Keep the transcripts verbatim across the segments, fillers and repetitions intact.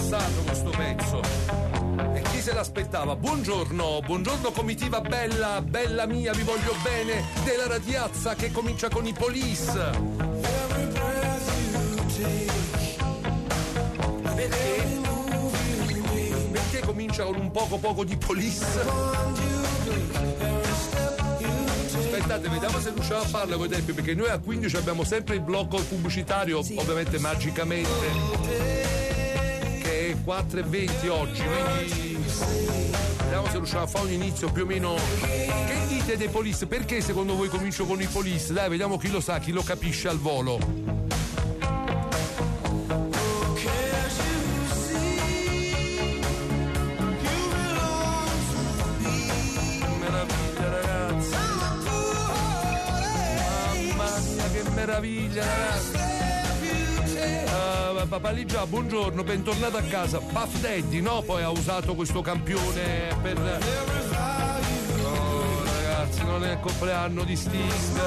stato questo pezzo. E chi se l'aspettava? Buongiorno, buongiorno comitiva bella, bella mia, vi voglio bene, della radiazza che comincia con i Police. Perché? Perché comincia con un poco poco di Police? Aspettate, vediamo se riusciamo a farlo con i tempi, perché noi a quindici abbiamo sempre il blocco pubblicitario, sì. Ovviamente magicamente, che è quattro e venti oggi, quindi vediamo se riusciamo a fare un inizio più o meno. Che dite dei Police? Perché secondo voi comincio con i Police? Dai, vediamo chi lo sa, chi lo capisce al volo. Meraviglia, ragazzi. Uh, papà Ligia, buongiorno, bentornato a casa. Puff Daddy, no? Poi ha usato questo campione per. Oh, ragazzi, non è il compleanno di Sting.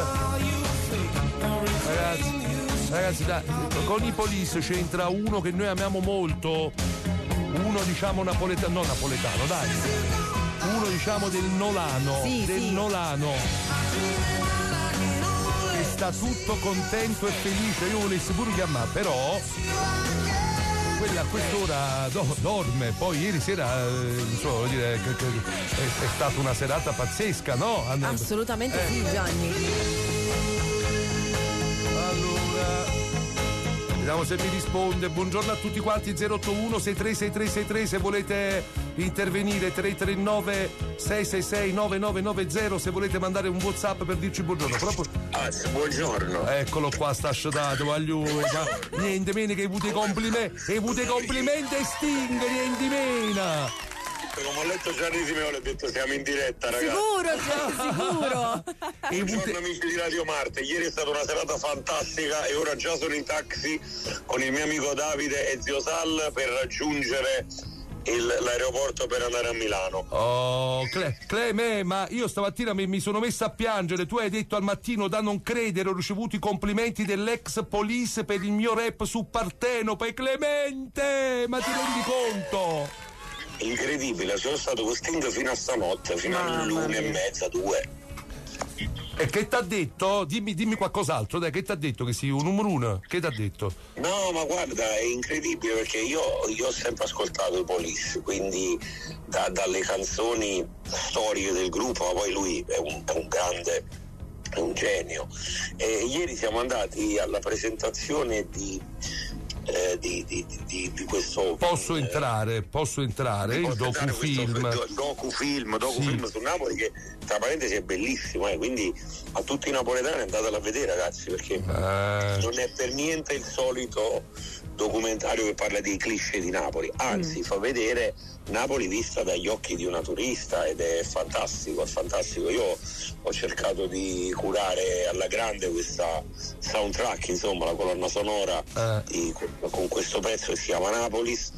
Ragazzi, ragazzi, dai, con i Police c'entra uno che noi amiamo molto. Uno diciamo napoletano, no napoletano, dai. Uno diciamo del Nolano, sì, del sì. Nolano. Sta tutto contento e felice, io volessi pure chiamare, però quella a quest'ora do, dorme, poi ieri sera eh, non so, voglio dire che, che è, è stata una serata pazzesca, no? Assolutamente eh. sì, Gianni. Allora vediamo se mi risponde. Buongiorno a tutti quanti. Zero otto uno sei tre sei tre sei tre se volete intervenire, tre tre nove sei sei sei nove nove nove zero se volete mandare un WhatsApp per dirci buongiorno. Proprio... Ah, buongiorno. Eccolo qua, sta asciutato, voglio. Ma niente meno che hai avuto i complimenti, hai avuto i complimenti e Sting, niente meno. Come ho letto Gianni Simeone, ho detto siamo in diretta, ragazzi. Sicuro, sicuro. Buongiorno amici di Radio Marte, ieri è stata una serata fantastica e ora già sono in taxi con il mio amico Davide e zio Sal per raggiungere il, l'aeroporto per andare a Milano. Oh, Cle, Cleme, ma io stamattina mi, mi sono messa a piangere. Tu hai detto al mattino da non credere, ho ricevuto i complimenti dell'ex Police per il mio rap su Partenope. Clemente, ma ti rendi conto? Incredibile, sono stato con Sting fino a stanotte, fino all'una e mezza, due. E che t'ha detto? Dimmi, dimmi qualcos'altro, dai, che t'ha detto che sei un numero uno? Che t'ha detto? No, ma guarda, è incredibile perché io, io ho sempre ascoltato i Police, quindi da, dalle canzoni storiche del gruppo, ma poi lui è un, è un grande, è un genio. E ieri siamo andati alla presentazione di Eh, di, di, di, di questo posso eh, entrare posso entrare il docufilm do, docufilm docufilm sì. su Napoli che tra parentesi è bellissimo, eh, quindi a tutti i napoletani andatelo a vedere, ragazzi, perché eh. non è per niente il solito documentario che parla dei cliché di Napoli, anzi mm. fa vedere Napoli vista dagli occhi di una turista ed è fantastico, è fantastico. Io ho cercato di curare alla grande questa soundtrack, insomma la colonna sonora eh. di, con questo pezzo che si chiama Napolis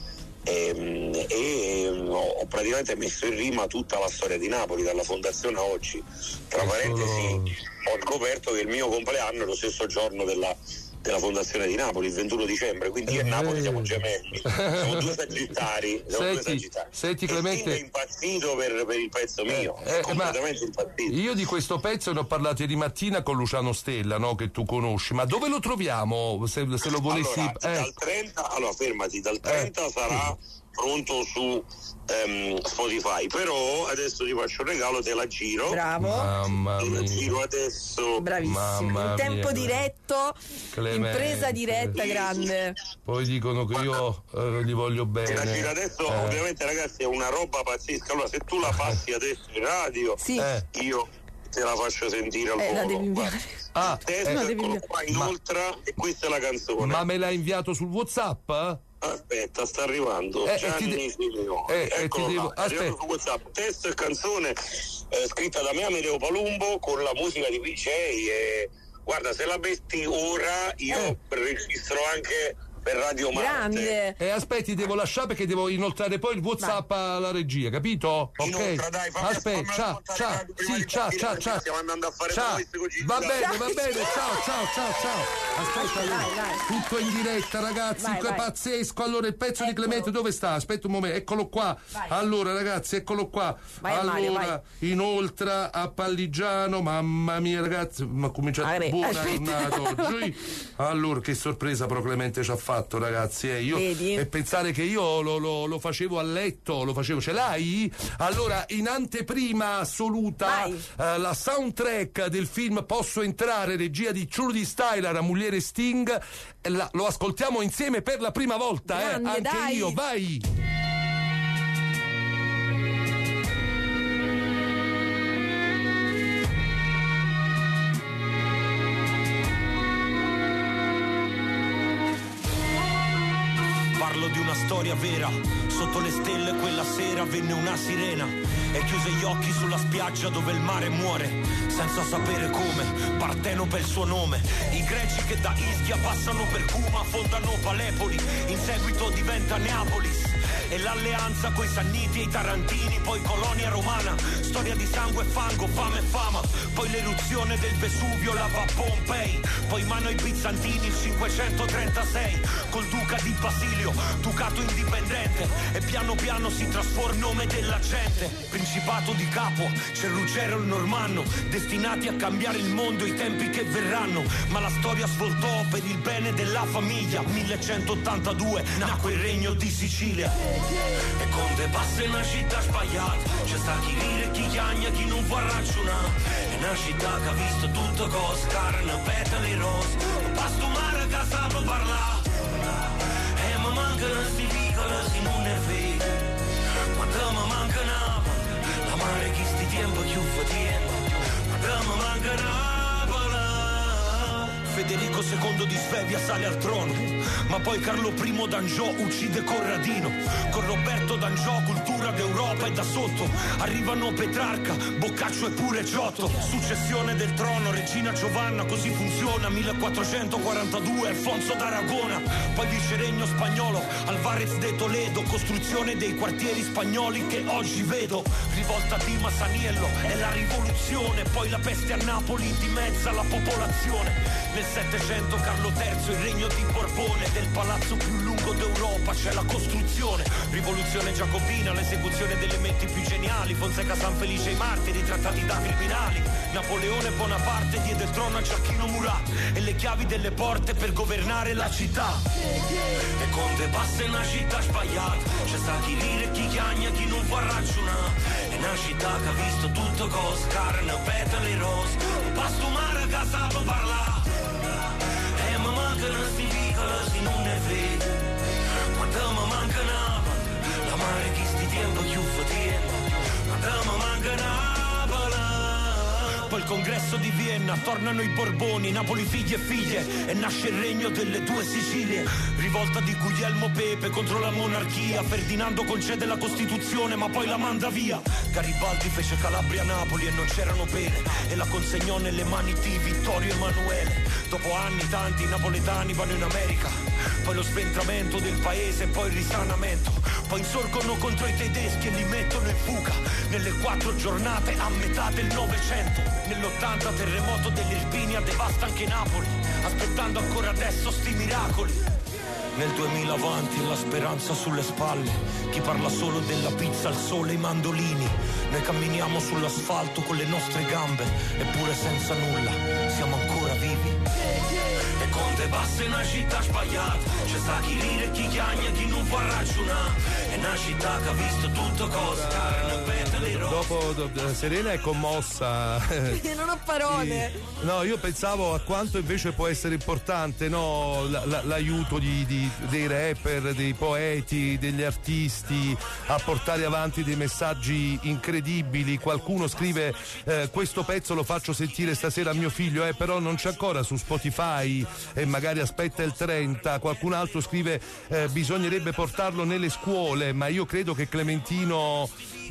e, e ho praticamente messo in rima tutta la storia di Napoli dalla fondazione a oggi. Tra parentesi ho scoperto che il mio compleanno è lo stesso giorno della della fondazione di Napoli, il ventuno dicembre, quindi io e Napoli siamo gemelli, siamo due sagittari, siamo senti, due sagittari. Senti Clemente, è impazzito per, per il pezzo mio, eh, è completamente impazzito. Io di questo pezzo ne ho parlato ieri mattina con Luciano Stella, no, che tu conosci, ma dove lo troviamo se, se lo volessi? Allora, eh. dal trenta, allora fermati, dal trenta eh. sarà pronto su um, Spotify, però adesso ti faccio un regalo, te la giro. Bravo. Mamma te la mia. giro adesso. Bravissimo. Mamma in tempo mia. diretto, Clemente. impresa diretta grande. Poi dicono che io eh, gli voglio bene. Te la giro adesso, eh. ovviamente ragazzi è una roba pazzesca. Allora se tu la passi adesso in radio, sì. eh. io te la faccio sentire al eh, volo. La devi inviare. Ah, il testo eh. eccolo qua inoltre e questa è la canzone. Ma me l'ha inviato sul WhatsApp? Aspetta, sta arrivando eh, Gianni de- Simeone. eh, Eccolo ti devo... là, è arrivato su WhatsApp. Testo e canzone eh, scritta da me, Amedeo Palumbo, con la musica di P J e guarda, se la metti ora io eh. registro anche per Radio Marte. Grande. E aspetti, devo lasciare perché devo inoltrare poi il WhatsApp Vai. alla regia, capito? Inoltre, ok. Dai, Aspetta, ciao, ciao. Sì, ciao, ciao, ciao. Stiamo andando a fare ciao. Va ciao. bene, va bene. Ciao, ciao, ciao, ciao. Aspetta, vai, vai. tutto in diretta, ragazzi. Vai, è vai. pazzesco. Allora, il pezzo Eccolo. di Clemente dove sta? Aspetta un momento, eccolo qua. Vai. Allora, ragazzi, eccolo qua. Vai, allora, Mario, vai. inoltre a Palligiano, mamma mia, ragazzi, ma cominciato Vabbè, buona aspetta. giornata oggi. Allora, che sorpresa Pro Clemente ci ha fatto, ragazzi. Eh, io, Vedi? e pensare che io lo, lo, lo facevo a letto, lo facevo, ce l'hai? Allora, in anteprima assoluta, eh, la soundtrack del film Posso entrare, regia di Trudy Styler, Mugliere Sting, la, lo ascoltiamo insieme per la prima volta, Grande, eh, anche dai. io, vai! Parlo di una storia vera, sotto le stelle quella sera venne una sirena e chiuse gli occhi sulla spiaggia dove il mare muore, senza sapere come, Partenope è il suo nome. I greci che da Ischia passano per Cuma fondano Palepoli, in seguito diventa Neapolis. E l'alleanza coi Sanniti e i Tarantini, poi colonia romana, storia di sangue e fango, fame e fama, poi l'eruzione del Vesuvio, lava Pompei, poi in mano ai bizantini il cinquecentotrentasei, col duca di Basilio, ducato indipendente, e piano piano si trasforma in nome della gente. Principato di Capua, c'è Ruggero il Normanno, destinati a cambiare il mondo i tempi che verranno, ma la storia svoltò per il bene della famiglia. Millecentottantadue nacque il regno di Sicilia. E Conte passa in una città sbagliata, c'è sta chi ride e chi chiagna, chi non può ragionare. È una città che ha visto tutto cos, carne, petali rose, pasto mare che sa parlare. E mi mancano sti piccoli se non è vero, quando mi mancano la mare che sti tempo più fatiendo, quando mi mancano. Federico secondo di Svevia sale al trono, ma poi Carlo I d'Angiò uccide Corradino. Con Roberto d'Angiò cultura d'Europa e da sotto arrivano Petrarca, Boccaccio e pure Giotto. Successione del trono, regina Giovanna, così funziona. millequattrocentoquarantadue Alfonso d'Aragona, poi viceregno spagnolo, Alvarez de Toledo, costruzione dei quartieri spagnoli che oggi vedo. Rivolta di Masaniello è la rivoluzione, poi la peste a Napoli dimezza la popolazione. Nel Settecento Carlo terzo, il regno di Borbone, del palazzo più lungo d'Europa c'è la costruzione. Rivoluzione giacobina, l'esecuzione delle menti più geniali, Fonseca, San Felice e i martiri trattati da criminali. Napoleone Bonaparte diede il trono a Giacchino Murat e le chiavi delle porte per governare la città. E Conte passa in una città sbagliata, c'è sta chi ride e chi chiagna, chi non può ragionare. È una città che ha visto tutto cos, carne, petali rose, pasto mare che sa parlare. E mi mancano sti piccoli se non è vero, quando mi mancano la mare che sti tempo più fatiendo, quando mi mancano. Poi il congresso di Vienna, tornano i Borboni, Napoli figli e figlie, e nasce il regno delle due Sicilie. Rivolta di Guglielmo Pepe contro la monarchia, Ferdinando concede la Costituzione ma poi la manda via. Garibaldi fece Calabria-Napoli e non c'erano pene, e la consegnò nelle mani di Vittorio Emanuele. Dopo anni tanti i napoletani vanno in America, poi lo sventramento del paese e poi il risanamento. Poi insorgono contro i tedeschi e li mettono in fuga, nelle quattro giornate a metà del Novecento. Nell'ottanta terremoto dell'Irpinia devasta anche Napoli, aspettando ancora adesso sti miracoli. Nel duemila avanti la speranza sulle spalle, chi parla solo della pizza, il sole e i mandolini. Noi camminiamo sull'asfalto con le nostre gambe, eppure senza nulla siamo ancora vivi. E Conte passa in una città sbagliata, c'è sta chi ride e chi chiagna, chi non può ragionare. È una città che ha visto tutto cosa, carne, petali rose. Dopo do, Serena è commossa. Non ho parole. Sì. No, io pensavo a quanto invece può essere importante, no, la, la, l'aiuto di, di, dei rapper, dei poeti, degli artisti a portare avanti dei messaggi incredibili. Qualcuno scrive eh, questo pezzo lo faccio sentire stasera a mio figlio, eh, però non c'è ancora su Spotify e magari aspetta il trenta. Qualcun altro scrive eh, bisognerebbe portarlo nelle scuole, ma io credo che Clementino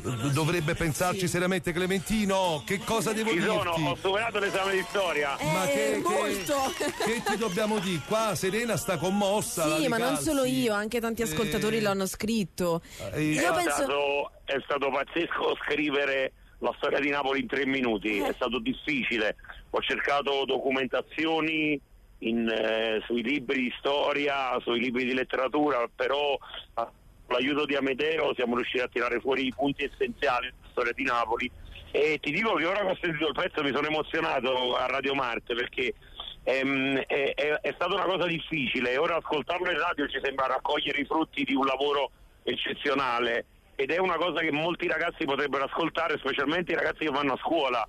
dovrebbe pensarci sì. seriamente Clementino. Che cosa devo Ci dirti? sono, ho superato l'esame di storia. Eh, Ma che, molto. che, che ti dobbiamo dire? Qua Serena sta commossa. Sì, ma non Ricalzi. solo io, anche tanti ascoltatori eh. lo hanno scritto. Eh. Io è, penso... stato, è stato pazzesco scrivere la storia di Napoli in tre minuti, eh. è stato difficile. Ho cercato documentazioni in, eh, sui libri di storia, sui libri di letteratura, però con l'aiuto di Amedeo siamo riusciti a tirare fuori i punti essenziali della storia di Napoli. E ti dico che ora che ho sentito il pezzo mi sono emozionato a Radio Marte, perché ehm, è, è, è stata una cosa difficile, e ora ascoltarlo in radio ci sembra raccogliere i frutti di un lavoro eccezionale, ed è una cosa che molti ragazzi potrebbero ascoltare, specialmente i ragazzi che vanno a scuola.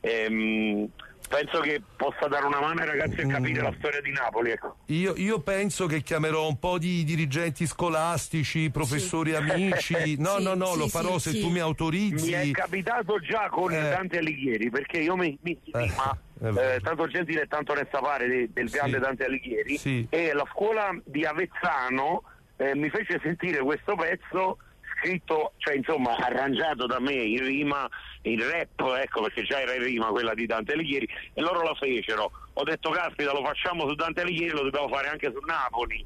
Ehm, penso che possa dare una mano ai ragazzi a capire mm. la storia di Napoli, ecco. Io, io penso che chiamerò un po' di dirigenti scolastici, professori sì. amici. No, sì, no, no, sì, lo farò sì, se sì. tu mi autorizzi. Mi è capitato già con eh. Dante Alighieri, perché io mi, mi eh. ma eh, tanto gentile e tanto ne sapere de, del grande sì. Dante Alighieri sì. e la scuola di Avezzano eh, mi fece sentire questo pezzo scritto, cioè insomma arrangiato da me in rima, in rap, ecco, perché già era in rima quella di Dante Alighieri, e loro la fecero. Ho detto caspita, lo facciamo su Dante Alighieri, lo dobbiamo fare anche su Napoli.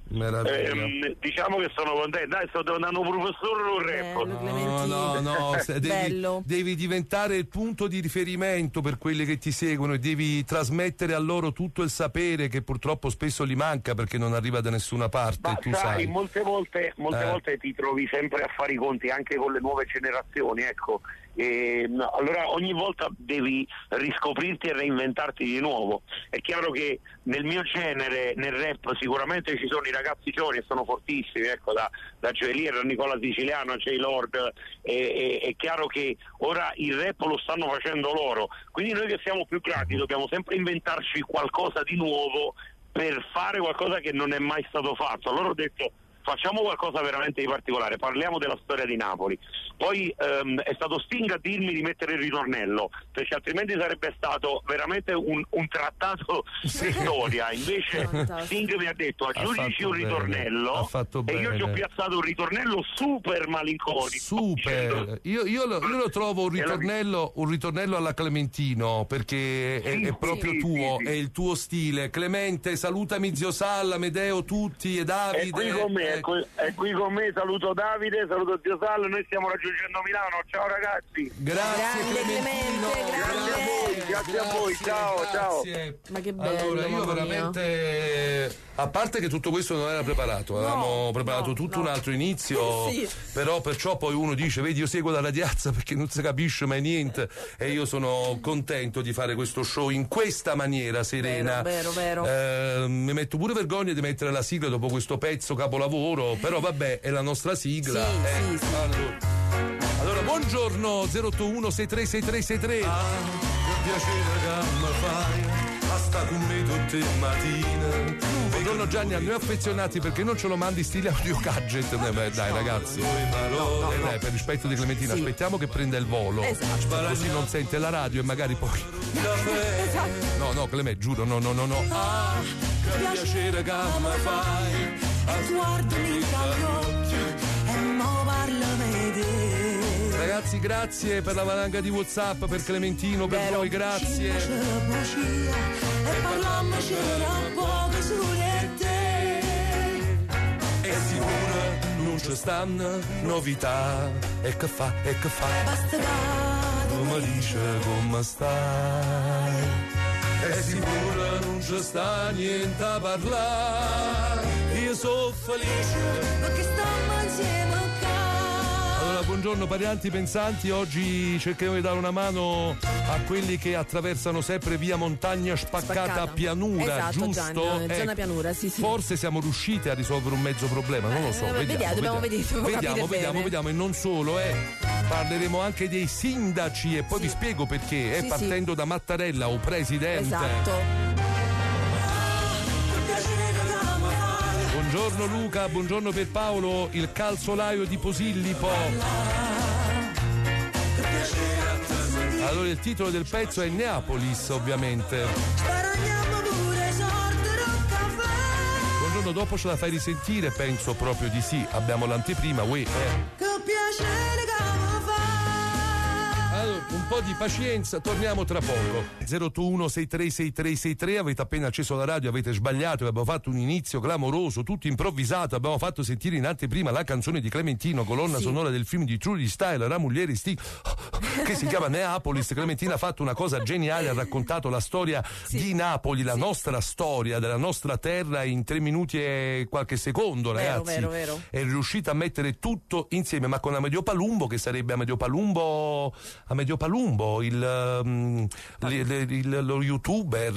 Eh, diciamo che sono contento. Dai, sto diventando un professore un rap. No, no, no, devi, devi diventare il punto di riferimento per quelli che ti seguono, e devi trasmettere a loro tutto il sapere che purtroppo spesso gli manca perché non arriva da nessuna parte. Ma tu sai, sai, molte volte, molte eh. volte ti trovi sempre a fare i conti anche con le nuove generazioni, ecco. E, no, allora ogni volta devi riscoprirti e reinventarti di nuovo. È chiaro che nel mio genere, nel rap, sicuramente ci sono i ragazzi giovani e sono fortissimi, ecco, da, da Joelier a Nicola Siciliano a J-Lord, e, e, è chiaro che ora il rap lo stanno facendo loro, quindi noi che siamo più grandi dobbiamo sempre inventarci qualcosa di nuovo per fare qualcosa che non è mai stato fatto. Allora ho detto facciamo qualcosa veramente di particolare, parliamo della storia di Napoli. Poi ehm, è stato Sting a dirmi di mettere il ritornello, perché altrimenti sarebbe stato veramente un, un trattato sì. di storia. Invece Sting mi ha detto aggiungici un ritornello, e io ci ho piazzato un ritornello super malinconico. Super, io, io, lo, io lo trovo un ritornello, un ritornello alla Clementino, perché è, sì, è proprio sì, tuo, sì, sì. è il tuo stile. Clemente, salutami zio Salla, Amedeo, tutti, e Davide. È qui con me, è qui, è qui con me, saluto Davide, saluto zio Salla, noi stiamo raggiungendo Milano. Ciao ragazzi. Grazie grande Clementino, Clemente, grazie a voi, grazie a voi, ciao, grazie. ciao. Ma che bello. Allora io veramente, a parte che tutto questo non era preparato, avevamo no, preparato no, tutto no. un altro inizio, sì. però perciò poi uno dice vedi io seguo la radiazza perché non si capisce mai niente, e io sono contento di fare questo show in questa maniera serena. Vero, vero, vero. Eh, mi metto pure vergogna di mettere la sigla dopo questo pezzo capolavoro, però vabbè è la nostra sigla. Sì, eh. sì, sì. Allora, allora buongiorno zero otto uno sei tre sei tre sei tre. Ah, che piacere che mi fai, a sta con me tutte le mattine. Buongiorno Gianni, a noi affezionati perché non ce lo mandi stile audio gadget? Eh, beh, dai ragazzi, no, no, eh, no. dai, per rispetto di Clementina, sì. aspettiamo che prenda il volo, esatto. così non sente la radio e magari poi esatto. no no Clemente, giuro, no no no no Ah, che piacere che mi fai, a guardami dagli occhi e mo parlami te. Ragazzi, grazie per la valanga di WhatsApp, per Clementino, per Vero. voi, grazie. E parlammoci un po' su di te. e sicuro non ci stanno novità. E che fa, e che fa? Basta che Tu mi dici come stai. E sicuro non ci sta niente a parlare. Io sono felice perché stiamo insieme qua. Allora, buongiorno parianti pensanti, oggi cercheremo di dare una mano a quelli che attraversano sempre via montagna spaccata, Spaccata. a pianura, Esatto, giusto? Gianni, zona pianura, sì, sì. Forse siamo riusciti a risolvere un mezzo problema, non lo so, Eh, vediamo. vediamo, dobbiamo vedere, dobbiamo vediamo, capire vediamo, bene. vediamo, e non solo, eh. Parleremo anche dei sindaci e poi Sì. vi spiego perché, eh, Sì, partendo da Mattarella o presidente. Esatto. Buongiorno Luca, buongiorno per Paolo, il calzolaio di Posillipo. Allora il titolo del pezzo è Neapolis, ovviamente. Buongiorno, dopo ce la fai risentire? Penso proprio di sì, abbiamo l'anteprima, uè. Eh. Che piacere che mi fai. po' di pazienza, torniamo tra poco. zero otto uno sei tre sei tre sei tre, avete appena acceso la radio, avete sbagliato, abbiamo fatto un inizio clamoroso, tutto improvvisato, abbiamo fatto sentire in anteprima la canzone di Clementino, colonna sì. sonora del film di Trudy Style, Ramuglieri Sti, che si chiama Neapolis. Clementina ha fatto una cosa geniale, ha raccontato la storia sì. di Napoli, la sì. nostra storia della nostra terra in tre minuti e qualche secondo, vero, ragazzi. Vero, vero. È riuscita a mettere tutto insieme, ma con Amedeo Palumbo, che sarebbe Amedeo Palumbo, Amedeo Palumbo, il, um, il, il, il lo youtuber,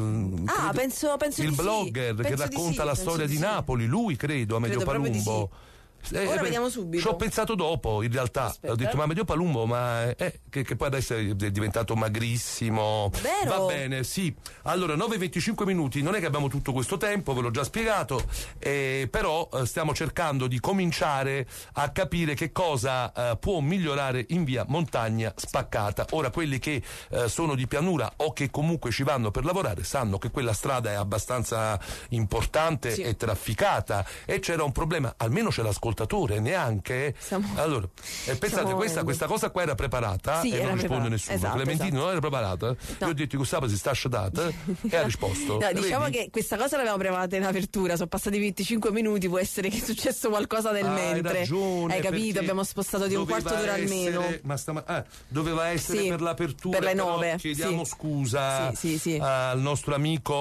ah, penso, penso il di blogger sì. che penso racconta di la sì, storia di, di Napoli, sì. lui credo, Amedeo credo Palumbo. Eh, Ora vediamo subito. Ci ho pensato dopo, in realtà. Aspetta. Ho detto, ma Amedeo Palumbo, ma eh, che, che poi adesso è diventato magrissimo. Vero? Va bene, sì. Allora, nove e venticinque minuti, non è che abbiamo tutto questo tempo, ve l'ho già spiegato, eh, però eh, stiamo cercando di cominciare a capire che cosa eh, può migliorare in via Montagna Spaccata. Ora, quelli che eh, sono di pianura o che comunque ci vanno per lavorare sanno che quella strada è abbastanza importante sì. e trafficata, e c'era un problema, almeno c'è l'ascoltatore. Neanche Siamo... allora e pensate questa, questa cosa qua era preparata sì, e era non risponde preparata. nessuno. Esatto, Clementino esatto. non era preparata, no. Io ho detto che stava si sta sciatata e ha risposto. No, diciamo vedi? che questa cosa l'avevamo preparata in apertura, sono passati venticinque minuti, può essere che è successo qualcosa nel ah, mentre hai ragione, hai capito, abbiamo spostato di un quarto d'ora essere, almeno ma stama, ah, doveva essere sì, per l'apertura, per le nove chiediamo sì. scusa sì, sì, sì. al nostro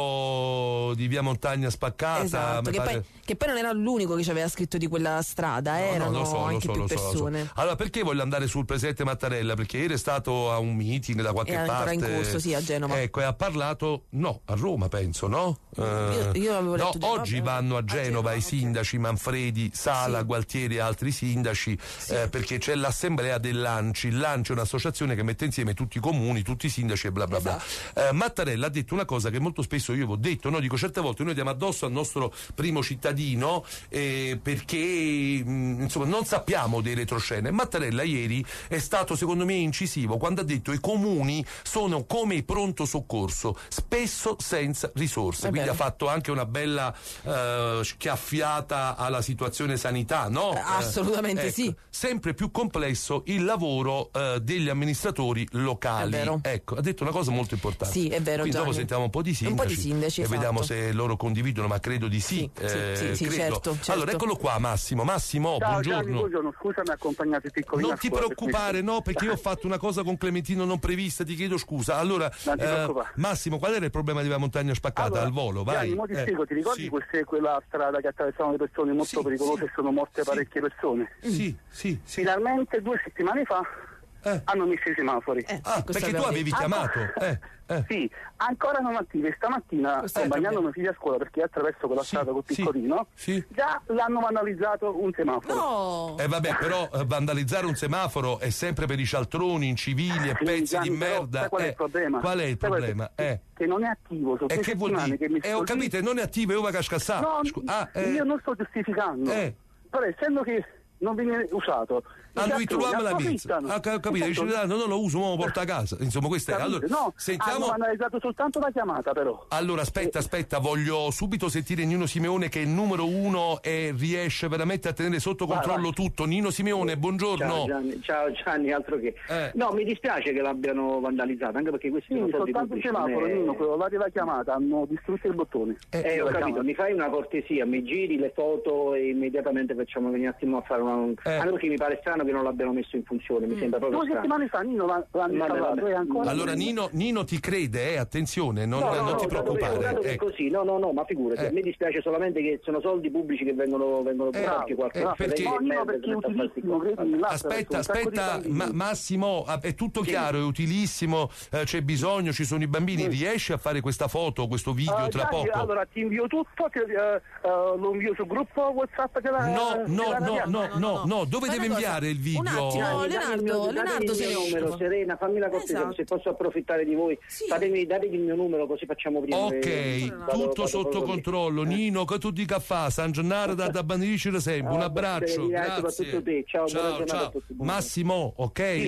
amico di via Montagna Spaccata, esatto, che, pare... poi, che poi non era l'unico che ci aveva scritto di quella strada, no, erano no, lo so, anche lo so, più lo so, persone. Lo so. Allora, perché voglio andare sul presidente Mattarella? Perché ieri è stato a un meeting da qualche Era parte. ancora in corso, sì, a Genova. Ecco, e ha parlato, no, a Roma penso, no? Io, io avevo no, letto oggi Genova, vanno a Genova, a Genova i sindaci, okay. Manfredi, Sala, sì. Gualtieri e altri sindaci, sì. eh, perché c'è l'assemblea dell'Anci. L'Anci è un'associazione che mette insieme tutti i comuni, tutti i sindaci e bla bla esatto. bla. Eh, Mattarella ha detto una cosa che molto spesso io avevo detto, no? Dico, certe volte noi diamo addosso al nostro primo cittadino eh, perché mh, insomma non sappiamo dei retroscene. Mattarella ieri è stato secondo me incisivo quando ha detto i comuni sono come i pronto soccorso, spesso senza risorse, quindi ha fatto anche una bella eh, schiaffiata alla situazione sanità, no? Eh, assolutamente eh, ecco, sì. Sempre più complesso il lavoro eh, degli amministratori locali. Ecco, ha detto una cosa molto importante. Sì, è vero. Quindi Gianni. dopo sentiamo un po' di sindaci, un po' di sindaci e esatto. vediamo se loro condividono, ma credo di sì. Sì, eh, sì, sì, credo. certo, certo. Allora, eccolo qua Massimo. Massimo, ciao, buongiorno. Gianni, buongiorno. Scusa, mi ha accompagnato piccolino. Non ti preoccupare, no, perché io ho fatto una cosa con Clementino non prevista, ti chiedo scusa. Allora, eh, Massimo, qual era il problema di Via Montagna Spaccata? Allora, al volo, vai. Gianni, mo ti eh, spiego, ti ricordi sì. queste, quella strada che attraversavano le persone molto sì, pericolose sì. e sono morte sì. parecchie persone? Sì, sì, sì. Finalmente due settimane fa eh. hanno messo i semafori. Eh, ah, perché tu avevi detto. chiamato? Eh. Eh. Sì, ancora non attive. Stamattina accompagnando mio figlio a scuola perché attraverso quella sì, strada col sì, piccolino sì. già l'hanno vandalizzato un semaforo. No. Eh vabbè, però eh, vandalizzare un semaforo è sempre per i cialtroni, incivili e sì, pezzi Gianni, di però, merda. Sai qual è eh, il problema? Qual è il sai problema? Che, eh. che non è attivo. Sono E che vuol dire? che mi Eh, ho capito, non è attivo e io vado a scassare. No, ah, eh. io non sto giustificando. Eh. Però essendo che non viene usato, a lui troviamo la pizza. Ah, capito, dice, no, non lo uso, ma lo porto a casa. Insomma, questa è. Allora, no, sentiamo. hanno analizzato soltanto la chiamata, però. Allora, aspetta, aspetta, voglio subito sentire Nino Simeone, che è il numero uno e riesce veramente a tenere sotto controllo vai, vai. tutto. Nino Simeone, buongiorno. Ciao Gianni, ciao Gianni, altro che. Eh. No, mi dispiace che l'abbiano vandalizzato, anche perché questi sì, sono soldi soltanto il semaforo, è... Nino, quello là della chiamata, hanno distrutto il bottone. Eh, eh ho capito, mi fai una cortesia, mi giri le foto e immediatamente facciamo venire un attimo a fare una. Eh. Anche perché mi pare strano che non l'abbiano messo in funzione, mi mm. sembra proprio due settimane fa Nino l'hanno installato e ancora allora Nino, Nino ti crede, eh? Attenzione, non, no, non no, ti preoccupare dato che, ecco. Così, no no no ma figurati, eh. a me dispiace solamente che sono soldi pubblici che vengono vengono eh, perché qualche eh, perché, no, no, perché è utilissimo, credimi, aspetta aspetta ma, Massimo, è tutto sì. chiaro, è utilissimo, eh, c'è bisogno, ci sono i bambini, mm. riesci a fare questa foto, questo video uh, tra Gianni, poco? Allora ti invio tutto, ti, uh, uh, lo invio sul gruppo WhatsApp della, no no della no, no no no no dove ma deve inviare il video? Un attimo, Leonardo, Leonardo se numero, Serena, fammi la cortesia, esatto. se posso approfittare di voi, sì. datemi, datemi il mio numero così facciamo prima. Ok, che... tutto vado, sotto vado controllo. Eh. Nino, che tu dica fa, San Gennaro da, da Bandisci sempre, un abbraccio, grazie. Te. Ciao, ciao, ciao. Massimo, ok? Sì.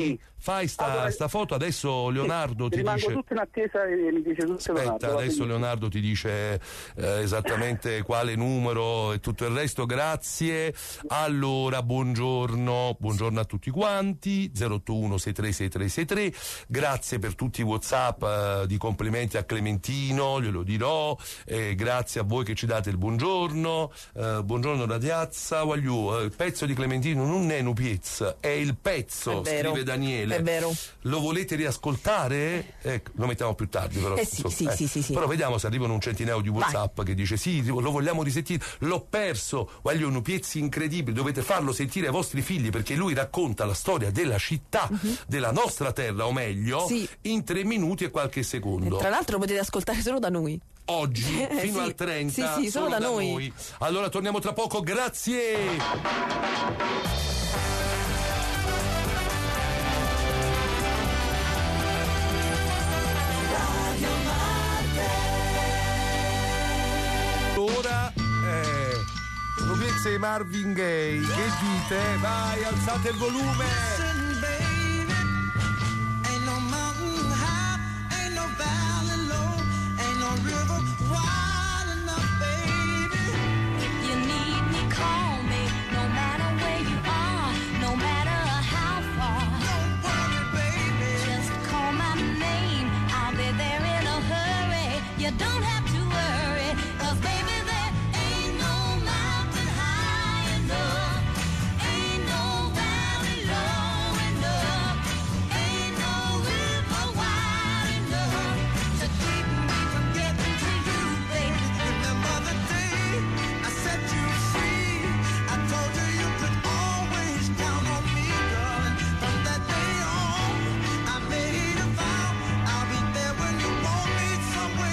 fai sta, allora, sta foto, adesso Leonardo sì, ti rimango dice... tutto in attesa e mi dice tutto. Aspetta, Leonardo, adesso Leonardo ti dice eh, esattamente quale numero e tutto il resto, grazie. Allora, buongiorno, buongiorno a tutti quanti, zero otto uno sei tre sei tre sei tre, grazie per tutti i WhatsApp eh, di complimenti a Clementino, glielo dirò, eh, grazie a voi che ci date il buongiorno, eh, buongiorno ragazza, voglio, eh, il pezzo di Clementino non è Nupiez, è il pezzo, È vero, scrive Daniele. è vero. Lo volete riascoltare? Ecco, lo mettiamo più tardi però. Eh sì, so, sì, eh. sì, sì, sì. Però vediamo se arrivano un centinaio di WhatsApp che dice sì, lo vogliamo risentire, l'ho perso, voglio un Piezzi incredibile, dovete farlo sentire ai vostri figli perché lui racconta la storia della città, uh-huh. della nostra terra o meglio, sì. in tre minuti e qualche secondo. E tra l'altro potete ascoltare solo da noi. Oggi eh, fino sì. al trenta sì, sì, solo, solo da, da noi. noi. Allora torniamo tra poco, grazie. Ora eh, Nupiez e Marvin Gaye, che dite? Vai, alzate il volume. You don't have to worry, 'cause baby there ain't no mountain high enough, ain't no valley low enough, ain't no river wide enough to keep me from getting to you, baby. Remember the day I set you free, I told you you could always count on me, darling. From that day on, I made a vow, I'll be there when you want me some way.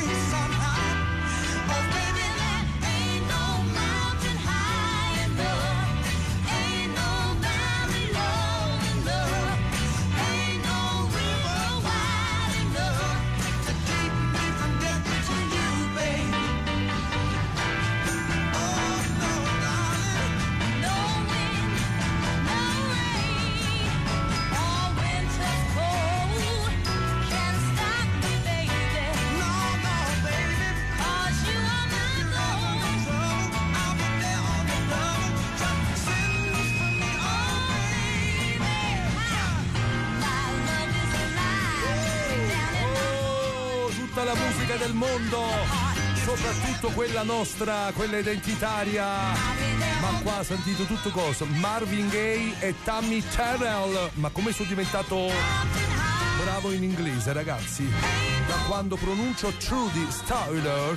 La musica del mondo, soprattutto quella nostra, quella identitaria, ma qua ha sentito tutto cosa? Marvin Gaye e Tammy Terrell. Ma come sono diventato bravo in inglese, ragazzi, da quando pronuncio Trudy Styler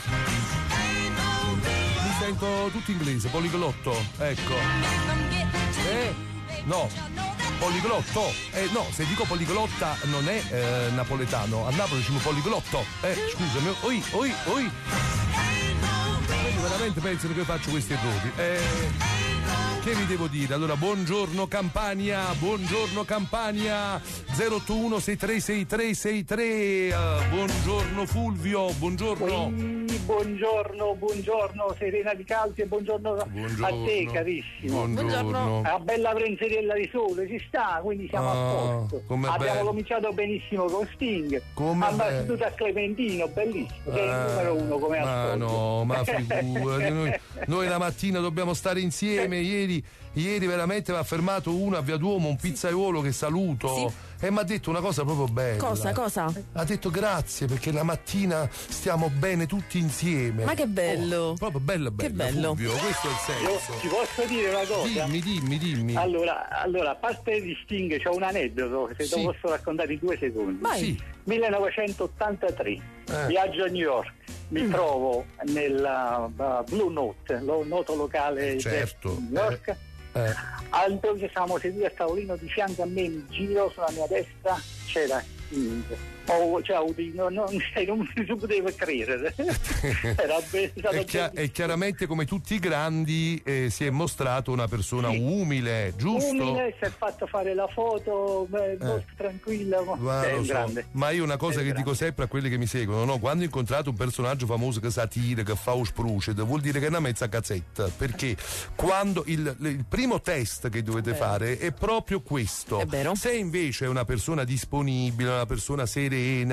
mi sento tutto inglese, poliglotto, ecco. Eh, no poliglotto, eh no, se dico poliglotta non è eh, napoletano, a Napoli diciamo poliglotto, eh scusami, oi, oi, oi. Quindi veramente pensano che io faccio questi errori. Eh, che vi devo dire? Allora, buongiorno Campania, buongiorno Campania, zero otto uno sei tre sei tre sei tre, uh, buongiorno Fulvio, buongiorno. Sì, buongiorno, buongiorno Serena Di Calzi e buongiorno, buongiorno a te carissimo. Buongiorno. Una bella prenserella di sole, si sta, quindi siamo ah, a posto. Abbiamo bello. cominciato benissimo con Sting, come abbattuto a Clementino, bellissimo, sei il ah, numero uno come ma ascolto. no, ma figurati, noi, noi la mattina dobbiamo stare insieme, ieri Ieri veramente mi ha fermato uno a Via Duomo, un pizzaiolo che saluto, sì. E mi ha detto una cosa proprio bella. Cosa, cosa? Ha detto grazie perché la mattina stiamo bene tutti insieme. Ma che bello. Oh, proprio bello, bello. Che bello. Fulvio, questo è il senso. Io ti posso dire una cosa? Dimmi, dimmi, dimmi. Allora, allora a parte di Sting c'ho un aneddoto, se sì. lo posso raccontare in due secondi. Vai. Sì. millenovecentottantatré, eh. viaggio a New York, mi mm. trovo nella uh, Blue Note, lo noto locale certo. di New York. Eh. Eh. Allora siamo seduti al tavolino, di fianco a me, mi giro, sulla mia destra c'era Sting, Oh, cioè, non, non, non si poteva credere. Era be- e, chia- e chiaramente, come tutti i grandi, eh, si è mostrato una persona sì. umile, giusto? Umile, si è fatto fare la foto, beh, eh. tranquilla, ma è so. grande. Ma io una cosa è che grande. dico sempre a quelli che mi seguono, no? Quando ho incontrato un personaggio famoso che satira, che fa spruced, vuol dire che è una mezza cazzetta, perché quando il, il primo test che dovete Beh. fare è proprio questo. È vero. Se invece è una persona disponibile, una persona serena,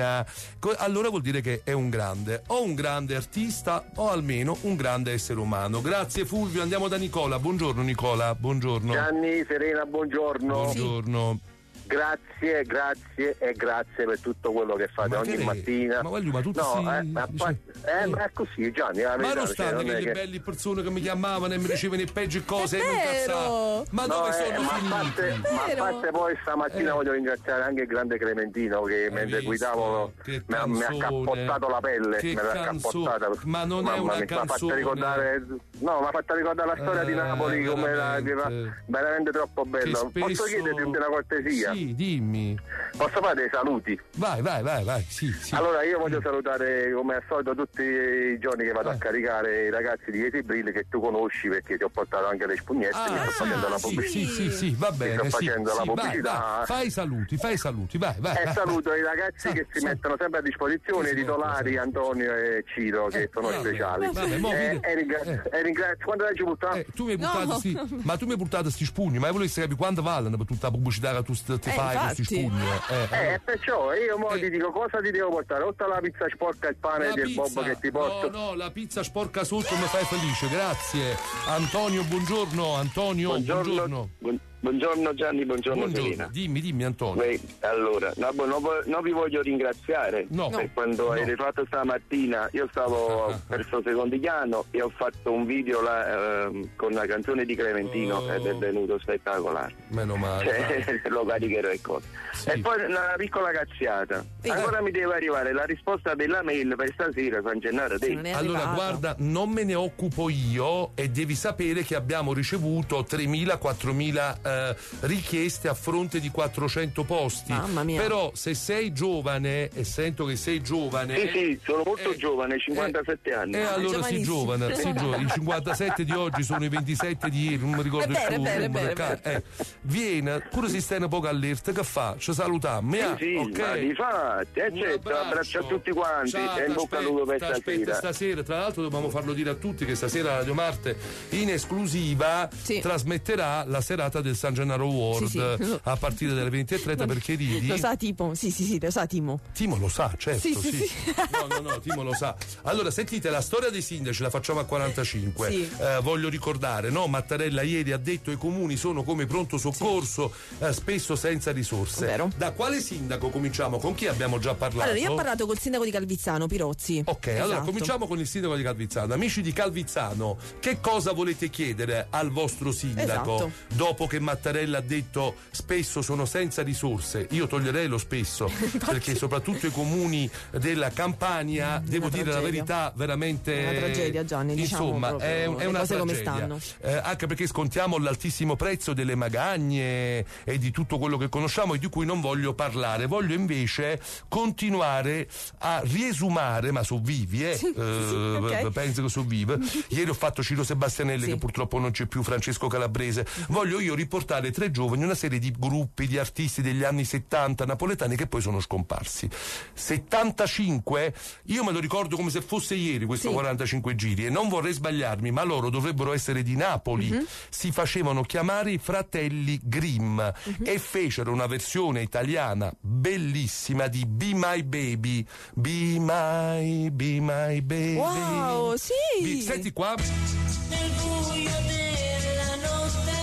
allora vuol dire che è un grande, o un grande artista o almeno un grande essere umano. Grazie Fulvio, andiamo da Nicola. Buongiorno Nicola, buongiorno. Gianni, Serena, buongiorno. Buongiorno. Grazie, grazie e grazie per tutto quello che fate ma ogni che mattina. Ma voglio, ma tu no, si... eh, ma, dice... eh, ma è così, Gianni. La ma verità, non stanno cioè, quelle che... belle persone che mi chiamavano e mi dicevano le peggio cose e mi vero. Ma no, dove eh, sono ma finiti? a parte, ma a parte poi stamattina eh. voglio ringraziare anche il grande Clementino che Hai mentre visto? guidavo mi ha, mi ha cappottato la pelle. Che me l'ha canzone. cappottata. Ma non Mamma è una mia, canzone. Mi ha fatto ricordare, no, mi ha fatto ricordare la storia eh, di Napoli come la, veramente. veramente troppo bella. Spesso... Posso chiederti una cortesia? Sì, dimmi. Posso fare dei saluti? Vai, vai, vai, vai. Sì, sì. Allora io voglio salutare come al solito tutti i giorni che vado eh. a caricare i ragazzi di Easy Brill che tu conosci perché ti ho portato anche le spugnette, ah, mi sto sì, facendo la sì, pubblicità. sì, sì, sì, va bene. Mi sto sì, facendo sì, la vai, pubblicità. vai. Fai i saluti, fai i saluti, vai, vai. E vai, saluto vai. i ragazzi Sa, che si sa. mettono sempre a disposizione, i titolari Antonio e Ciro che Eh, sono vabbè, speciali. vabbè, mo e, vedi- e ringrazio, eh. e ringrazio, quando l'hai buttato? Eh, tu mi hai buttato No. sti, ma tu mi hai buttato sti spugni, ma io volessi capire quanto valgono per tutta la pubblicità che tu st- ti Eh, fai con sti infatti. spugni. Eh, Eh, eh. perciò io mo Eh. ti dico cosa ti devo portare, oltre alla pizza sporca e il pane La del pizza, Bob che ti porto. no, no, la pizza sporca sotto mi fai felice, grazie. Antonio, buongiorno, Antonio, buongiorno. buon- buongiorno Gianni, buongiorno, Buongiorno, Serena. dimmi, dimmi Antonio. Beh, allora, no, boh, non, vo- non vi voglio ringraziare No. per quando No. avete fatto stamattina. Io stavo verso Secondigliano e ho fatto un video là, ehm, con la canzone di Clementino Oh. ed è venuto spettacolare. Meno male. Cioè, lo caricherò e cose. Sì. E poi una piccola cazziata. Sì. Ancora mi deve arrivare la risposta della mail per stasera, San Gennaro Se Day. non è Allora, arrivato. guarda, non me ne occupo io e devi sapere che abbiamo ricevuto tremila quattromila eh, richieste a fronte di quattrocento posti. Mamma mia. Però se sei giovane, e sento che sei giovane... Sì, sì, sono molto eh, giovane, cinquantasette eh, anni. E allora si giovanissimo. giovane, si giovane. I cinquantasette di oggi sono i ventisette di ieri, non mi ricordo È vero, il suo è vero, numero. è vero, eh. Viene, pure se stai un po' all'erta, che fa? Ci salutiamo, eh? Sì, sì, ok? ma difatti, eh, Un certo, abbraccio a tutti quanti Ciao, e in bocca al t'aspetto, lupo per t'aspetto stasera. stasera. Tra l'altro dobbiamo farlo dire a tutti che stasera Radio Marte in esclusiva Sì. trasmetterà la serata del San Gennaro Award Sì, sì. a partire dalle venti e trenta. Perché ridi? Lo sa Tipo? Sì, sì, sì, lo sa Timo. Timo lo sa, certo, Sì, sì. sì, sì. No, no, no, Timo lo sa. Allora, sentite, la storia dei sindaci la facciamo a quarantacinque. Sì. Eh, voglio ricordare, no? Mattarella ieri ha detto i comuni sono come pronto soccorso, eh, spesso senza risorse. Vero. Da quale sindaco cominciamo? Con chi abbiamo già parlato? Allora, io ho parlato col sindaco di Calvizzano, Pirozzi. Ok, Esatto. allora cominciamo con il sindaco di Calvizzano. Amici di Calvizzano, che cosa volete chiedere al vostro sindaco Esatto. dopo che Mattarella ha detto spesso sono senza risorse? Io toglierei lo spesso, perché soprattutto i comuni della Campania, devo dire la tragedia. verità, veramente È una tragedia, Gianni, diciamo insomma, proprio è, è le una cose come tragedia. stanno. Eh, anche perché scontiamo l'altissimo prezzo delle magagne e di tutto quello che conosciamo e di cui non voglio parlare. Voglio invece continuare a riesumare, ma su vivi, eh, Sì, eh, sì, ok. penso che su vive. Ieri ho fatto Ciro Sebastianelli, Sì. che purtroppo non c'è più, Francesco Calabrese. Voglio io riportare tre giovani, una serie di gruppi di artisti degli anni settanta napoletani che poi sono scomparsi. settantacinque, io me lo ricordo come se fosse ieri questo Sì. quarantacinque giri, e non vorrei sbagliarmi, ma loro dovrebbero essere di Napoli. Mhm. Si facevano chiamare i fratelli Grimm Mhm. e fecero una versione italiana bellissima di Be My Baby. Be My, Be My Baby. Wow, sì! Be- senti qua. Nel buio della notte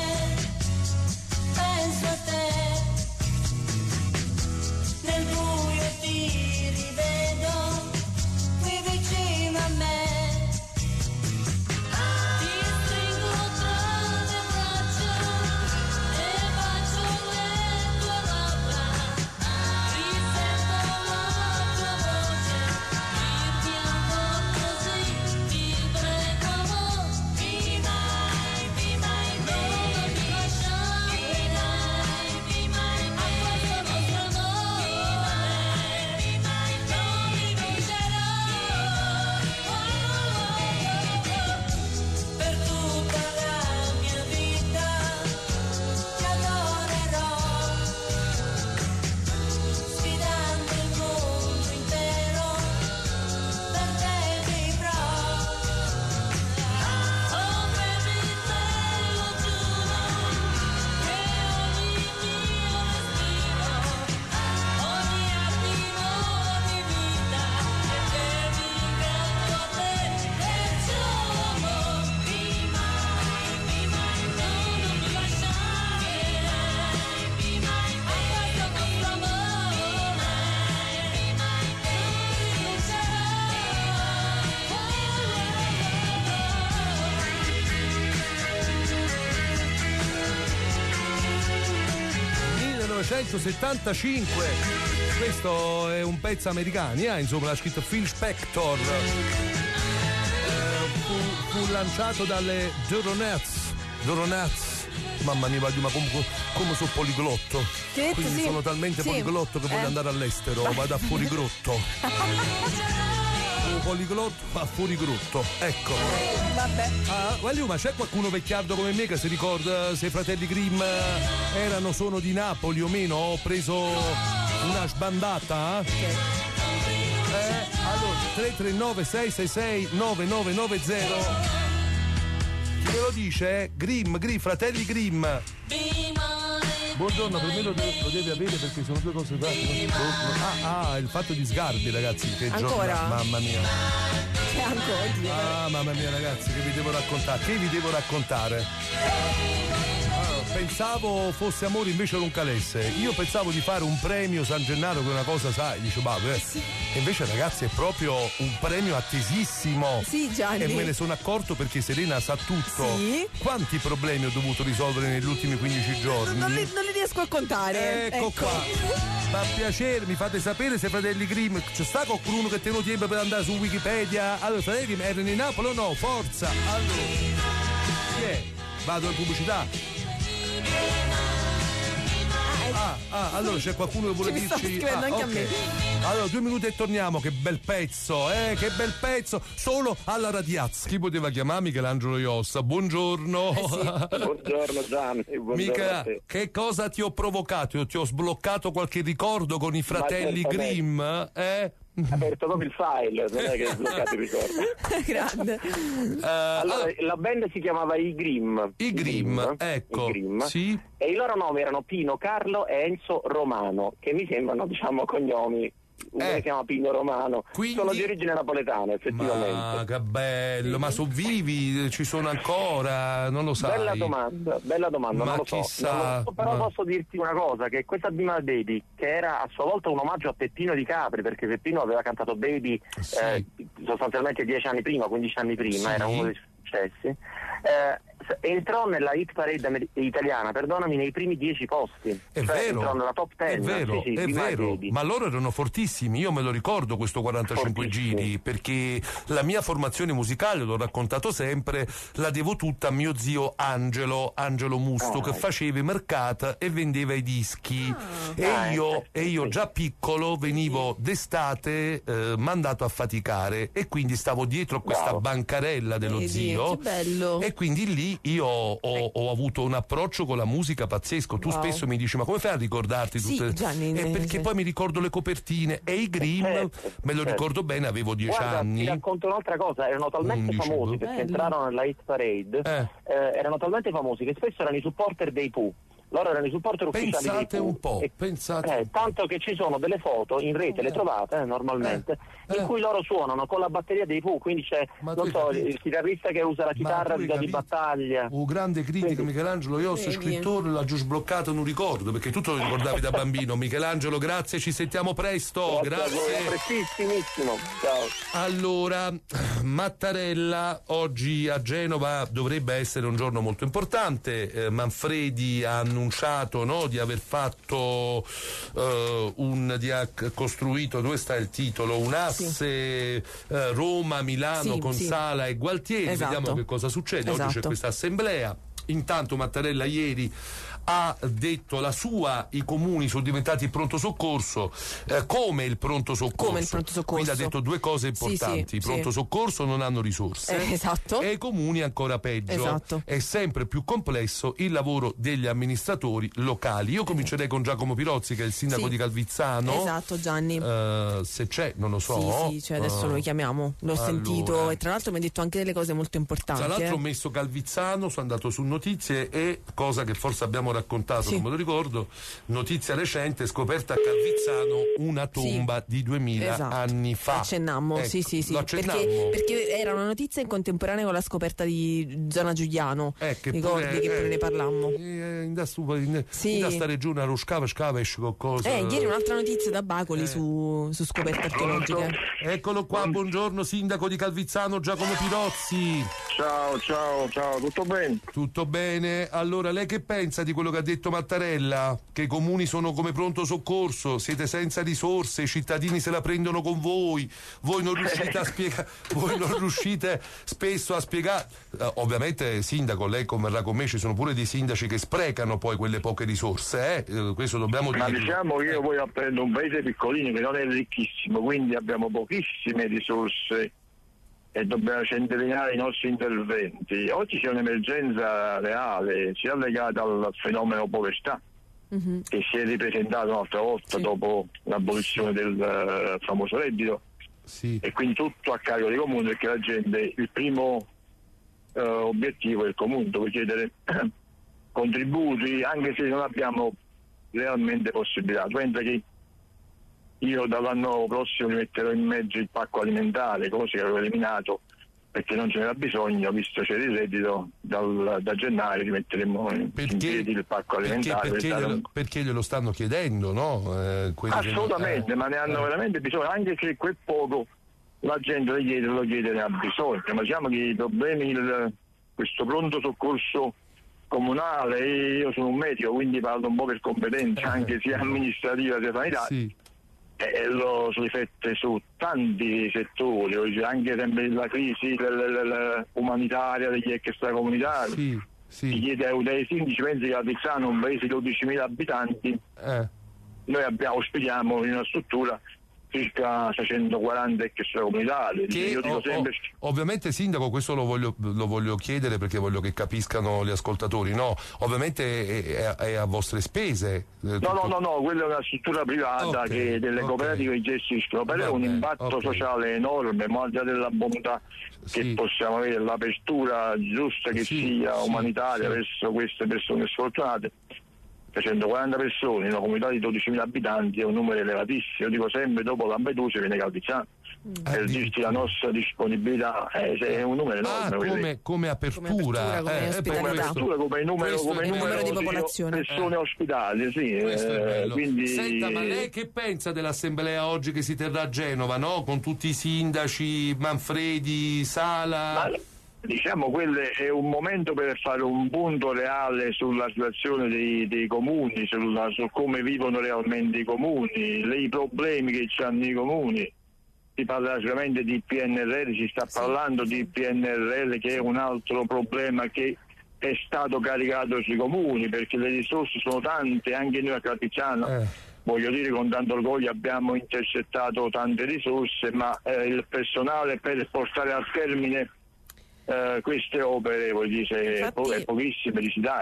penso a te, nel buio ti rivedo qui vicino a me, ti stringo tra le braccia e bacio le tue labbra, risento la tua voce, ti piango così, ti prego amore, be my millenovecentosettantacinque. Questo è un pezzo americano, eh? Insomma, l'ha scritto Phil Spector. Eh, fu, fu lanciato dalle The Ronettes. The Ronettes. Mamma mia, ma come, come sono poliglotto. Che Quindi sì, sono talmente sì. poliglotto che Eh. voglio andare all'estero, vado a fuorigrotto. Poliglotto a fuorigrotto, ecco. Vabbè. Ah, voglio, ma c'è qualcuno vecchiardo come me che si ricorda se i fratelli Grimm erano, sono di Napoli o meno? Ho preso una sbandata? Eh, allora, tre tre nove sei sei sei nove nove nove zero. Chi me lo dice? Grimm, Grimm, fratelli Grimm. Buongiorno, per me lo deve, lo deve avere perché sono due cose fatte. Ah, ah, il fatto di Sgarbi, ragazzi, che Ancora? giornata, mamma mia. Che ancora? Ah, mamma mia, ragazzi, che vi devo raccontare? Che vi devo raccontare? Allora, pensavo fosse amore, invece non calesse. Io pensavo di fare un premio San Gennaro, che è una cosa, sai, dice, bah, beh. E invece, ragazzi, è proprio un premio attesissimo. Sì, Gianni. E me ne sono accorto perché Serena sa tutto. Sì. Quanti problemi ho dovuto risolvere negli ultimi quindici giorni? Non li, non li riesco a contare. Ecco, qua. Fa piacere, mi fate sapere se fratelli Grimm c'è sta qualcuno che te lo tiene per andare su Wikipedia. Allora, fratelli Grimm erano in Napoli o no? Forza! Allora, chi è? Vado in pubblicità. Ah, ah, allora c'è qualcuno che vuole Ci mi sta dirci. scrivendo Ah, anche a ok. me. Allora, due minuti e torniamo, che bel pezzo, eh, che bel pezzo, solo alla Radiaz. Chi poteva chiamarmi? Michelangelo Iossa, buongiorno. Eh Buongiorno Gianni, buongiorno Mica, a te. che cosa ti ho provocato? Io ti ho sbloccato qualche ricordo con i fratelli certamente. Grimm, eh? Ha aperto proprio il file, non è che è sbloccato il ricordo. Grande. Eh, Allora, allora, la band si chiamava I Grimm. I Grimm, ecco, I Grimm. sì. E i loro nomi erano Pino, Carlo e Enzo Romano, che mi sembrano, diciamo, cognomi. Uno Eh. si chiama Pino Romano. Quindi- Sono di origine napoletana, effettivamente. Ma che bello, ma sono vivi? Ci sono ancora? Non lo sai. Bella domanda, bella domanda, Ma non lo so. chissà, Non lo so, però ma- posso dirti una cosa, che questa Be My Baby, che era a sua volta un omaggio a Peppino Di Capri, perché Peppino aveva cantato Baby Sì. eh, sostanzialmente dieci anni prima, quindici anni prima, Sì. era uno dei successi. Eh, s- entrò nella hit parade amer- italiana, perdonami, nei primi dieci posti. È Cioè, vero, entrò nella top è ten. vero, Sì, sì, è Be My vero, Baby. ma loro erano fortissimi, io me lo ricordo questo quarantacinque Fortissimi. giri, perché la mia formazione musicale, l'ho raccontato sempre, la devo tutta a mio zio Angelo, Angelo Musto, Ah. che faceva i mercata e vendeva i dischi. E, Ah, io, ecco, e io sì. già piccolo venivo d'estate eh, mandato a faticare e quindi stavo dietro a questa Bravo. bancarella dello Vedi, zio. che bello. E quindi lì io ho, ho avuto un approccio con la musica pazzesco. Tu Wow. spesso mi dici, ma come fai a ricordarti Sì, tutte? Gianni, Eh, eh, perché sì. poi mi ricordo le copertine e i Grimm, Certo, me lo certo. ricordo bene, avevo dieci Guarda, anni. ti racconto un'altra cosa, erano talmente undici, famosi boh. perché Bello. entrarono nella hit parade, Eh. eh, erano talmente famosi che spesso erano i supporter dei Pooh. Loro erano i supporter ufficiali dei Pensate Pooh. un po', E- pensate. eh, tanto che ci sono delle foto in rete, le trovate eh, normalmente, Eh, in eh. cui loro suonano con la batteria dei Pooh, quindi c'è, Ma non tu so, hai capito? il chitarrista che usa la Ma chitarra tu di, hai di capito? battaglia. Un grande critico, Vedi. Michelangelo Iossa, Vedi. scrittore, l'ha già sbloccato, non ricordo, perché tu te lo ricordavi da bambino. Michelangelo, grazie, ci sentiamo presto, Grazie a voi, grazie. a prestissimissimo. Ciao. Allora, Mattarella oggi a Genova dovrebbe essere un giorno molto importante. Eh, Manfredi ha annunciato, no, di aver fatto eh, un di ha costruito, dove sta il titolo? Un asse eh, Roma-Milano Sì, con sì. Sala e Gualtieri. Esatto. Vediamo che cosa succede. Oggi c'è Esatto. questa assemblea. Intanto Mattarella ieri ha detto la sua, i comuni sono diventati il pronto soccorso, eh, come il pronto soccorso. Come il pronto soccorso. Quindi ha detto due cose Sì, importanti: sì, il pronto sì. soccorso non hanno risorse, Eh, esatto. e i comuni ancora peggio. Esatto. È sempre più complesso il lavoro degli amministratori locali. Io comincerei con Giacomo Pirozzi, che è il sindaco Sì. di Calvizzano. Esatto, Gianni. Eh, se c'è, non lo so. Sì, sì, cioè adesso Eh, lo chiamiamo. L'ho allora. sentito e tra l'altro mi ha detto anche delle cose molto importanti. Tra l'altro ho eh. messo Calvizzano, sono andato su Notizie e, cosa che forse abbiamo raccontato, Sì. non me lo ricordo, notizia recente, scoperta a Calvizzano una tomba di duemila Esatto. anni fa. Accennammo, Ecco, sì, sì, sì. lo Perché, accennammo. perché era una notizia in contemporanea con la scoperta di Zona Giuliano. Eh, che Ricordi pure, che pure eh, ne parlammo? eh, in da stu- in- Sì. in da sta regione lo scava scava esce qualcosa. Eh, ieri un'altra notizia da Bacoli Eh. su, su scoperte archeologiche. Eccolo qua, buongiorno sindaco di Calvizzano Giacomo Pirozzi. Ciao, ciao, ciao, tutto bene? Tutto molto bene. Allora, lei che pensa di quello che ha detto Mattarella? Che i comuni sono come pronto soccorso, siete senza risorse, i cittadini se la prendono con voi, voi non riuscite a spiegare, voi non riuscite spesso a spiegare. Uh, ovviamente, sindaco, lei converrà con me, ci sono pure dei sindaci che sprecano poi quelle poche risorse, eh? Uh, questo dobbiamo dire. Ma diciamo che io poi apprendo un paese piccolino che non è ricchissimo, quindi abbiamo pochissime risorse e dobbiamo centellinare i nostri interventi. Oggi c'è un'emergenza reale, sia legata al fenomeno povertà, mm-hmm. che si è ripresentato un'altra volta sì. dopo l'abolizione del uh, famoso reddito, sì. e quindi tutto a carico dei comuni, perché la gente, il primo uh, obiettivo è il comune, dove chiedere contributi, anche se non abbiamo realmente possibilità. Pensa che io dall'anno prossimo mi metterò in mezzo il pacco alimentare, cosa che avevo eliminato perché non ce n'era bisogno, visto c'era il reddito, dal, da gennaio rimetteremo in, in piedi il pacco alimentare. Perché, perché, glielo, perché glielo stanno chiedendo, no? Eh, Assolutamente, che... ma ne hanno eh. veramente bisogno, anche se quel poco la gente lo chiede, lo chiede, ne ha bisogno. Ma diciamo che i problemi, il, questo pronto soccorso comunale, io sono un medico, quindi parlo un po' per competenza, anche sia amministrativa sia sanitaria. Sì. E lo si riflette su tanti settori, anche sempre la crisi umanitaria degli extracomunitari. Sì, sì. Si chiede ai sindaci, pensi che a Tizzano, un paese di dodicimila abitanti, eh. noi abbiamo, ospitiamo in una struttura circa seicentoquaranta extracomunitari. Che io dico oh, sempre... oh, ovviamente, sindaco, questo lo voglio, lo voglio chiedere perché voglio che capiscano gli ascoltatori, no? Ovviamente è, è, è a vostre spese. No, tutto... no, no, no, quella è una struttura privata, okay, che delle okay. cooperative gestiscono, però è un impatto okay. sociale enorme, ma al di là della bontà sì. che possiamo avere, l'apertura giusta che sì, sia sì, umanitaria sì. verso queste persone sfortunate. trecentoquaranta persone in una comunità di dodicimila abitanti è un numero elevatissimo. Io dico sempre, dopo Lampedusa viene Caldizzano, mm. per dirti la nostra disponibilità, eh, è un numero enorme. Ah, come, come apertura, come, eh, come apertura, come numero, come numero, numero di di popolazione, persone eh. ospitali, sì. Eh, quindi... Senta, ma lei che pensa dell'assemblea oggi che si terrà a Genova, no? Con tutti i sindaci, Manfredi, Sala... Ma... Diciamo, quello è un momento per fare un punto reale sulla situazione dei, dei comuni, sulla, su come vivono realmente i comuni, i problemi che hanno i comuni. Si parla sicuramente di P N R R, si sta parlando di P N R R, che è un altro problema che è stato caricato sui comuni, perché le risorse sono tante, anche noi a Caldizzano. Eh. Voglio dire, con tanto orgoglio abbiamo intercettato tante risorse, ma eh, il personale per portare a termine Uh, queste opere, vuol dire, Infatti... è pochissime,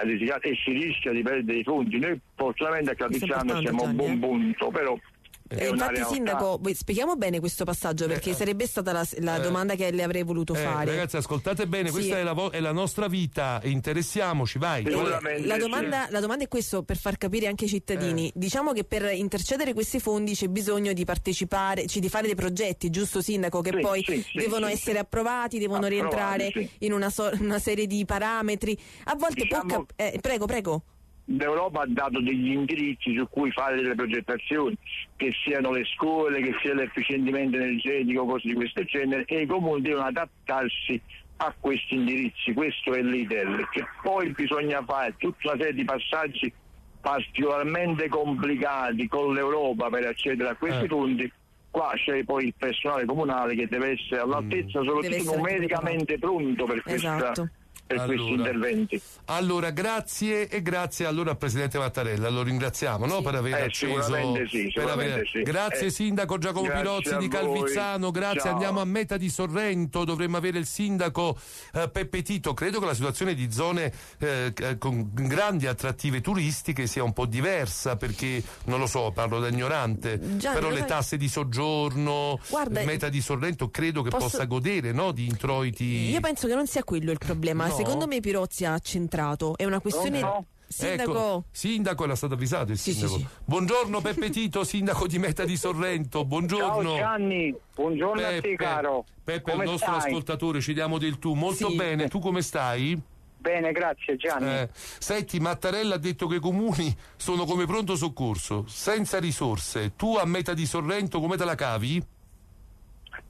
e si rischia di perdere i fondi. Noi fortunatamente a Caldizzano siamo a un buon punto, però Eh, infatti, sindaco, spieghiamo bene questo passaggio, perché eh, sarebbe stata la, la eh, domanda che le avrei voluto eh, fare. Ragazzi, ascoltate bene, sì. questa è la, vo- è la nostra vita, interessiamoci, vai. La domanda, la domanda è questo, per far capire anche ai cittadini. Eh. Diciamo che per intercedere questi fondi c'è bisogno di partecipare, cioè di fare dei progetti, giusto, sindaco? Che sì, poi sì, devono sì, essere sì. approvati, devono approvati, rientrare sì. in una, so- una serie di parametri. A volte diciamo... può cap- eh, prego, prego. L'Europa ha dato degli indirizzi su cui fare delle progettazioni, che siano le scuole, che sia l'efficientamento energetico, cose di questo genere, e i comuni devono adattarsi a questi indirizzi. Questo è l'iter, che poi bisogna fare tutta una serie di passaggi particolarmente complicati con l'Europa per accedere a questi eh. fondi. Qua c'è poi il personale comunale che deve essere all'altezza, mm. soprattutto numericamente pronto per questa esatto. per allora, questi interventi. Allora, grazie e grazie allora al Presidente Mattarella, lo ringraziamo sì. no, per aver eh, acceso. Sicuramente sì, per aver... sì. Grazie eh, Sindaco Giacomo grazie Pirozzi di Calvizzano, grazie. Ciao. Andiamo a Meta di Sorrento, dovremmo avere il Sindaco eh, Peppe Tito. Credo che la situazione di zone eh, con grandi attrattive turistiche sia un po' diversa, perché non lo so, parlo da ignorante, Gianni, però le tasse di soggiorno, Guarda, Meta di Sorrento credo che posso... possa godere, no, di introiti. Io penso che non sia quello il problema. No. Secondo me Pirozzi ha accentrato, è una questione. No. Sindaco, ecco, sindaco era stato avvisato il sì, sindaco. Sì, sì. Buongiorno Peppe Tito, sindaco di Meta di Sorrento. Buongiorno. Ciao Gianni, buongiorno Peppe, a te caro. Peppe, come il nostro stai? ascoltatore, ci diamo del tu. Molto sì. bene, tu come stai? Bene, grazie Gianni. Eh, senti, Mattarella ha detto che i comuni sono come pronto soccorso, senza risorse. Tu a Meta di Sorrento come te la cavi?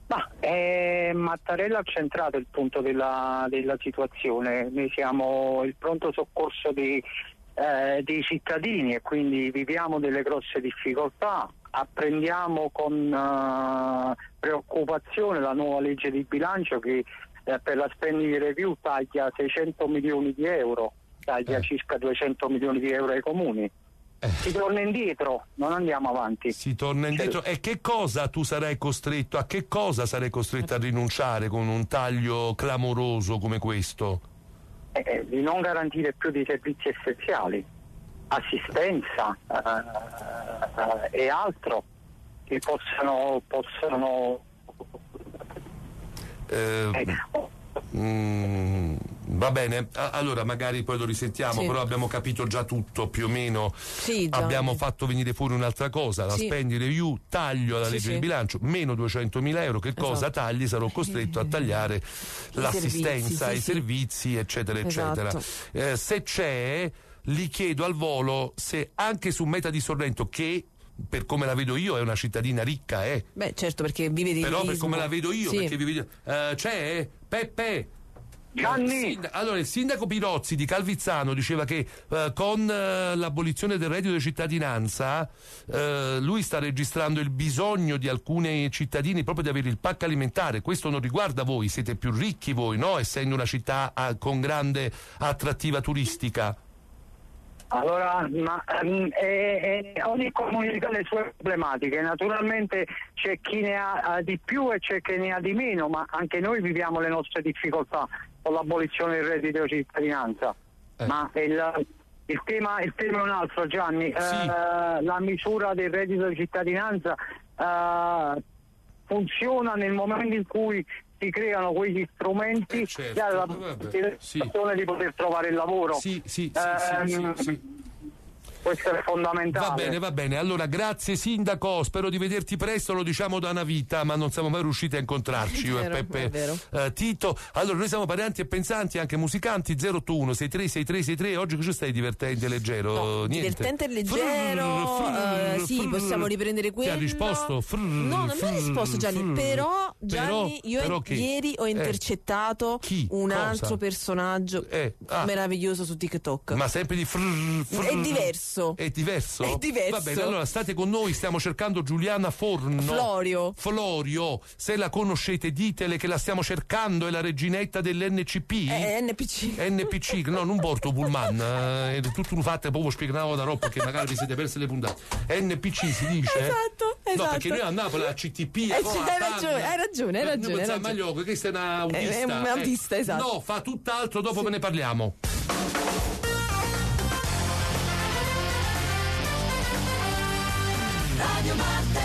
Ma eh, Mattarella ha centrato il punto della, della situazione. Noi siamo il pronto soccorso dei, eh, dei cittadini e quindi viviamo delle grosse difficoltà. Apprendiamo con uh, preoccupazione la nuova legge di bilancio che eh, per la spending review taglia seicento milioni di euro, taglia eh. circa duecento milioni di euro ai comuni. Eh. Si torna indietro, non andiamo avanti. Si torna indietro. Cioè, e che cosa tu sarai costretto, a che cosa sarai costretto a rinunciare con un taglio clamoroso come questo? Eh, di non garantire più dei servizi essenziali, assistenza uh, uh, e altro che possano possono eh, ecco. mm, va bene, allora magari poi lo risentiamo, sì. Però abbiamo capito già tutto più o meno, sì, abbiamo fatto venire fuori un'altra cosa, la sì. spending review, taglio alla sì, legge sì. di bilancio, meno duecentomila euro, che cosa esatto. tagli? Sarò costretto a tagliare I l'assistenza, servizi, sì, i sì. servizi eccetera esatto. eccetera. Eh, se c'è, li chiedo al volo se anche su Meta di Sorrento, che per come la vedo io è una cittadina ricca, eh. Beh, certo, perché vive di però turismo. per come la vedo io, sì. perché vive, uh, c'è Peppe. Gianni. Allora, il sindaco Pirozzi di Calvizzano diceva che uh, con uh, l'abolizione del reddito di cittadinanza uh, lui sta registrando il bisogno di alcuni cittadini proprio di avere il pacco alimentare. Questo non riguarda voi, siete più ricchi voi, no? Essendo una città uh, con grande attrattiva turistica. Allora, ma, um, eh, eh, ogni comunità ha le sue problematiche, naturalmente c'è chi ne ha uh, di più e c'è chi ne ha di meno, ma anche noi viviamo le nostre difficoltà con l'abolizione del reddito di cittadinanza. Eh. Ma il, il, tema, il tema è un altro, Gianni. Sì. Uh, la misura del reddito di cittadinanza uh, funziona nel momento in cui si creano quegli strumenti eh certo, che hanno la vabbè, sì. di poter trovare il lavoro. Sì, sì, sì, eh, sì, sì, sì. Questo è fondamentale. Va bene, va bene. Allora, grazie sindaco, spero di vederti presto, lo diciamo da una vita, ma non siamo mai riusciti a incontrarci io e Peppe uh, Tito. Allora, noi siamo parenti e pensanti, anche musicanti. Zero otto uno sei tre sei tre sei tre. Oggi cosa stai divertente e leggero? No, Niente. divertente e leggero. Frrr, frrr, uh, sì, frrr, possiamo riprendere quello. Ti ha risposto? Frrr, no, non mi ha risposto Gianni, frrr, però Gianni, però, io però ieri ho intercettato eh. un Cosa? altro personaggio eh. ah. meraviglioso su TikTok. Ma sempre di frrr, frrr. È diverso. È diverso. È diverso. Va bene, allora state con noi, stiamo cercando Giuliana Forno. Florio. Florio, se la conoscete ditele che la stiamo cercando, è la reginetta dell'N C P. È N P C. N P C, no, non porto Pullman, eh, è tutto un fatto, proprio spiegavo da roba che magari vi siete perse le puntate. N P C si dice? Esatto, esatto. No, perché noi a Napoli la C T P eh, sì, hai ragione, hai ragione, hai ragione. Noi pensiamo agli occhi, questa è una autista. È un autista, eh. esatto. No, fa tutt'altro, dopo sì. ve ne parliamo. Radio Matte.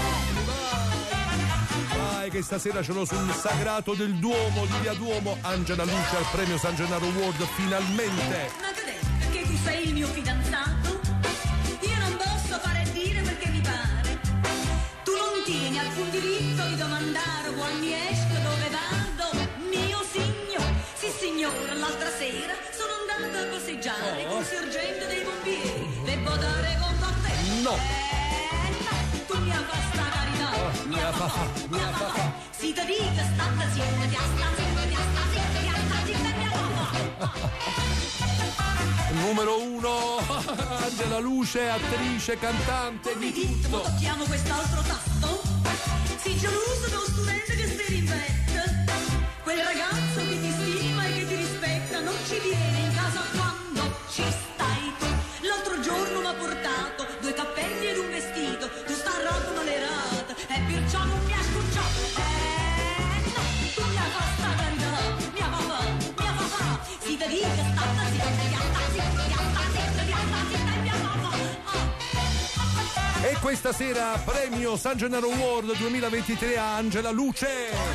Vai che stasera ce l'ho sul sagrato del Duomo di Via Duomo. Angela Luce al premio San Gennaro Award finalmente. Ma che detto che tu sei il mio fidanzato? Io non posso fare e dire perché mi pare. Tu non tieni alcun diritto di domandare quando esco, dove vado, mio signor. Sì signor, l'altra sera sono andata a passeggiare oh. con il sergente dei pompieri. Devo dare conto a te. No. Eh, no, tu mi ha fatto sta carità. Oh, mi ha fatto, mi ha fatto. Si ti dica, state zitta, ti sta zitta, ti sta zitta, ti sta zitta, mi ha fatto. Numero uno, Angela Luce, attrice, cantante di tutto. Tocchiamo quest'altro tasto. Sii geloso dello studente che stai in vetta. Quel ragazzo che ti stima e che ti rispetta non ci viene in casa quando ci stai tu. L'altro giorno mi ha portato due cappelli ed un vestito. Tu sta roba malerata e perciò non mi ha scucciato. Eh no, tu mi ha fatto sta cantare, mi ha fatto, mi ha fatto. Si ti dica stata zitta, ti sta zitta, ti sta zitta, ti sta zitta e mi ha fatto. E questa sera premio San Gennaro Award duemilaventitré a Angela Luce.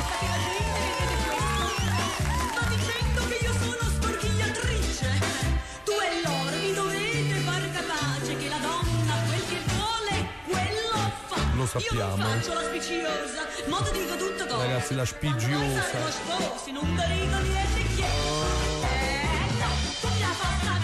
Sta dicendo che io sono sporchigliatrice. Tu e loro vi dovete far capace che la donna quel che vuole, quello fa. Lo sappiamo. Io non faccio la spicciosa, mo ti dico tutto cosa. Ragazzi, la spiggiosa. Quando sposi, non ti dico niente chi è. Eh, no, tu mi ha fatta Oh ragazzi,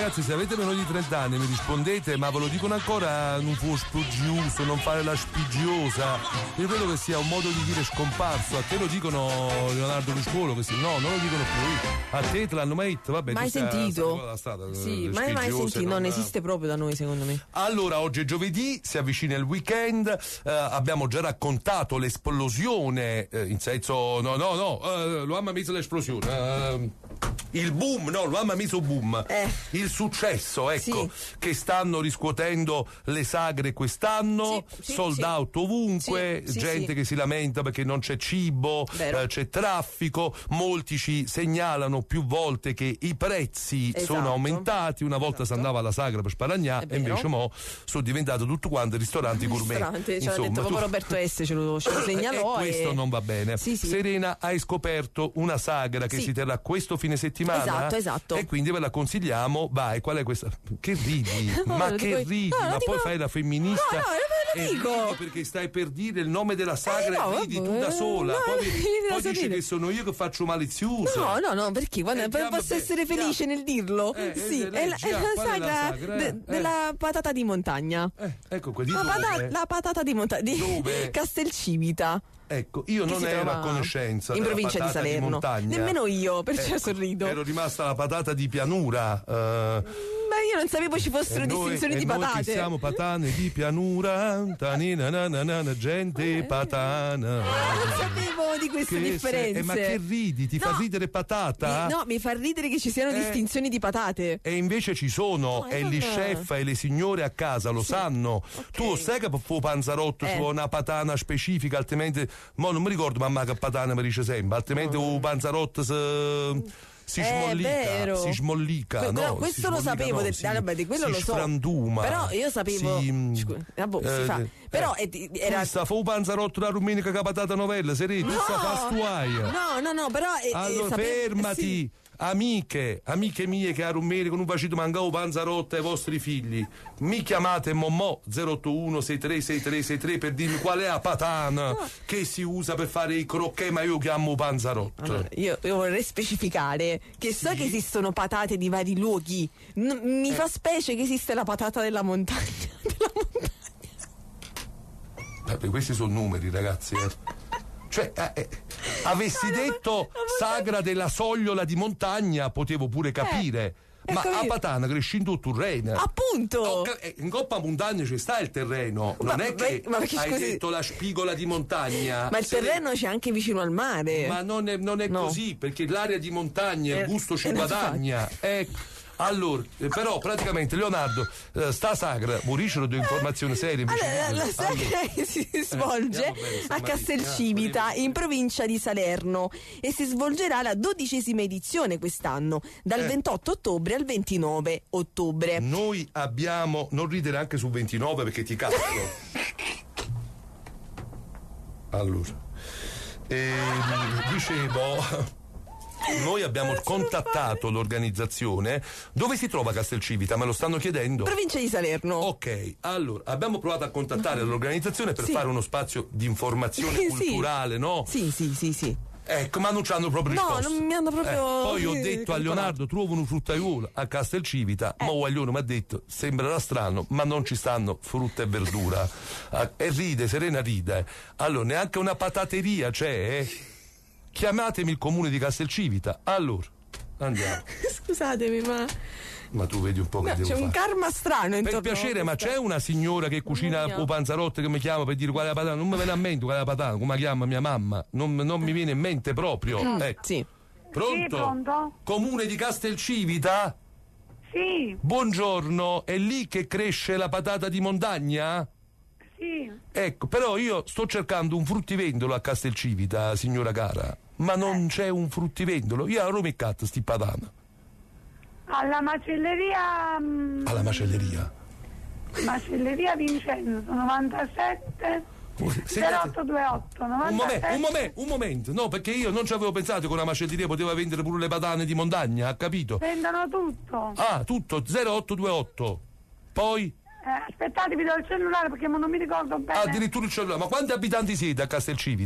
ragazzi, se avete meno di trenta anni mi rispondete, ma ve lo dicono ancora, non fu spugioso, non fare la spigiosa. Io credo che sia un modo di dire scomparso. A te lo dicono Leonardo Ruscolo, che sì, no, non lo dicono più. A te te l'hanno mai detto, vabbè. Mai sentito? Strada, sì, mai mai sentito, non... non esiste proprio da noi, secondo me. Allora, oggi è giovedì, si avvicina il weekend, eh, abbiamo già raccontato l'esplosione, eh, in senso, no, no, no, eh, lo hanno messo l'esplosione. Eh, il boom, no, lo hanno messo boom. Eh. Il successo, ecco, sì. che stanno riscuotendo le sagre quest'anno, sì, sì, sold sì. out ovunque, sì, gente sì. che si lamenta perché non c'è cibo, eh, c'è traffico, molti ci segnalano più volte che i prezzi esatto. sono aumentati, una volta si andava alla sagra per sparagnare e invece mo sono diventato tutto quanto ristoranti gourmet. Ristorante, ce l'ha Insomma, detto proprio tu... Roberto S, ce lo, ce lo segnalò. e questo e... non va bene. Sì, sì. Serena, hai scoperto una sagra che sì. si terrà questo fine settimana. Esatto, esatto. E quindi ve la consigliamo. Vai, qual è questa? Che ridi? No, ma lo che dico... ridi? no, ma dico... poi fai la femminista. No, no, non lo dico. E ridi perché stai per dire il nome della sagra eh, no, e ridi vabbè, tu da sola. no, poi poi so dici dire. che sono io che faccio malizioso. No, no, no, perché quando Eh, posso vabbè, essere felice già. nel dirlo. Eh, sì, eh, è la, è già, la qual è la sagra, sagra, de- eh? della patata di montagna. Eh, ecco qua, di la, dove? pata- la patata di montagna di Dove? Castelcivita. Ecco, io Che non si ero trova a conoscenza in della provincia di patata di Salerno. montagna. Nemmeno io, perciò Ecco, sorrido. Ero rimasta la patata di pianura. eh, Ma io non sapevo ci fossero e noi- distinzioni e di noi patate. che siamo patane di pianura, tanina, na, na, na, na, gente patana. Non sapevo di queste Che se- differenze. eh, ma che ridi? Ti fa No. ridere patata? Mi- no, mi fa ridere che ci siano Eh. distinzioni di patate. E invece ci sono, No, e vabbè. gli chef e le signore a casa lo sanno. Tu sai che per fu panzarotto Eh. ci vuole una patana specifica, altrimenti, mo non mi ricordo mamma che patana mi dice sempre, altrimenti un panzarotto si, si Eh, smollica, vero. si smollica, Que- no? no, questo si lo smollica, sapevo, no, de- si, ah, vabbè, di quello si lo so. sfranduma, Però io sapevo- si, Scusa, ah, boh, si fa. Però è- era- questa fu un panzarotto da rumenica che patata novella, serena, questa fa stuaia. No, no, no, però eh, eh, Allora sapevo- fermati, sì. amiche, amiche mie che a Rumeri con un bacino mancavo panzarotta ai vostri figli. Mi chiamate Mommo zero otto uno sei tre sei tre sei tre per dirmi qual è la patana che si usa per fare i crocchè, ma io chiamo panzarotto. Allora, io, io vorrei specificare che so che esistono patate di vari luoghi. N- mi fa specie che esiste la patata della montagna. della montagna. Vabbè, questi sono numeri, ragazzi. eh. Cioè, eh, eh, avessi No, no, detto ma- ma- sagra della sogliola di montagna, potevo pure capire. eh, Ma capito. a patana cresce in tutto il terreno. Appunto. Ho ca- eh, in Coppa Montagna ci sta il terreno, non Ma- è che ma- ma perché, hai scusi- detto la spigola di montagna. Ma il Se ne- terreno c'è anche vicino al mare. Ma non è, non è No. così, perché l'area di montagna, il Eh, gusto ci eh, guadagna. Ecco. Allora, eh, però praticamente Leonardo, eh, sta sagra, moriscono di informazioni serie. invece Allora, di- la sagra allora. si svolge andiamo bene a stamattina. Castelcivita, in provincia di Salerno, e si svolgerà la dodicesima edizione quest'anno, dal Eh. ventotto ottobre al ventinove ottobre. Noi abbiamo, non ridere anche su ventinove perché ti casco. Allora, ehm, dicevo, noi abbiamo contattato l'organizzazione. Dove si trova Castelcivita? Me lo stanno chiedendo. Provincia di Salerno. Ok, allora abbiamo provato a contattare l'organizzazione per Sì. fare uno spazio di informazione Sì. culturale, no? Sì, sì, sì, sì. Ecco, ma non ci hanno proprio No, risposto. non mi hanno proprio- Eh, poi ho eh, detto a calcolato. Leonardo, trovo un fruttaiolo a Castelcivita, Eh. ma Guaglione mi ha detto, sembrerà strano, ma non ci stanno frutta e verdura. Ah, e ride, Serena ride. Allora, neanche una patateria c'è, eh? Chiamatemi il comune di Castelcivita. Allora, andiamo. Scusatemi, ma Ma tu vedi un po' che no, devo c'è fare. un karma strano Per intorno piacere, a ma questa- c'è una signora che cucina mia. o panzarotte che mi chiama per dire qual è la patata? Non mi viene a mente qual è la patata, come la chiama mia mamma? Non, non mi viene in mente proprio. Mm, Ecco. sì. Pronto? Sì, pronto? Comune di Castelcivita? Sì, Buongiorno, è lì che cresce la patata di montagna? sì. Ecco, però io sto cercando un fruttivendolo a Castelcivita, signora cara, ma non c'è un fruttivendolo. Io a Roma e Cat sti patana. Alla macelleria... mm, Alla macelleria. Macelleria Vincenzo, novantasette Sentite- zero otto due otto Un momento, novantasette. un momento, un momento, no, perché io non ci avevo pensato che una macelleria poteva vendere pure le patane di montagna, ha capito? Vendono tutto. Ah, tutto, zero otto due otto. Poi? Eh, aspettate, vi do il cellulare perché non mi ricordo bene. Addirittura il cellulare. Ma quanti abitanti siete a Castelcivita?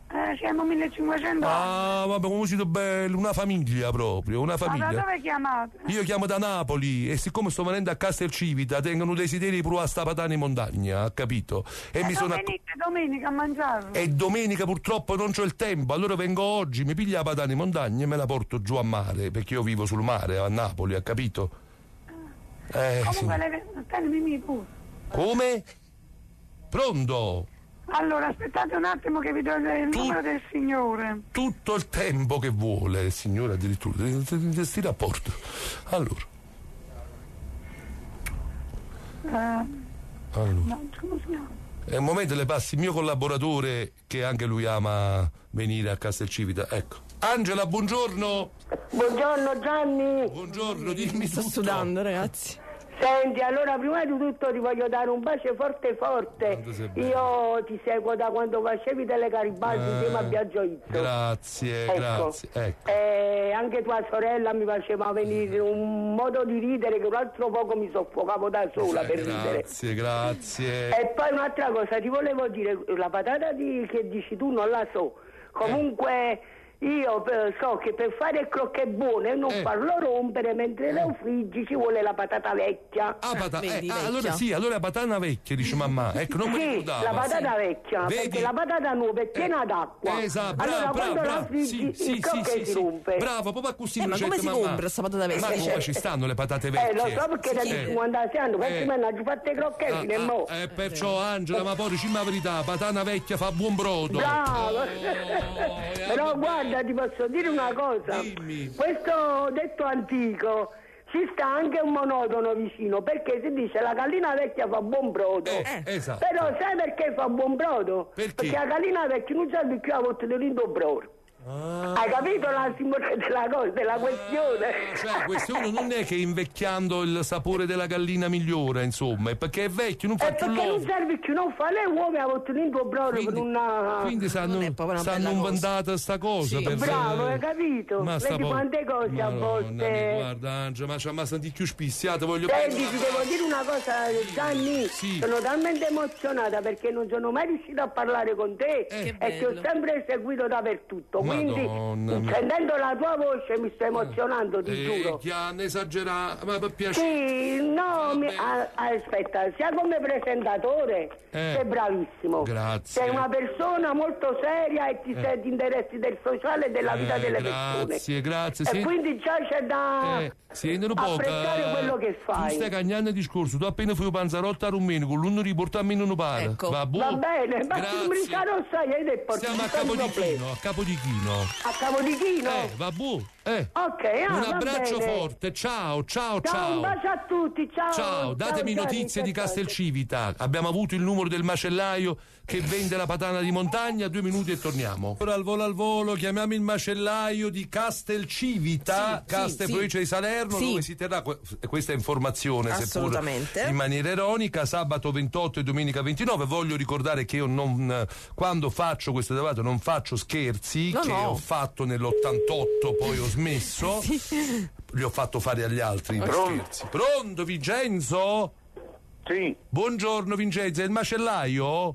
Eh, siamo millecinquecento. Ah, vabbè, come siete belli, una famiglia proprio, una famiglia. Ma da dove chiamate? Io chiamo da Napoli e siccome sto venendo a Castelcivita tengono desideri pure a sta patana in montagna, ha capito? E eh, mi sono venite domenica a mangiarlo. E domenica purtroppo non c'ho il tempo, allora vengo oggi, mi piglia la patana in montagna e me la porto giù a mare, perché io vivo sul mare, a Napoli, ha capito? Eh, Comunque sì. le... Aspettatemi pure. Come? Pronto? Allora, aspettate un attimo che vi do il tu, numero del signore. Tutto il tempo che vuole, il signore addirittura, di questi rapporti. Allora. Uh, allora. No, come si chiama? È un momento le passi il mio collaboratore che anche lui ama venire a Castelcivita. Ecco. Angela, buongiorno. Buongiorno Gianni. Buongiorno, dimmi Sto tutto. sudando, ragazzi. Senti, allora prima di tutto ti voglio dare un bacio forte forte. Io ti seguo da quando facevi delle Garibaldi Eh, insieme a Biagio Izzo. Grazie, Ecco. grazie. Ecco. E anche tua sorella mi faceva venire un modo di ridere che un altro poco mi soffocavo da sola per ridere. Grazie, grazie. E poi un'altra cosa, ti volevo dire, la patata di, che dici tu non la so. Comunque io eh, so che per fare il crocchè buone non Eh. farlo rompere, mentre lo friggi ci vuole la patata vecchia. Ah, pata- eh, ah, allora sì, allora la patata vecchia, dice mamma. Ecco, non mi Sì, ricordavo. la patata vecchia, Vedi? perché la patata nuova è piena d'acqua. Esatto, bravo, allora bravo, quando bravo. la friggi Sì, il sì, crocchè sì, si sì. rompe. Bravo, proprio così Eh, ma come si compra sta patata vecchia? Ma come Cioè- ci stanno le patate Eh, vecchie? lo so perché da Sì. cinquanta anni, questi Eh. mi hanno fatto i crocchetti, Ah, e mo. ah, eh, perciò Angela, ma poi dicimi la verità, patana vecchia fa buon brodo. Bravo! Oh, Però guarda, ti posso dire una cosa. Questo detto antico ci sta anche un monotono vicino, perché si dice la gallina vecchia fa buon brodo. Eh, esatto. Però sai perché fa buon brodo? Perché? la gallina vecchia non serve più a volte dell'indobro. Ah. Hai capito la simbologia della cosa, della questione? Cioè, questo uno non è che invecchiando il sapore della gallina migliora, insomma, è perché è vecchio, non fa È più perché non l'uovo. serve più, non fa le uova a volte l'indobro per una... Quindi sanno, sanno inventata sta cosa. Sì. Per Bravo, hai capito? Ma sta Vedi po- quante cose a Madonna, volte. mi guarda Angela, ma c'ha ma sentì più spissiata, voglio Senti, ti devo dire una cosa, Gianni, sono talmente emozionata perché non sono mai riuscita a parlare con te e ti ho sempre seguito dappertutto, quindi Madonna mia. sentendo la tua voce mi sto emozionando, ti Eh, giuro. Chianne esagerato, ma per piacere. Sì, no, mi- ah, aspetta, sia come presentatore Eh. sei bravissimo. Grazie. Sei una persona molto seria e ti, sei- ti interessi del sociale e della vita Eh, delle persone. grazie, grazie. E Sì. quindi già c'è da Eh, senti un po'. apprezzare che- quello che Tu fai. stai cagnando il discorso, tu appena fai panzarotta a rumeno, con l'uno riportarmi in un pare. Ecco. Va, buh? Va bene, ma Grazie. mi non sai, hai detto Siamo a Capodichino, a Capodichino. A Capodichino? Eh, va, buh? Eh. Ok, ah, Un va abbraccio bene. forte, ciao, ciao, Ciao, ciao. un bacio a tutti, ciao. Ciao, datemi Gianni, notizie di ciao. Castelcivita. Abbiamo avuto il numero del macellaio che vende la patana di montagna. Due minuti e torniamo. Ora al volo al volo chiamiamo il macellaio di Castelcivita, Sì, Castel sì, provincia di Salerno, sì. dove si terrà que- questa informazione, seppur Assolutamente. in maniera ironica, sabato ventotto e domenica ventinove. Voglio ricordare che io non, quando faccio queste debate non faccio scherzi, No, che no. ho fatto nell'ottantotto, poi ho smesso. Li ho fatto fare agli altri. per Pronto? scherzi. Pronto, Vincenzo? Sì. Buongiorno Vincenzo, è il macellaio?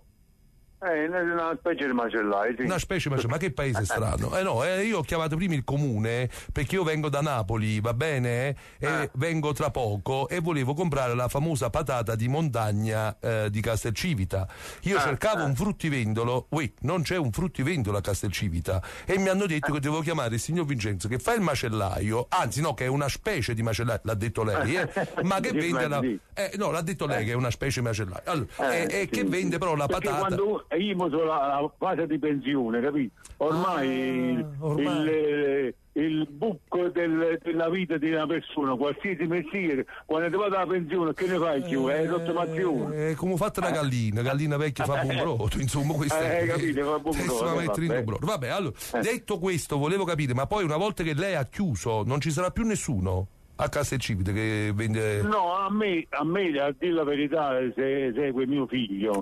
Eh, una specie di macellaio, sì. Una specie di macellaio, ma che paese strano. Eh no, eh, io ho chiamato prima il comune perché io vengo da Napoli, va bene? E vengo tra poco e volevo comprare la famosa patata di montagna eh, di Castelcivita. Io cercavo un fruttivendolo, ui, non c'è un fruttivendolo a Castelcivita e mi hanno detto che devo chiamare il signor Vincenzo che fa il macellaio, anzi no, che è una specie di macellaio, l'ha detto lei, eh, ma che vende la... Eh, no, l'ha detto lei che è una specie di macellaio. Allora, Eh, e, e sì, che sì. vende però la Perché patata... quando io sono la, la fase di pensione, capito? Ormai, il, ormai. Il, il buco del- della vita di una persona, qualsiasi mestiere, quando ti vado alla pensione, che ne fai più? È rottamazione. Eh, come ho fatto la gallina, gallina vecchia fa buon brodo, insomma questo Eh, è capito, fa buon adesso brodo, la mettere in vabbè. brodo. Vabbè, allora, detto questo, volevo capire, ma poi una volta che lei ha chiuso, non ci sarà più nessuno a Castelcivita che vende... No, a me, a me, a dire la verità, se, segue mio figlio.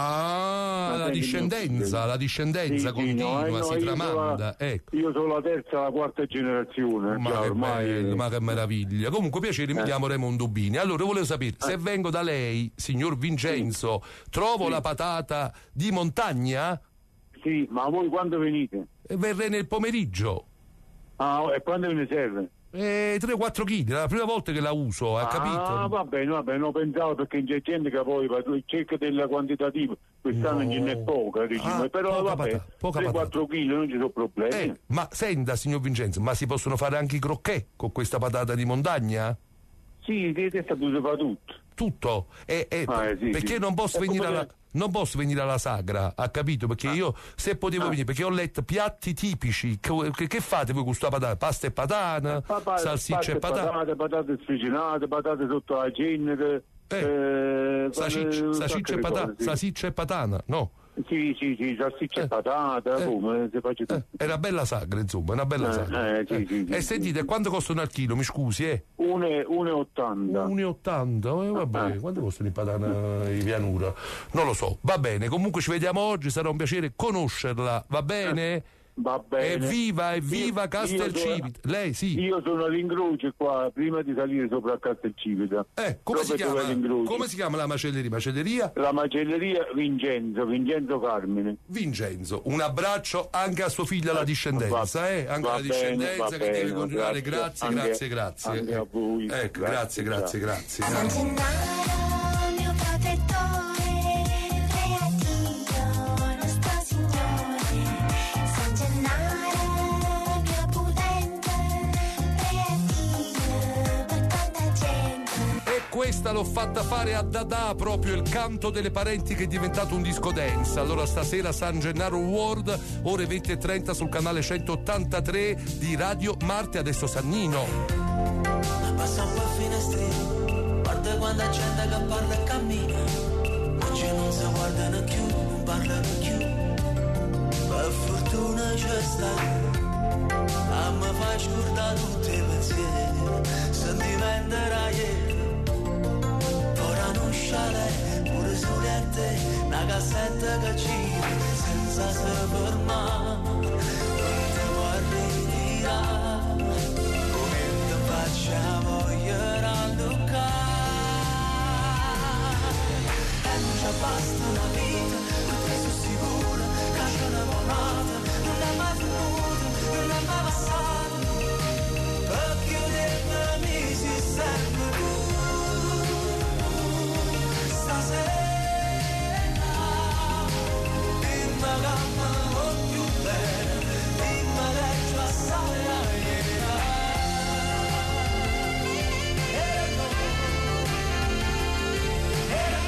Ah, Ma la segue discendenza, mio figlio. la discendenza Sì, sì, continua, no, eh, no, si io tramanda, sono la- ecco. Io sono la terza, la quarta generazione. Ma già, che ormai. bello, ma che meraviglia. Comunque piacere, mi Eh. chiamo Raimondo Bini. Allora volevo sapere, se vengo da lei, signor Vincenzo, trovo la patata di montagna? Sì, ma voi quando venite? E verrei nel pomeriggio. Ah, e quando ve ne serve? Eh, tre o quattro chili, è la prima volta che la uso, hai ah, capito? Ah, va bene, va bene, non pensavo perché c'è gente che poi va cerca della quantitativa, quest'anno no. ce n'è poca, diciamo, ah, però poca vabbè, tre quattro chili non ci sono problemi. Eh, ma senta, signor Vincenzo, ma si possono fare anche i crocchè con questa patata di montagna? Sì, di testa tu si fa tutto. Tutto? E, e, ah, eh, sì, perché sì. non posso venire alla... Che... Non posso venire alla sagra, ha capito? Perché ah. io, se potevo ah. venire, perché ho letto piatti tipici, che, che fate voi con questa patata? Pasta e patata, pa- salsiccia e patata? Patate, patate sficinate, patate sotto la cenere, eh. eh, salsiccia, salsiccia e patata, sì. salsiccia e patata, no? Sì, sì, sì, salsiccia e eh. patata, eh. come si faccia tutto. Eh. È una bella sagra, insomma, una bella eh, sagra. Eh, sì, sì, e sì, sentite, sì. quanto costano al chilo, mi scusi, eh? uno e ottanta. uno e ottanta, eh, va bene, ah. quanto costano i patana di pianura? Non lo so, va bene, comunque ci vediamo oggi, sarà un piacere conoscerla, va bene? Eh. Va bene. Evviva, evviva io, Castelcivita. Io Lei sì. Io sono all'incrocio qua, prima di salire sopra a Castelcivita. Eh, come si chiama? Come si chiama la macelleria? Macelleria? La macelleria Vincenzo, Vincenzo Carmine. Vincenzo, un abbraccio anche a suo figlio alla discendenza, va, eh? Anche alla discendenza che bene, deve continuare. Grazie, grazie, anche, grazie, grazie. Anche a voi. Ecco, grazie, grazie, grazie. San Gennaro, mio protettore, re a Dio, nostro Signore. San Gennaro, mio pudente, re a Dio, per tanta gente. E questa l'ho fatta fare a Dada, proprio il canto delle parenti che è diventato un disco dance. Allora stasera San Gennaro World, ore venti e trenta sul canale centottantatré di Radio Marte. Adesso Sannino. Passa un po' a finestrino, guarda quanta gente che parla e cammina. Oggi non si guardano più, non parlano più. Per fortuna c'è sta, a me fa scordare tutti i pensieri. Sentimento ieri, ora non sciale, pure solette, una cassetta che gira, senza se fermare. Non ti puoi ritirare, come ti faccia voglia rallucare. E non ci basta una vita, perché sono sicuro che c'è una volata, non è mai venuta, non è mai passata. Perché io dentro mi si serve tu. Stasera dimmi che mi voglio bene, dimmi che ci assai la vita. Era tu, era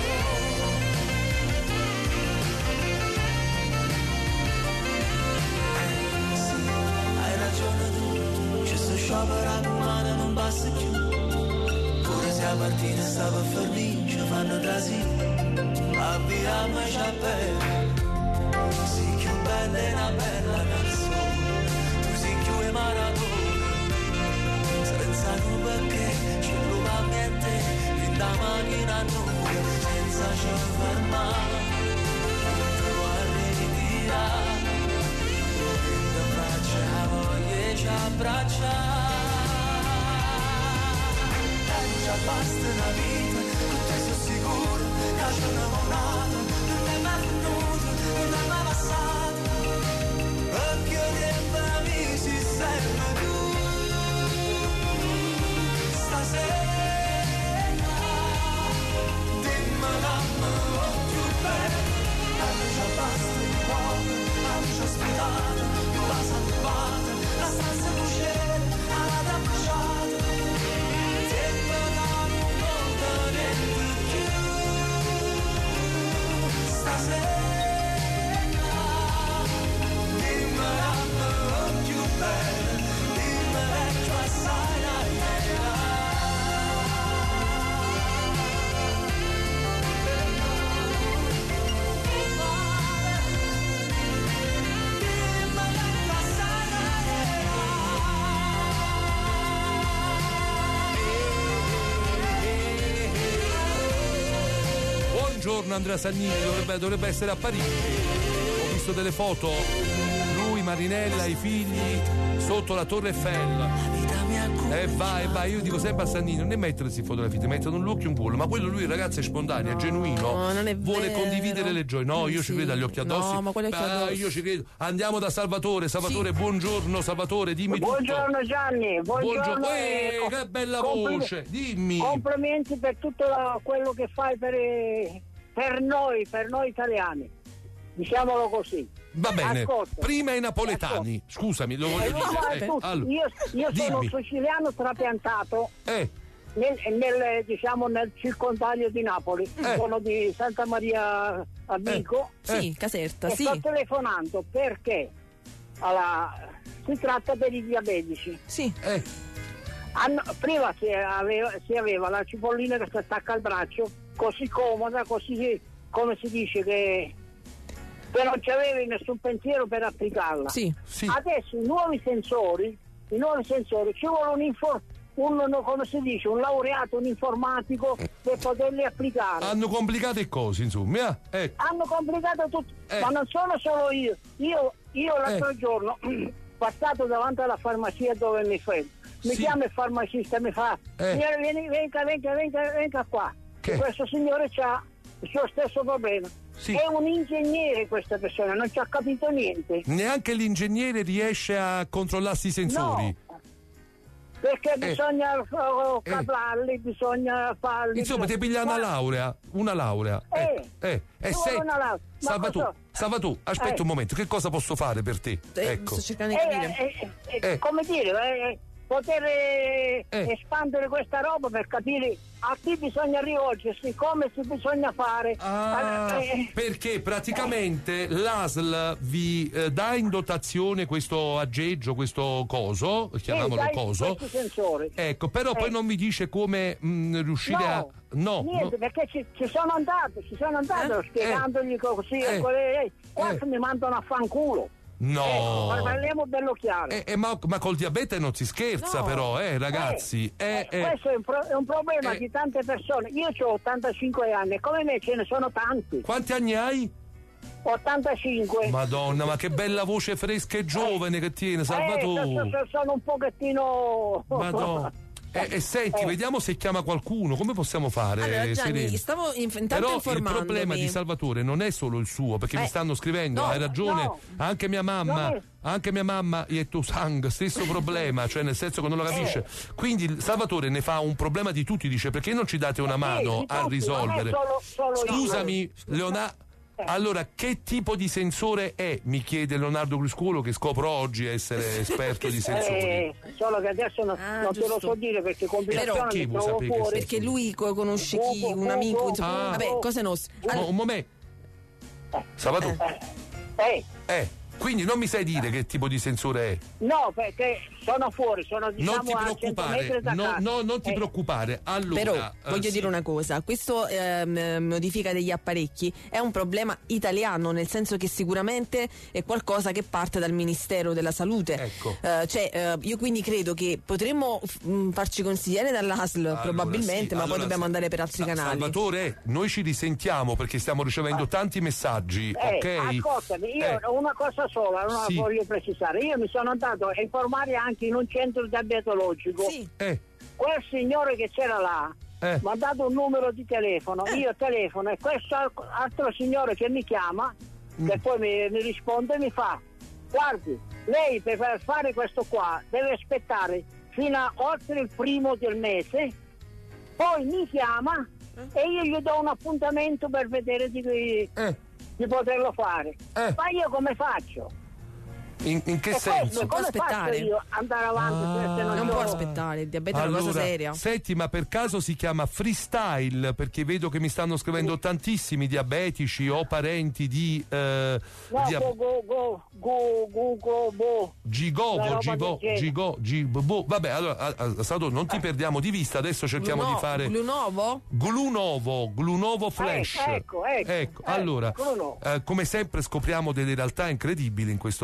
tu. Sì, hai ragione tu, ci sto scioperato mano non basta più. Pure se a partita stava fermi, ci fanno trasì. Ma via ma c'è bene, sì più bella è una bella canzone, tu sei più e maratona, senza tu perché ci prova niente, in da macchina noi, senza ci fermare, non ti vuoi ritirare, che ti faccia voglia ci abbracciare, e già basta una vita, tutte sono sicuro. C'è una monata, non è mai venuta, non è mai passata. Perché io dentro mi si serve tu. Stasera dimmi che mi voglio bene. E non ci basta un uomo, la luce ospitata, più la salvata, la stanza cucina, alla da bruciata. Dimmi che non conta niente più. Stasera dimmi che mi voglio bene, dimmi che ci assai la vita. Buongiorno Andrea Sannini, dovrebbe, dovrebbe essere a Parigi. Ho visto delle foto, lui, Marinella, i figli sotto la Torre Eiffel. La vita mi ha E vai, vai, io dico sempre a Sannini, non è mettersi fotografie, mettono un look e un pollo, ma quello lui, ragazzi, è spontaneo, No, è genuino, non è vuole vero. condividere le gioie. No, io Sì. ci credo agli occhi addosso. No, ma quelli occhi Ah, addosso. io ci credo. Andiamo da Salvatore. Salvatore, buongiorno, Salvatore, dimmi Buongiorno tutto. Gianni, buongiorno. Eh, eh, che bella compli- voce, dimmi. Complimenti per tutto la- quello che fai per, eh, per noi, per noi italiani. Diciamolo così. Va bene, Ascolta. prima i napoletani, scusami, lo voglio Eh, no, ma dire. Eh, tu- allora, io io sono dimmi. siciliano trapiantato Eh. nel, nel, diciamo, nel circondario di Napoli. Eh. Sono di Santa Maria a Vico. Eh. Sì, Caserta, e sì. sto telefonando perché allora, si tratta per i diabetici. Sì. Eh. Hanno- prima si aveva, si aveva la cipollina che si attacca al braccio, così comoda, così come si dice che, che non c'avevi nessun pensiero per applicarla. Sì. Adesso i nuovi sensori, i nuovi sensori ci vuole un, infor- un no, come si dice, un laureato, un informatico per poterli applicare. Hanno complicato le cose, insomma. eh, Ecco. Hanno complicato tutto, Eh. ma non sono solo io. Io, io l'altro Eh. giorno passato davanti alla farmacia dove mi fermo. Mi Sì. chiama il farmacista e mi fa: Eh. signore, vieni, venga, venga, venga, venga qua. Che? E questo signore ha il suo stesso problema. Sì. È un ingegnere questa persona, non ci ha capito niente. Neanche l'ingegnere riesce a controllarsi i sensori. Perché Eh. bisogna oh, Eh. caparli, bisogna farli. Insomma, ti piglia una Ma- laurea, una laurea. Eh. eh, eh, Ci vuole sei- una laurea. Ma Salvatù, cosa- Salvatù, aspetta Eh. un momento, che cosa posso fare per te? Ecco. Sto cercando di Eh, capire. eh, eh, Eh. come dire, eh, poter eh, Eh. espandere questa roba per capire a chi bisogna rivolgersi, come si bisogna fare. Ah, Eh, perché praticamente l'A S L vi eh, dà in dotazione questo aggeggio, questo coso, chiamiamolo dai coso. questi sensori. Ecco, però poi Eh. non mi dice come mh, riuscire a. No, No, niente, no. perché ci, ci sono andato, ci sono andato spiegandogli così, Eh. e quelle- eh, qua Eh. mi mandano a fanculo. No. Ma parliamo bello chiaro. Eh, eh, ma, ma col diabete non si scherza, No. però, eh, ragazzi. Eh, eh. Questo è un, pro- è un problema Eh. di tante persone. Io ho ottantacinque anni e come me ce ne sono tanti. Quanti anni hai? ottantacinque. Madonna, ma che bella voce fresca e giovane che tiene, Eh, Salvatore. so- so- sono un pochettino. Madonna. E, e senti, Eh. vediamo se chiama qualcuno. Come possiamo fare? Allora, Gianni, Sereni? stavo in- intanto Però il informandomi. problema di Salvatore non è solo il suo, perché Eh, mi stanno scrivendo, no, hai ragione, no. anche mia mamma, Non è- anche mia mamma e tu sang, stesso problema, cioè nel senso che non lo capisce. Eh. Quindi Salvatore ne fa un problema di tutti, dice perché non ci date una mano di a tutti, risolvere? non è solo- solo io. Scusami, Leonardo. Allora, che tipo di sensore è? Mi chiede Leonardo Criscuolo, che scopro oggi essere esperto di sensori. Eh, solo che adesso non, Ah, non te lo giusto. so dire perché combinazione Però chi mi vuoi trovo sapere che fuori. Perché lui co- conosce chi, Buco, un amico, buco, insomma. Ah. Vabbè, cose nostre. Mo- Allora, un momento. Salvatore. Eh, Eh, quindi non mi sai dire che tipo di sensore è? no, perché sono fuori, sono diciamo Non ti a cento metri preoccupare, da no, casa. no, non ti Eh, preoccupare. Allora, però eh, voglio sì. dire una cosa, questo ehm, modifica degli apparecchi è un problema italiano, nel senso che sicuramente è qualcosa che parte dal Ministero della Salute. Ecco. Eh, cioè, eh, io quindi credo che potremmo f- mh, farci consigliare dall'A S L Allora, probabilmente, sì, ma allora, poi dobbiamo sa- andare per altri sa- canali. Salvatore, noi ci risentiamo perché stiamo ricevendo tanti messaggi, Eh, ok? ascoltami, io Eh, una cosa sola, non Sì. la voglio precisare. Io mi sono andato a informare anche in un centro diabetologico. Sì. eh, Quel signore che c'era là Eh. mi ha dato un numero di telefono, io telefono e questo al- altro signore che mi chiama, che Mm. poi mi, mi risponde, mi fa: guardi, lei per per fare questo qua deve aspettare fino a oltre il primo del mese, poi mi chiama e io gli do un appuntamento per vedere di, eh, di poterlo fare. Eh. Ma io come faccio? in, in che E senso? questo, come aspettare. faccio io andare avanti se- se non, Non ho- può aspettare, il diabete è una cosa Allora, seria. senti, ma per caso si chiama freestyle? Perché vedo che mi stanno scrivendo tantissimi diabetici o parenti di eh, No, dia- go, go, go, go, go, go, go. Una Gigovo, roba Gigo, del genere. Gigo, Gibo. Vabbè, allora, a- a- Salvatore, non ti perdiamo di vista, adesso cerchiamo Gluno- di fare. Glunovo? Glunovo, Glunovo Flash. ecco, ecco, ecco, allora, Glunovo. eh, come sempre scopriamo delle realtà incredibili in questo programma.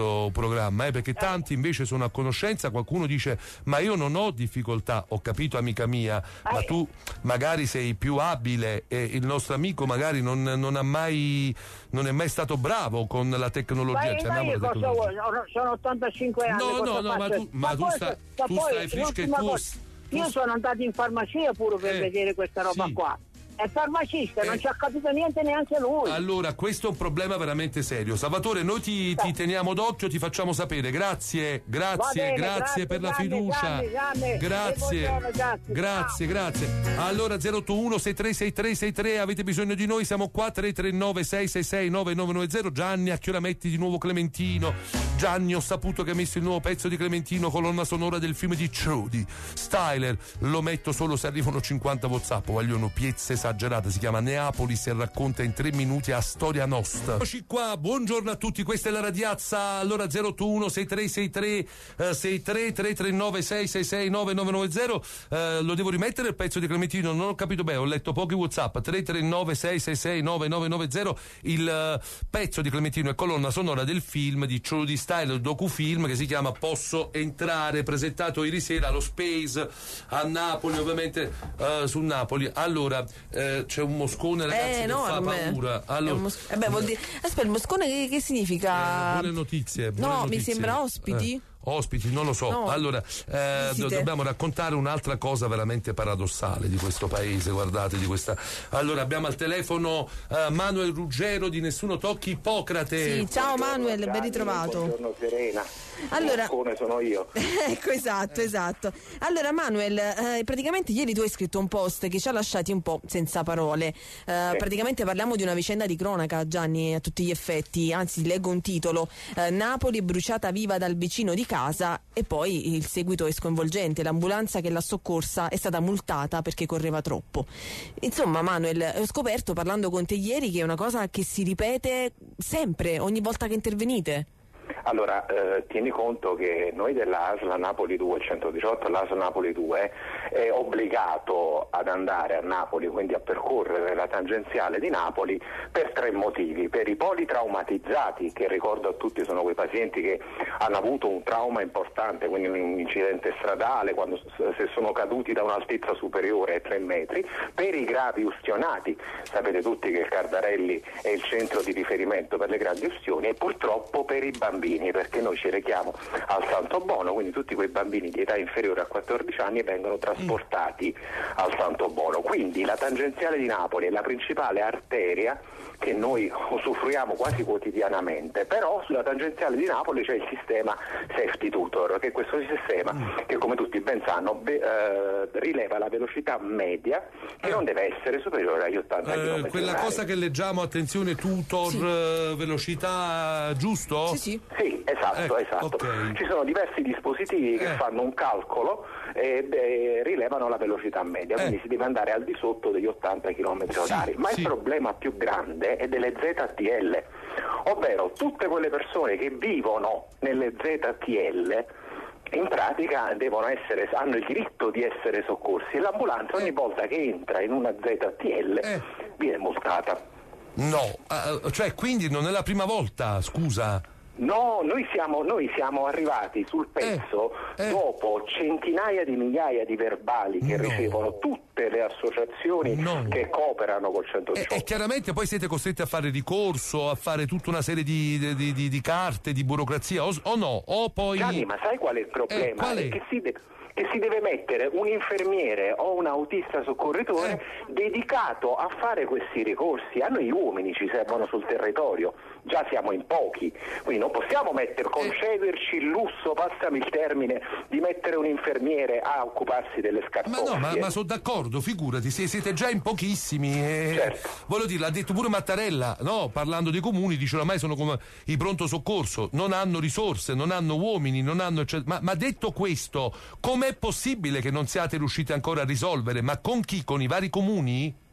programma, eh, perché tanti invece sono a conoscenza, qualcuno dice ma io non ho difficoltà, ho capito amica mia, ma tu magari sei più abile e il nostro amico magari non, non ha mai non è mai stato bravo con la tecnologia. Ma, cioè, ma io la cosa tecnologia. vuoi? Sono ottantacinque anni. No, cosa no, no, ma tu, ma tu poi, stai, ma tu poi, stai fresco e l'ultima tu, cosa, tu io sono andato in farmacia pure per Eh, vedere questa roba sì. qua. È farmacista, Eh. non ci ha capito niente neanche lui. Allora, questo è un problema veramente serio. Salvatore, noi ti, ti teniamo d'occhio, ti facciamo sapere. Grazie, grazie, Va bene, grazie, grazie, per la Gianni, fiducia. Gianni, Gianni. Grazie, E buongiorno, grazie. grazie, grazie. Allora, zero otto uno sei tre sei tre sei tre, avete bisogno di noi? Siamo qua, tre tre nove sei sei sei nove nove nove zero. Gianni, a che ora metti di nuovo Clementino? Gianni, ho saputo che hai messo il nuovo pezzo di Clementino, colonna sonora del film di Trudy Styler. Lo metto solo se arrivano cinquanta WhatsApp. Vogliono piezze esagerate, si chiama Neapolis e racconta in tre minuti a storia nostra. Eccoci qua, buongiorno a tutti, questa è la Radiazza. Allora zero otto uno sei tre sei tre sei tre tre tre nove sei sei sei nove nove nove zero. Eh, lo devo rimettere il pezzo di Clementino? Non ho capito bene, ho letto pochi WhatsApp. tre tre nove sei sei sei nove nove nove zero. Il uh, pezzo di Clementino è colonna sonora del film di Trudy Styler, docufilm che si chiama Posso entrare, presentato ieri sera allo Space a Napoli, ovviamente uh, su Napoli. Allora eh, c'è un moscone, ragazzi, Eh, che fa enorme. paura. Allora, È un mos- eh beh, vuol dire... Aspetta, il moscone che, che significa? eh, buone notizie. Buone No, mi notizie. sembra ospiti. Eh. Ospiti, non lo so. No. Allora, eh, do- Visite. dobbiamo raccontare un'altra cosa veramente paradossale di questo paese, guardate, di questa. Allora, abbiamo al telefono eh, Manuel Ruggero di Nessuno Tocchi Ippocrate. Sì, ciao Manuel, ben ritrovato. Buongiorno Serena. Allora- Moscone sono io. Ecco, esatto, esatto. Allora Manuel, eh, praticamente ieri tu hai scritto un post che ci ha lasciati un po' senza parole. Eh, Sì. Praticamente parliamo di una vicenda di cronaca, Gianni, a tutti gli effetti. Anzi, leggo un titolo: eh, Napoli bruciata viva dal vicino di casa, e poi il seguito è sconvolgente. L'ambulanza che l'ha soccorsa è stata multata perché correva troppo. Insomma, Manuel, ho scoperto parlando con te ieri che è una cosa che si ripete sempre, ogni volta che intervenite. Allora, eh, tieni conto che noi della A S L Napoli due, il centodiciotto, l'A S L Napoli due è obbligato ad andare a Napoli, quindi a percorrere la tangenziale di Napoli per tre motivi: per i politraumatizzati, che ricordo a tutti sono quei pazienti che hanno avuto un trauma importante, quindi un incidente stradale, quando se sono caduti da un'altezza superiore ai tre metri; per i gravi ustionati, sapete tutti che il Cardarelli è il centro di riferimento per le gravi ustioni; e purtroppo per i bambini, perché noi ci rechiamo al Santo Bono, quindi tutti quei bambini di età inferiore a quattordici anni vengono trasportati al Santo Bono. Quindi la tangenziale di Napoli è la principale arteria che noi usufruiamo quasi quotidianamente, però sulla tangenziale di Napoli c'è il sistema Safety Tutor, che è questo sistema che, come tutti ben sanno, be- eh, rileva la velocità media, che non deve essere superiore agli ottanta Eh, chilometri quella orari. cosa che leggiamo, attenzione, tutor, Sì. eh, velocità, giusto? Sì, sì. Sì, esatto, Ecco, esatto. ok. Ci sono diversi dispositivi che Eh. fanno un calcolo e beh, rilevano la velocità media, quindi Eh. si deve andare al di sotto degli ottanta chilometri orari. Ma sì. il problema più grande è delle Z T L, ovvero tutte quelle persone che vivono nelle Z T L in pratica devono essere, hanno il diritto di essere soccorsi, e l'ambulanza ogni volta che entra in una Z T L Eh. viene multata. No, eh, cioè quindi non è la prima volta, scusa. No, noi siamo, noi siamo arrivati sul pezzo Eh, eh. dopo centinaia di migliaia di verbali che No. ricevono tutte le associazioni No. che cooperano col E, centodiciotto. e chiaramente poi siete costretti a fare ricorso, a fare tutta una serie di, di- di- di carte, di burocrazia, o, o no? O poi... Gianni, ma sai qual è il problema? Eh, qual è? Che si, de- che si deve mettere un infermiere o un autista soccorritore Eh. dedicato a fare questi ricorsi. A noi uomini ci servono sul territorio, già siamo in pochi, quindi non possiamo mettere, concederci il lusso, passami il termine, di mettere un infermiere a occuparsi delle Ma scartoffie. no, ma, ma sono d'accordo, figurati, se siete già in pochissimi. E, Certo. Voglio dire, l'ha detto pure Mattarella, no? Parlando dei comuni, dice oramai sono come i pronto soccorso, non hanno risorse, non hanno uomini, non hanno. Ma, ma detto questo, com'è possibile che non siate riusciti ancora a risolvere? Ma con chi? Con i vari comuni?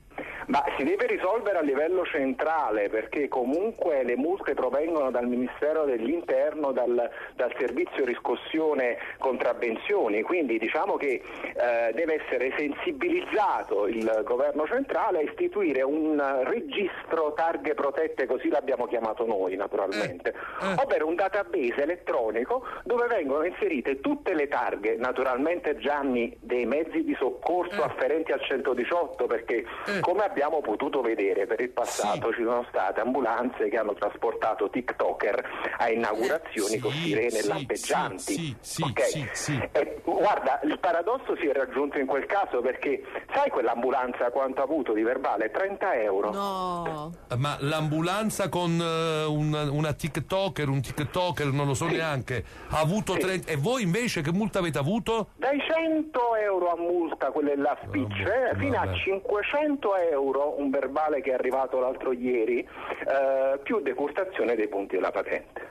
Ma si deve risolvere a livello centrale, perché comunque le multe provengono dal Ministero dell'Interno, dal, dal servizio riscossione contravvenzioni, quindi diciamo che eh, deve essere sensibilizzato il governo centrale a istituire un registro targhe protette, così l'abbiamo chiamato noi naturalmente, eh, eh. ovvero un database elettronico dove vengono inserite tutte le targhe, naturalmente Gianni, dei mezzi di soccorso eh. afferenti al centodiciotto, perché eh. come abbiamo potuto vedere per il passato sì. ci sono state ambulanze che hanno trasportato TikToker a inaugurazioni eh. con sì, sirene sì, lampeggianti. Sì, sì, okay? sì, sì. E, guarda, il paradosso si è raggiunto in quel caso, perché sai quell'ambulanza quanto ha avuto di verbale? trenta euro. No. Ma l'ambulanza con uh, una, una TikToker, un TikToker, non lo so sì. neanche, ha avuto sì. trenta. E voi invece che multa avete avuto? Dai cento euro a multa, quelle là spicce, oh, fino a cinquecento euro un verbale che è arrivato l'altro ieri, eh, più decurtazione dei punti della patente.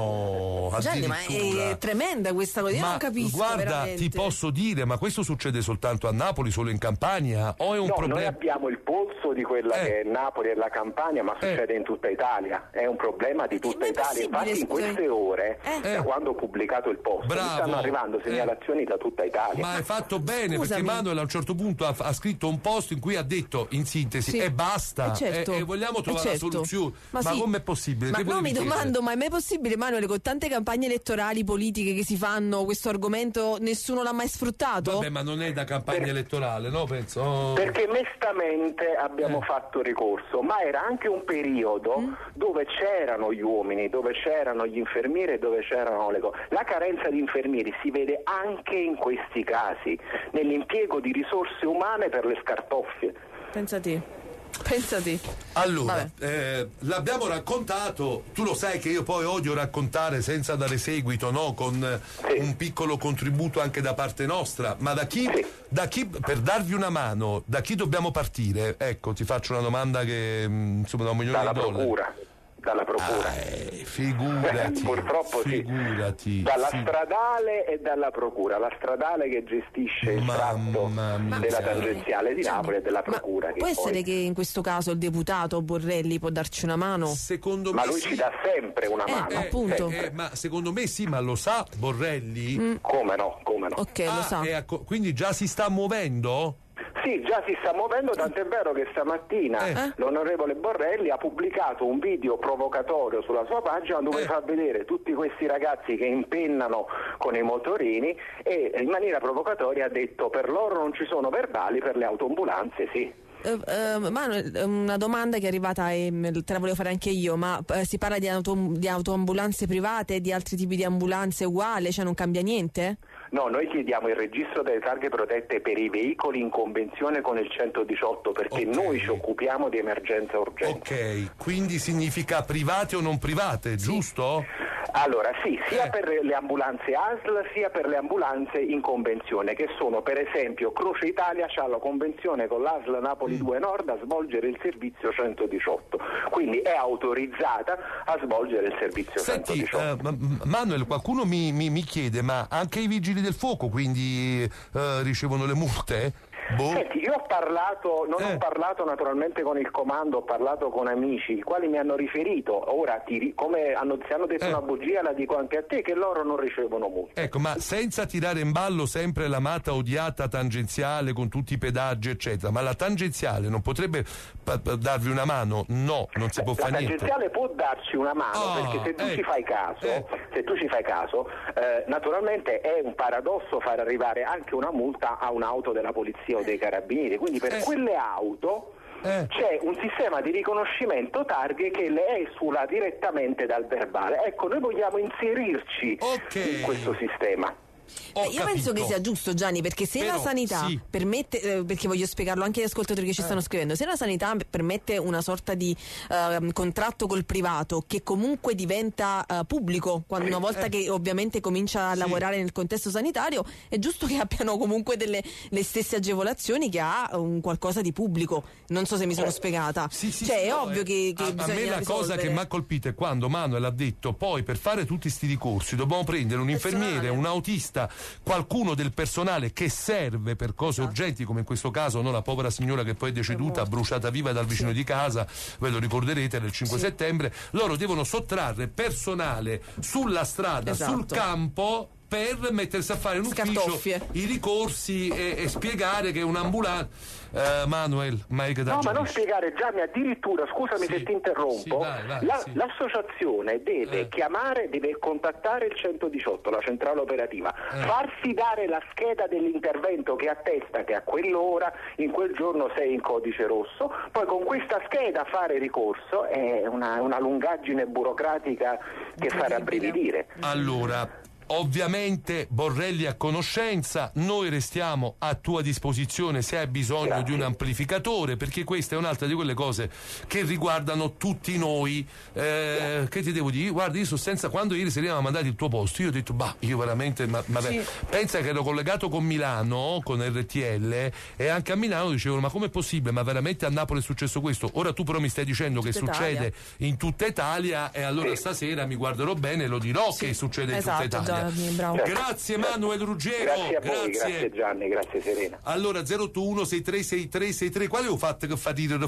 No, Gianni, ma è tremenda questa cosa, io ma non capisco. Guarda, veramente. ti posso dire, ma questo succede soltanto a Napoli, solo in Campania? O è un no, problema? Noi abbiamo il polso di quella eh. che è Napoli e la Campania, ma succede eh. in tutta Italia, è un problema di tutta Italia. Infatti in queste ore, eh. da quando ho pubblicato il post, mi stanno arrivando segnalazioni eh. da tutta Italia. Ma hai fatto bene, Scusami. perché Manuel a un certo punto ha, ha scritto un post in cui ha detto, in sintesi, sì. e basta, eh certo. e, e vogliamo trovare eh certo. la soluzione. Ma, ma sì. com'è possibile? Ma che no, mi chiedere? domando, ma è mai possibile, Manuel, con tante campagne elettorali politiche che si fanno, questo argomento nessuno l'ha mai sfruttato? Vabbè, ma non è da campagna per... elettorale, no? Penso. Oh. Perché mestamente abbiamo eh. fatto ricorso, ma era anche un periodo mm. dove c'erano gli uomini, dove c'erano gli infermieri e dove c'erano le cose. La carenza di infermieri si vede anche in questi casi, nell'impiego di risorse umane per le scartoffie. Pensati. Pensati. Allora, eh, l'abbiamo raccontato, tu lo sai che io poi odio raccontare senza dare seguito, no? Con eh, un piccolo contributo anche da parte nostra, ma da chi, sì. da chi, per darvi una mano, da chi dobbiamo partire? Ecco, ti faccio una domanda che insomma da un milione Dalla di dollari. Procura. Dalla procura. Ah, eh, figurati. Purtroppo figurati, sì. Dalla sì. stradale e dalla procura. La stradale che gestisce il tratto della tangenziale di Napoli e della procura. Ma che può poi... essere che in questo caso il deputato Borrelli può darci una mano? Secondo ma me lui sì. ci dà sempre una eh, mano. Appunto. Eh, eh, ma secondo me sì, ma lo sa Borrelli? Mm. Come no, come no. Ok, ah, lo sa. E, quindi già si sta muovendo? Sì, già si sta muovendo, tant'è vero che stamattina eh. l'onorevole Borrelli ha pubblicato un video provocatorio sulla sua pagina dove eh. fa vedere tutti questi ragazzi che impennano con i motorini e in maniera provocatoria ha detto: per loro non ci sono verbali, per le autoambulanze sì. Uh, uh, Manuel, una domanda che è arrivata e te la volevo fare anche io, ma uh, si parla di, auto, di autoambulanze private, di altri tipi di ambulanze uguali, cioè non cambia niente? No, noi chiediamo il registro delle targhe protette per i veicoli in convenzione con il centodiciotto, perché okay. noi ci occupiamo di emergenza urgente. Ok, quindi significa private o non private, sì. giusto? Allora sì, sia eh. per le ambulanze A S L sia per le ambulanze in convenzione, che sono per esempio Croce Italia c'ha la convenzione con l'A S L Napoli mm. due Nord a svolgere il servizio centodiciotto, quindi è autorizzata a svolgere il servizio Senti, centodiciotto. Uh, Manuel, qualcuno mi, mi, mi chiede, ma anche i vigili del fuoco quindi uh, ricevono le multe? Boh. Senti, io ho parlato, non eh. ho parlato naturalmente con il comando, ho parlato con amici, i quali mi hanno riferito, ora ti, come hanno, ti hanno detto eh. una bugia, la dico anche a te, che loro non ricevono multe. Ecco, ma senza tirare in ballo sempre l'amata odiata tangenziale con tutti i pedaggi eccetera, ma la tangenziale non potrebbe p- p- darvi una mano? No, non si può la fare niente. La tangenziale può darci una mano, oh, perché se tu eh. ci fai caso, eh. se tu ci fai caso, eh, naturalmente è un paradosso far arrivare anche una multa a un'auto della polizia dei carabinieri, quindi per eh. quelle auto eh. c'è un sistema di riconoscimento targhe che le esula direttamente dal verbale. Ecco, noi vogliamo inserirci okay. in questo sistema. Beh, io penso che sia giusto, Gianni, perché se Però, la sanità sì. permette, eh, perché voglio spiegarlo anche agli ascoltatori che ci eh. stanno scrivendo, se la sanità permette una sorta di uh, contratto col privato che comunque diventa uh, pubblico quando una volta eh. che ovviamente comincia a sì. lavorare nel contesto sanitario, è giusto che abbiano comunque delle le stesse agevolazioni che ha un qualcosa di pubblico. Non so se mi sono eh. spiegata. Sì, sì, cioè sì, è no, ovvio eh. che, che a, bisogna a me la risolvere. cosa che mi ha colpito è quando Manuel ha detto: poi per fare tutti sti ricorsi dobbiamo prendere un infermiere, un autista necessita qualcuno del personale che serve per cose urgenti, come in questo caso, no, la povera signora che poi è deceduta, bruciata viva dal vicino di casa, ve lo ricorderete, del cinque Sì. settembre, loro devono sottrarre personale sulla strada, Esatto. sul campo, per mettersi a fare in ufficio Scartoffie. i ricorsi e, e spiegare che un'ambulanza. Uh, Manuel, mai che da No, ma non giudice. spiegare, Gianni, addirittura, scusami Sì. se ti interrompo, Sì, vai, vai, la- sì. l'associazione deve Eh. chiamare, deve contattare il centodiciotto, la centrale operativa, Eh. farsi dare la scheda dell'intervento che attesta che a quell'ora, in quel giorno sei in codice rosso, poi con questa scheda fare ricorso è una, una lungaggine burocratica che fa rabbrividire. Allora, ovviamente Borrelli a conoscenza, noi restiamo a tua disposizione se hai bisogno Grazie. di un amplificatore, perché questa è un'altra di quelle cose che riguardano tutti noi. Eh, che ti devo dire? Guarda, io sono senza, quando ieri sera mi ha mandato il tuo posto, io ho detto, bah, io veramente, ma, ma Sì. pensa che ero collegato con Milano, con R T L, e anche a Milano dicevano, ma com'è possibile? Ma veramente a Napoli è successo questo? Ora tu però mi stai dicendo che Tutta succede Italia. in tutta Italia, e allora stasera mi guarderò bene e lo dirò che succede Esatto, in tutta Italia. Gianni, bravo. Grazie Manuel Ruggero, Grazie a voi, grazie Gianni, grazie Serena. Allora zero otto uno sei tre sei tre sei tre, quale ho fatto che fa dire? Lo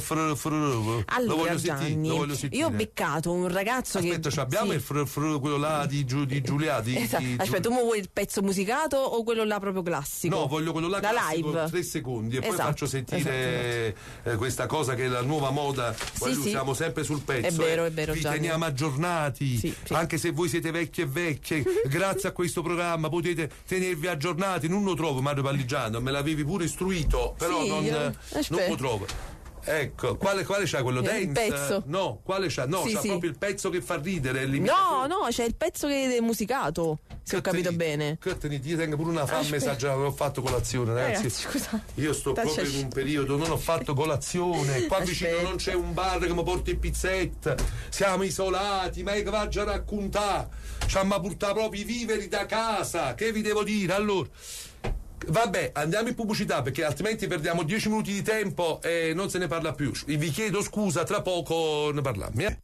Allora voglio sentire, Gianni, lo voglio sentire. io ho beccato un ragazzo Aspetta, che ci abbiamo sì. il fr, fr, quello là di, Giu, di Giulia di, Esatto. di Aspetta, Giu- tu vuoi il pezzo musicato o quello là proprio classico? No, voglio quello là da classico, live. tre secondi e poi Esatto, faccio sentire eh, questa cosa che è la nuova moda. Poi Sì, sì. siamo sempre sul pezzo. È vero, eh. è vero, Vi Gianni. teniamo aggiornati, Sì, sì. anche se voi siete vecchi e vecchie. Grazie a questo programma potete tenervi aggiornati. Non lo trovo, Mario Palligiano, me l'avevi pure istruito, però Sì, non, io- non aspetta. lo trovo. Ecco, quale, quale c'ha quello Il dance? pezzo. No, quale c'ha? No, Sì, c'ha sì. proprio il pezzo che fa ridere. No, no, c'è il pezzo che è musicato, se ho capito bene. Che te ne io tengo pure una fame, Aspetta. sa già, ho fatto colazione, ragazzi. Ragazzi, scusate. Io sto Taccia- proprio in un periodo, non ho fatto colazione. Qua vicino Aspetta. non c'è un bar che mi porti il pizzetta. Siamo isolati, ma che vaggia a raccontare? Ci hanno portato proprio i viveri da casa. Che vi devo dire? Allora. Vabbè, andiamo in pubblicità perché altrimenti perdiamo dieci minuti di tempo e non se ne parla più. Vi chiedo scusa, tra poco ne parliamo. Eh?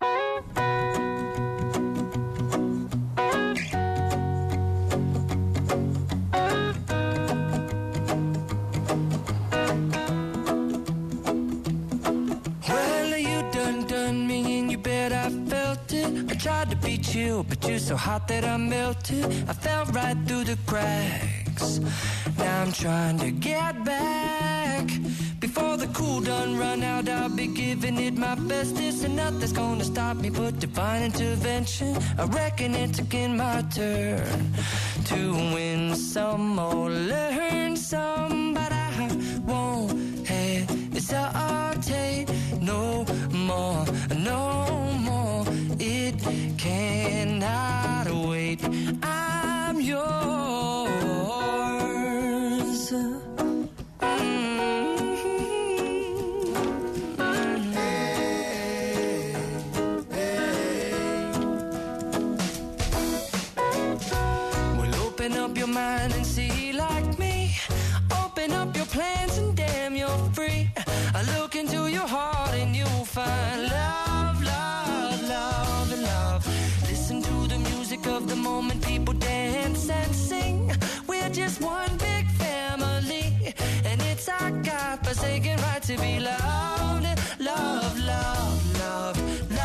Well, you done done me and you bet I felt it. I tried to be chill, but you're so hot that I melted. I fell right through the cracks. Now I'm trying to get back. Before the cool done run out, I'll be giving it my best. This and nothing's gonna stop me but divine intervention. I reckon it's again my turn to win some or learn some, but I won't hesitate no more, no more. It cannot wait. I'm yours. Well, open up your mind and see like me. Open up your plans and damn, you're free. I look into your heart and you'll find love, love, love, and love. Listen to the music of the moment, people dance and sing. We're just one big family, and it's our God-forsaken right to be loved, love, love, love,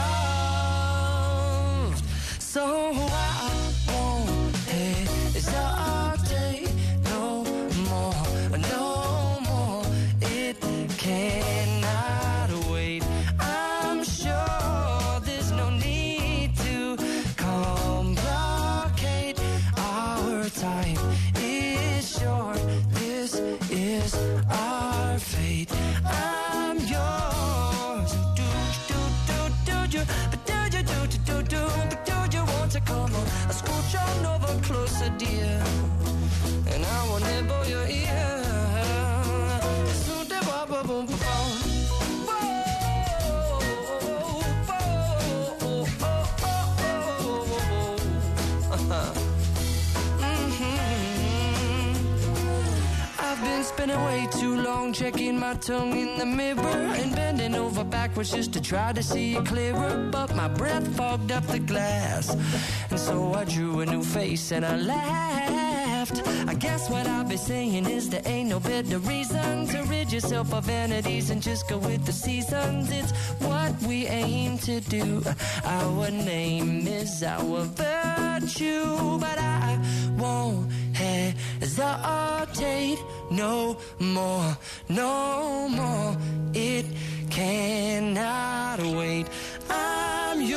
loved. So I won't hesitate no more, no more. It cannot wait. I'm sure there's no need to complicate. Our time is short. This is our fate. I'm yours. Do do do do do, but do do do do do do, but do you want to come on? I scooch on over closer, dear, and I will nibble your ear. So da ba ba boom ba boom. I've been spending way too long checking my tongue in the mirror and bending over backwards just to try to see it clearer. But my breath fogged up the glass, and so I drew a new face and I laughed. left. I guess what I'll be saying is there ain't no better reason to rid yourself of vanities and just go with the seasons. It's what we aim to do. Our name is our virtue, but I won't hesitate no more, no more. It cannot wait. I'm yours.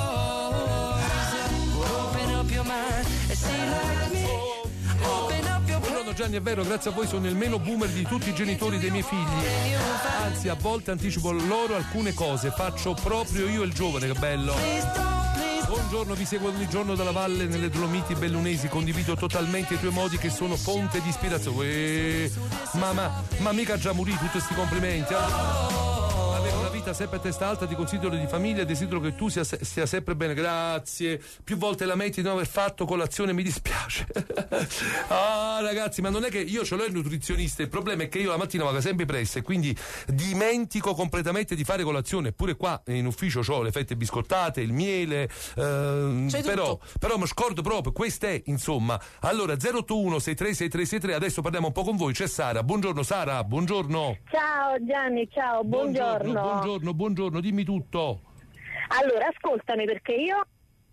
Open up your mind and see like me. Open up your Buongiorno Gianni, è vero, grazie a voi sono il meno boomer di tutti i genitori dei miei figli. Anzi, a volte anticipo loro alcune cose, faccio proprio io il giovane, che bello. Buongiorno, vi seguo ogni giorno dalla valle nelle Dolomiti Bellunesi, condivido totalmente i tuoi modi che sono fonte di ispirazione. Eeeh, ma, ma, ma mica già morì, tutti questi complimenti. Avere una vita sempre a testa alta, ti considero di famiglia, desidero che tu sia, sia sempre bene, grazie. Più volte lamenti di non aver fatto colazione, mi dispiace. Ah ragazzi, ma non è che io ce l'ho il nutrizionista, il problema è che io la mattina vado sempre presto e quindi dimentico completamente di fare colazione. Eppure qua in ufficio ho le fette biscottate, il miele, ehm, però, però mi scordo proprio, questa è insomma. Allora zero otto uno sei tre sei tre sei tre, adesso parliamo un po' con voi, c'è Sara. Buongiorno Sara, buongiorno. Ciao Gianni, ciao, buongiorno. Buongiorno, buongiorno, dimmi tutto. Allora, ascoltami perché io...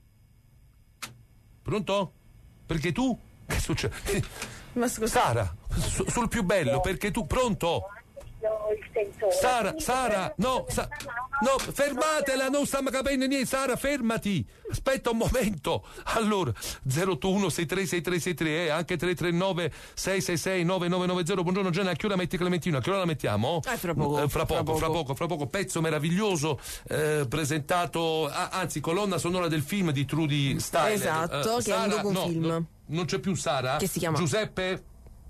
Pronto? Perché tu? Che succede? Ma scusa. Sara, su, sul più bello, perché tu, pronto? Sara, Sara, no, sa, no, fermatela, non stiamo capendo niente. Sara, fermati, aspetta un momento. Allora, zero otto uno sei tre sei tre sei tre, eh, anche tre tre nove sei sei sei nove nove nove zero. Buongiorno Gianni, a che ora metti Clementino? A che ora la mettiamo? Eh, fra poco, eh, fra, poco, fra poco, fra poco, fra poco, pezzo meraviglioso, eh, presentato, ah, anzi, colonna sonora del film di Trudy Styler. Esatto, eh, che è un docufilm. No, no, non c'è più Sara? Che si chiama? Giuseppe?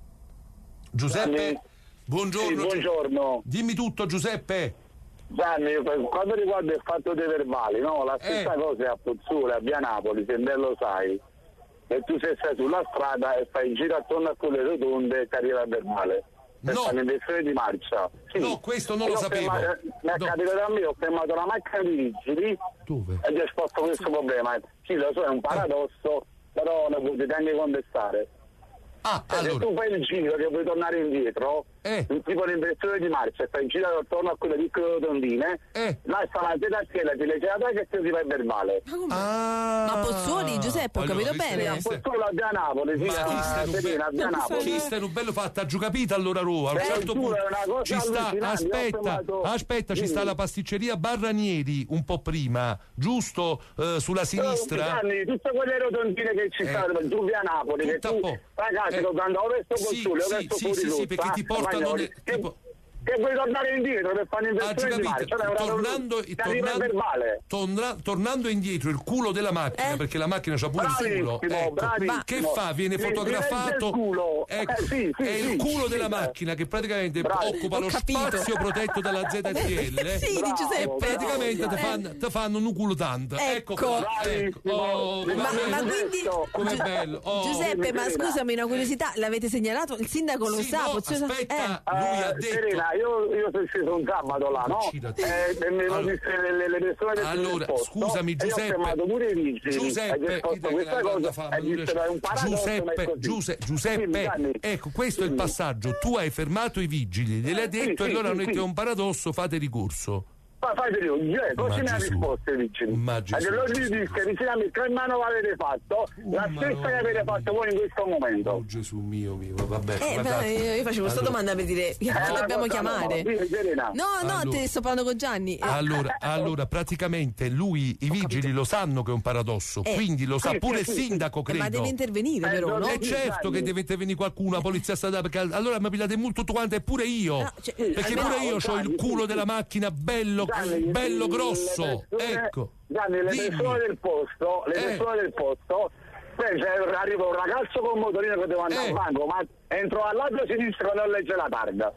Giuseppe? Gianni. Buongiorno. Sì, buongiorno. Dimmi tutto Giuseppe. Gianni, per quanto riguarda il fatto dei verbali, no? La stessa Eh. cosa è a Pozzuoli, a Via Napoli, se ben lo sai. E tu se sei sulla strada e fai in giro attorno a quelle rotonde e ti arriva il verbale. Per No. fare l'inversione di marcia. Sì. No, questo non E lo ho sapevo. fermato- eh, mi è No. capitato a me, ho fermato la macchina di vigili. Dove? E gli ho esposto questo problema. Sì, lo so, è un paradosso, però lo potete anche contestare. Ah, Cioè, allora. se tu fai il giro che vuoi tornare indietro, Eh. tipo l'inversione di marcia, e fai il giro attorno a quelle piccole rotondine, Eh. là sta la zetattiera, ti legge la taglia e ti fa il verbale. Ah. Ma Pozzuoli, Giuseppe, ho Allora, capito questo- bene. A Pozzuoli, a Via Napoli, sì, Ma chi a stai un Serena, a Via bello, Napoli. chi stai un bello fatto, ha giù capito allora Ru, a un Eh, certo giuro, punto è una cosa ci sta, allucinante, io ho aspetta, fermato- aspetta, ci Dimmi. sta la pasticceria Barranieri un po' prima, giusto? Eh, sulla sinistra? Gianni, tutte quelle rotondine che ci Eh. stanno giù Via Napoli, che Tutta tu, po'. ragazzi, Eh. lo danno verso Sì, Pozzuoli, sì, verso sì, fuori sì, sì, rotta, perché ti portano Spagnoli, ne- che, tipo- che vuoi tornare indietro per fare Ah, giù l'inversione di capito, marcia, cioè, tornando, ti arriva il tornando, verbale. torna- tornando indietro il culo della macchina, Eh. perché la macchina c'ha pure il culo, Bravissimo, ecco. bravissimo. Che fa? Viene Sì, fotografato, ti legge il culo. ecco, Eh, sì, sì, è il sì, culo sì, della sì. macchina che praticamente Bravi. occupa Ho lo capito. spazio protetto dalla Z T L. Sì, di Bravo, Giuseppe. bravo. Praticamente ti Eh. fanno, ti fanno un culo tanto. Ecco, Ecco. qua, Bravissimo. ecco. Oh, Ma- com'è Ma, bello. ma quindi Com'è Giu- bello. Oh. Giuseppe, ma Serena. scusami, una curiosità, l'avete segnalato? Il sindaco lo Sì, sa? no, Pozzuoli- aspetta, Eh. lui ha Eh, detto. Serena, io, io sono sceso un sabato là, no? Uccidati. Eh, e mi Allora- hanno visto le, le, le persone del Allora, posto, scusami e io ho Giuseppe, chiamato pure i vigili, e gli ho Giuseppe, esposto questa cosa e disse è un paradosso, ma è Giuseppe, così. Giuse- Dimmi, Giuseppe, Gianni. ecco, questo è il Dimmi. passaggio. Tu hai fermato i vigili, gliel'hai Sì, detto, sì, e allora sì, noi sì. che è un paradosso, fate ricorso. Ma fai vedere, eh, così Ma mi ha Gesù. risposto i vigili. Ma Gesù, E allora gli Gesù. disse, vicino a me, che mano avete fatto? La ma stessa no. che avete fatto voi in questo momento. Oh Gesù mio mio, vabbè. Eh, guardate. però io, io facevo questa Allora- domanda per dire chi Eh, dobbiamo cosa chiamare? no, sì, Serena. No, no, Allora- te sto parlando con Gianni. Eh, Allora, allora, praticamente lui, i vigili lo sanno che è un paradosso, Eh, quindi lo sa sì, pure sì, il sì, sindaco, eh, credo. ma deve intervenire, Eh, però, non no? è- E certo Gianni. che deve intervenire qualcuno, la polizia statale, perché allora mi pigliate molto tutto quanto, e pure io. No, cioè, perché eh, pure no, io ho Gianni, il culo sì, della sì. macchina bello, Gianni, bello le grosso. persone- Ecco. Gianni, le Dimmi. persone del posto, le Eh. persone del posto, poi c'è- arriva un ragazzo con un motorino che deve andare Eh. al banco, ma entro al lato sinistro e non legge la targa.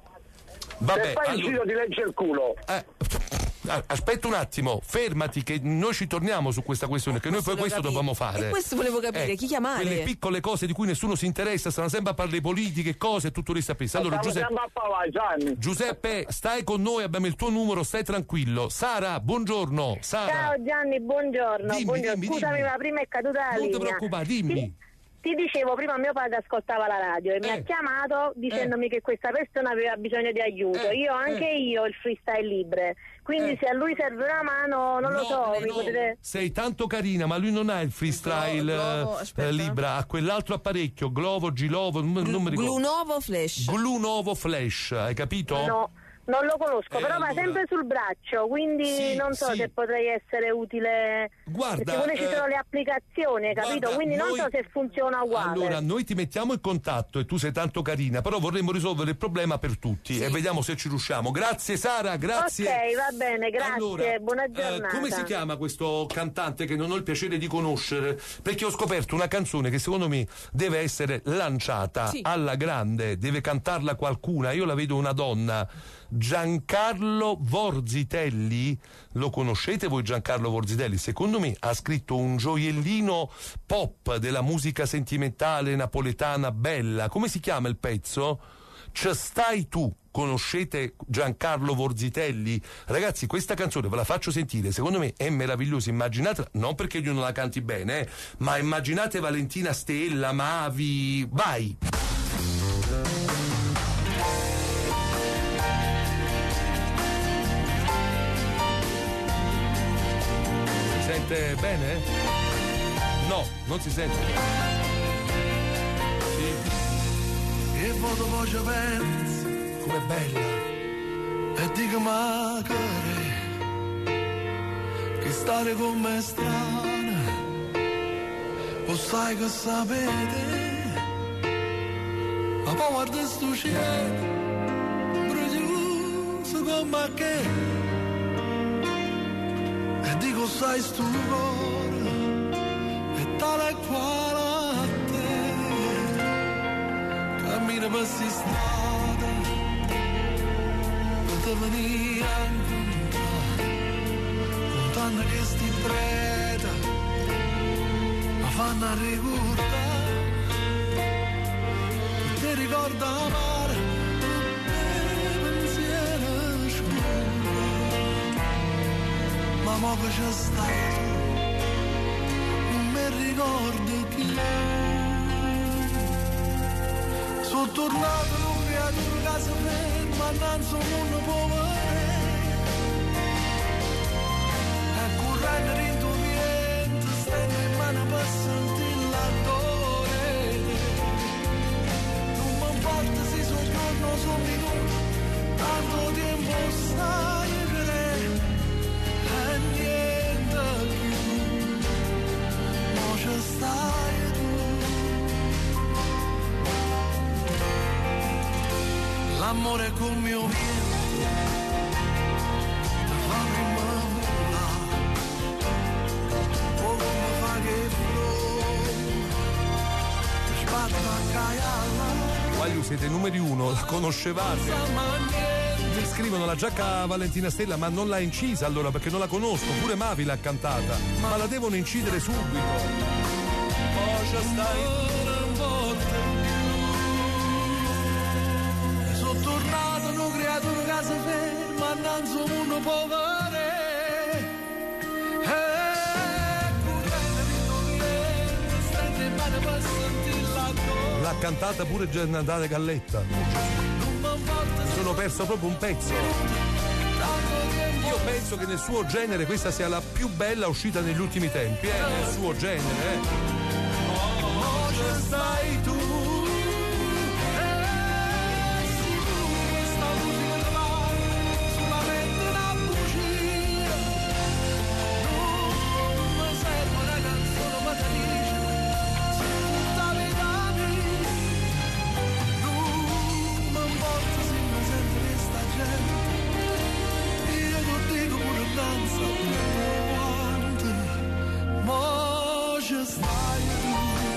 Vabbè, Se fai il allora- giro ti legge il culo. Eh, aspetta un attimo, fermati che noi ci torniamo su questa questione, che noi poi Questo questo lo dobbiamo capi- fare. e questo volevo capire, Eh, chi chiamare? Quelle piccole cose di cui nessuno si interessa, stanno sempre a parlare di politica e cose e tutto questo a Allora Stiamo Giuseppe, sempre a Pavai, Gianni. Giuseppe, stai con noi, abbiamo il tuo numero, stai tranquillo. Sara, buongiorno. Sara. Ciao Gianni, buongiorno. Dimmi, buongiorno. dimmi, Scusami, dimmi. ma prima è caduta la Non ti linea. preoccupare, dimmi. Ti dicevo, prima mio padre ascoltava la radio e Eh. mi ha chiamato dicendomi Eh. che questa persona aveva bisogno di aiuto. Eh. Io anche Eh. io il freestyle libre. Quindi Eh. se a lui serve una mano, non lo No, so, mi no. potete... Sei tanto carina, ma lui non ha il freestyle Glovo, eh, aspetta. Libra, ha quell'altro apparecchio, Glovo, Gilovo, non, non mi ricordo. Glunovo Flash. Glunovo Flash, hai capito? No, non lo conosco, Eh, però va allora. sempre sul braccio, quindi Sì, non so sì. se potrei essere utile. Guarda, perché pure ci eh, sono le applicazioni, hai capito? guarda, Quindi non noi- so se funziona uguale. Allora, noi ti mettiamo in contatto e tu sei tanto carina, però vorremmo risolvere il problema per tutti e vediamo se ci riusciamo. Grazie Sara, grazie. Ok, va bene, grazie, Allora, buona eh, giornata. come si chiama questo cantante che non ho il piacere di conoscere? Perché ho scoperto una canzone che secondo me deve essere lanciata Sì. alla grande, deve cantarla qualcuna. Io la vedo una donna. Giancarlo Vorzitelli, lo conoscete voi Giancarlo Vorzitelli? Secondo me ha scritto un gioiellino pop della musica sentimentale napoletana bella. Come si chiama il pezzo? Ci stai tu. Conoscete Giancarlo Vorzitelli? Ragazzi, questa canzone ve la faccio sentire, secondo me è meravigliosa. Immaginate, non perché io non la canti bene, eh, ma immaginate Valentina Stella, Mavi, vai! Si sente bene? No, non si sente. Sì. E voto voce pensa, com'è bella. E dico ma che che stare con me è strana, o sai che sapete, ma poi guarda sto cielo, brugioso come che, e dico sai sto cuore, è tale quale a te, cammina per si strada, per te venire a incontrare, contando che sti preta, ma fanno a ricordare, ti ricorda amare, e pensiero scuro, ma mo che c'è stato, non mi ricordo chi. Sono tornato in un creatura casa ferma, annanzi un mondo povero, e correndo dentro niente, stendo in mano per sentire l'attore. Non mi importa se sono giorno o sono minuto, tanto tempo stai per e niente più, non ci stai tu. L'amore è come mio viento, ti fa primavera, o come fa che flore, ti sbatte a caialla. Guagliu, siete numeri uno, la conoscevate. Mi scrivono la giacca Valentina Stella, ma non l'ha incisa allora perché non la conosco, pure Mavi l'ha cantata, ma la devono incidere subito. Cosa stai? Sono tornato, non ho creato una casa ferma, annanzi un mondo povero, e correndo di niente, stendo in mano per sentire l'attore. L'ha cantata pure Natale Galletta. Mi sono perso proprio un pezzo. Io penso che nel suo genere questa sia la più bella uscita negli ultimi tempi, eh, nel suo genere. Eh. Oh, ci stai tu. Eh, sì, questa musica te va solamente una bugia. Non mi serve una canzone ma ti dice se tutta la vita mia. Non mi importa se mi sento questa gente, io ti dico pure danza quanto, ma ci stai tu.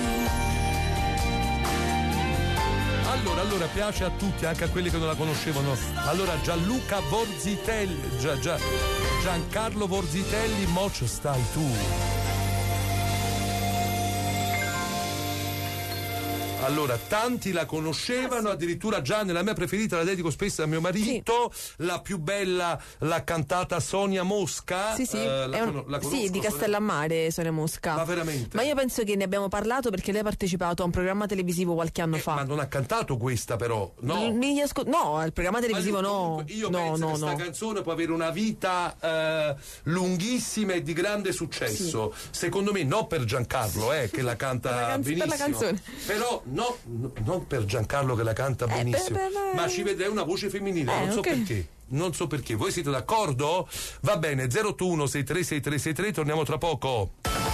Allora, allora piace a tutti, anche a quelli che non la conoscevano. Allora Gianluca Vorzitelli, Gia, Gia, Giancarlo Vorzitelli, mo ci stai tu. Allora, tanti la conoscevano, addirittura già nella mia preferita, la dedico spesso a mio marito, sì. La più bella l'ha cantata Sonia Mosca. Sì, sì, eh, la, un, con- la conosco, sì, di Castellammare, Sonia Mosca. Ma veramente? Ma io penso che ne abbiamo parlato perché lei ha partecipato a un programma televisivo qualche anno eh, fa. Ma non ha cantato questa però, no? Mi asco- no, al programma televisivo io, no. Io no, penso no, che questa no. canzone può avere una vita eh, lunghissima e di grande successo. Sì. Secondo me no per Giancarlo, eh, che la canta per la canz- benissimo. per la canzone. Però no, no, non per Giancarlo che la canta eh, benissimo, per, per, ma ci vedrei una voce femminile, eh, non so okay. perché. Non so perché. Voi siete d'accordo? Va bene, zero otto uno sei tre sei tre sei tre, torniamo tra poco.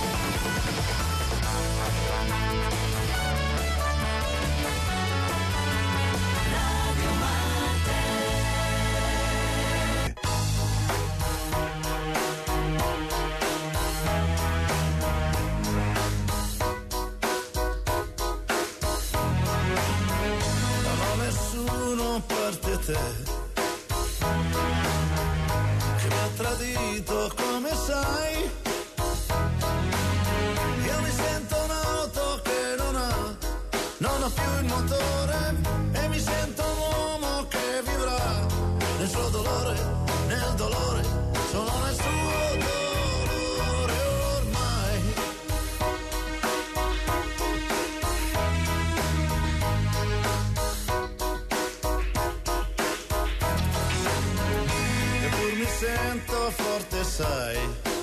Te che mi ha tradito, come sai, io mi sento un'auto che non ha, non ha più il motore, e mi sento un uomo che vivrà nel suo dolore, nel dolore, solo nel suo dolore ormai. Mi sento forte, sai,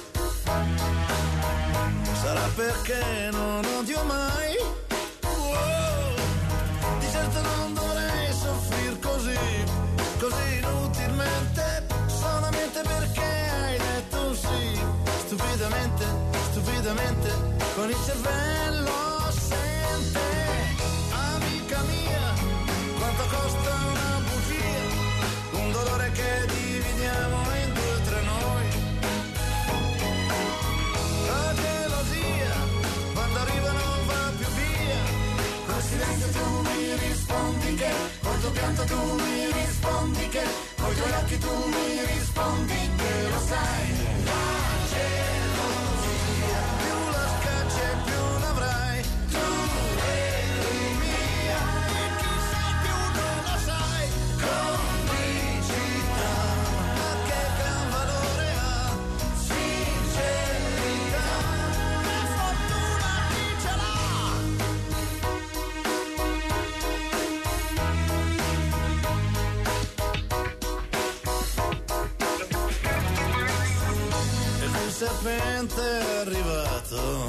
sarà perché non odio mai. Wow. Di certo non dovrei soffrir così, così inutilmente, solamente perché hai detto sì, stupidamente, stupidamente, con il cervello assente. Amica mia, quanto costa una bugia, un dolore che dividiamo in due tra noi. La gelosia, quando arriva non va più via. Col silenzio tu mi rispondi che, col tuo pianto tu mi rispondi che, coi tuoi occhi tu mi rispondi che lo sai. La gelosia, più la scaccia e più l'avrai. Tu eri mia e chi sai più non lo sai. Complicità, ma che gran valore ha. Sincerità, che fortuna chi ce l'ha. E il serpente è arrivato,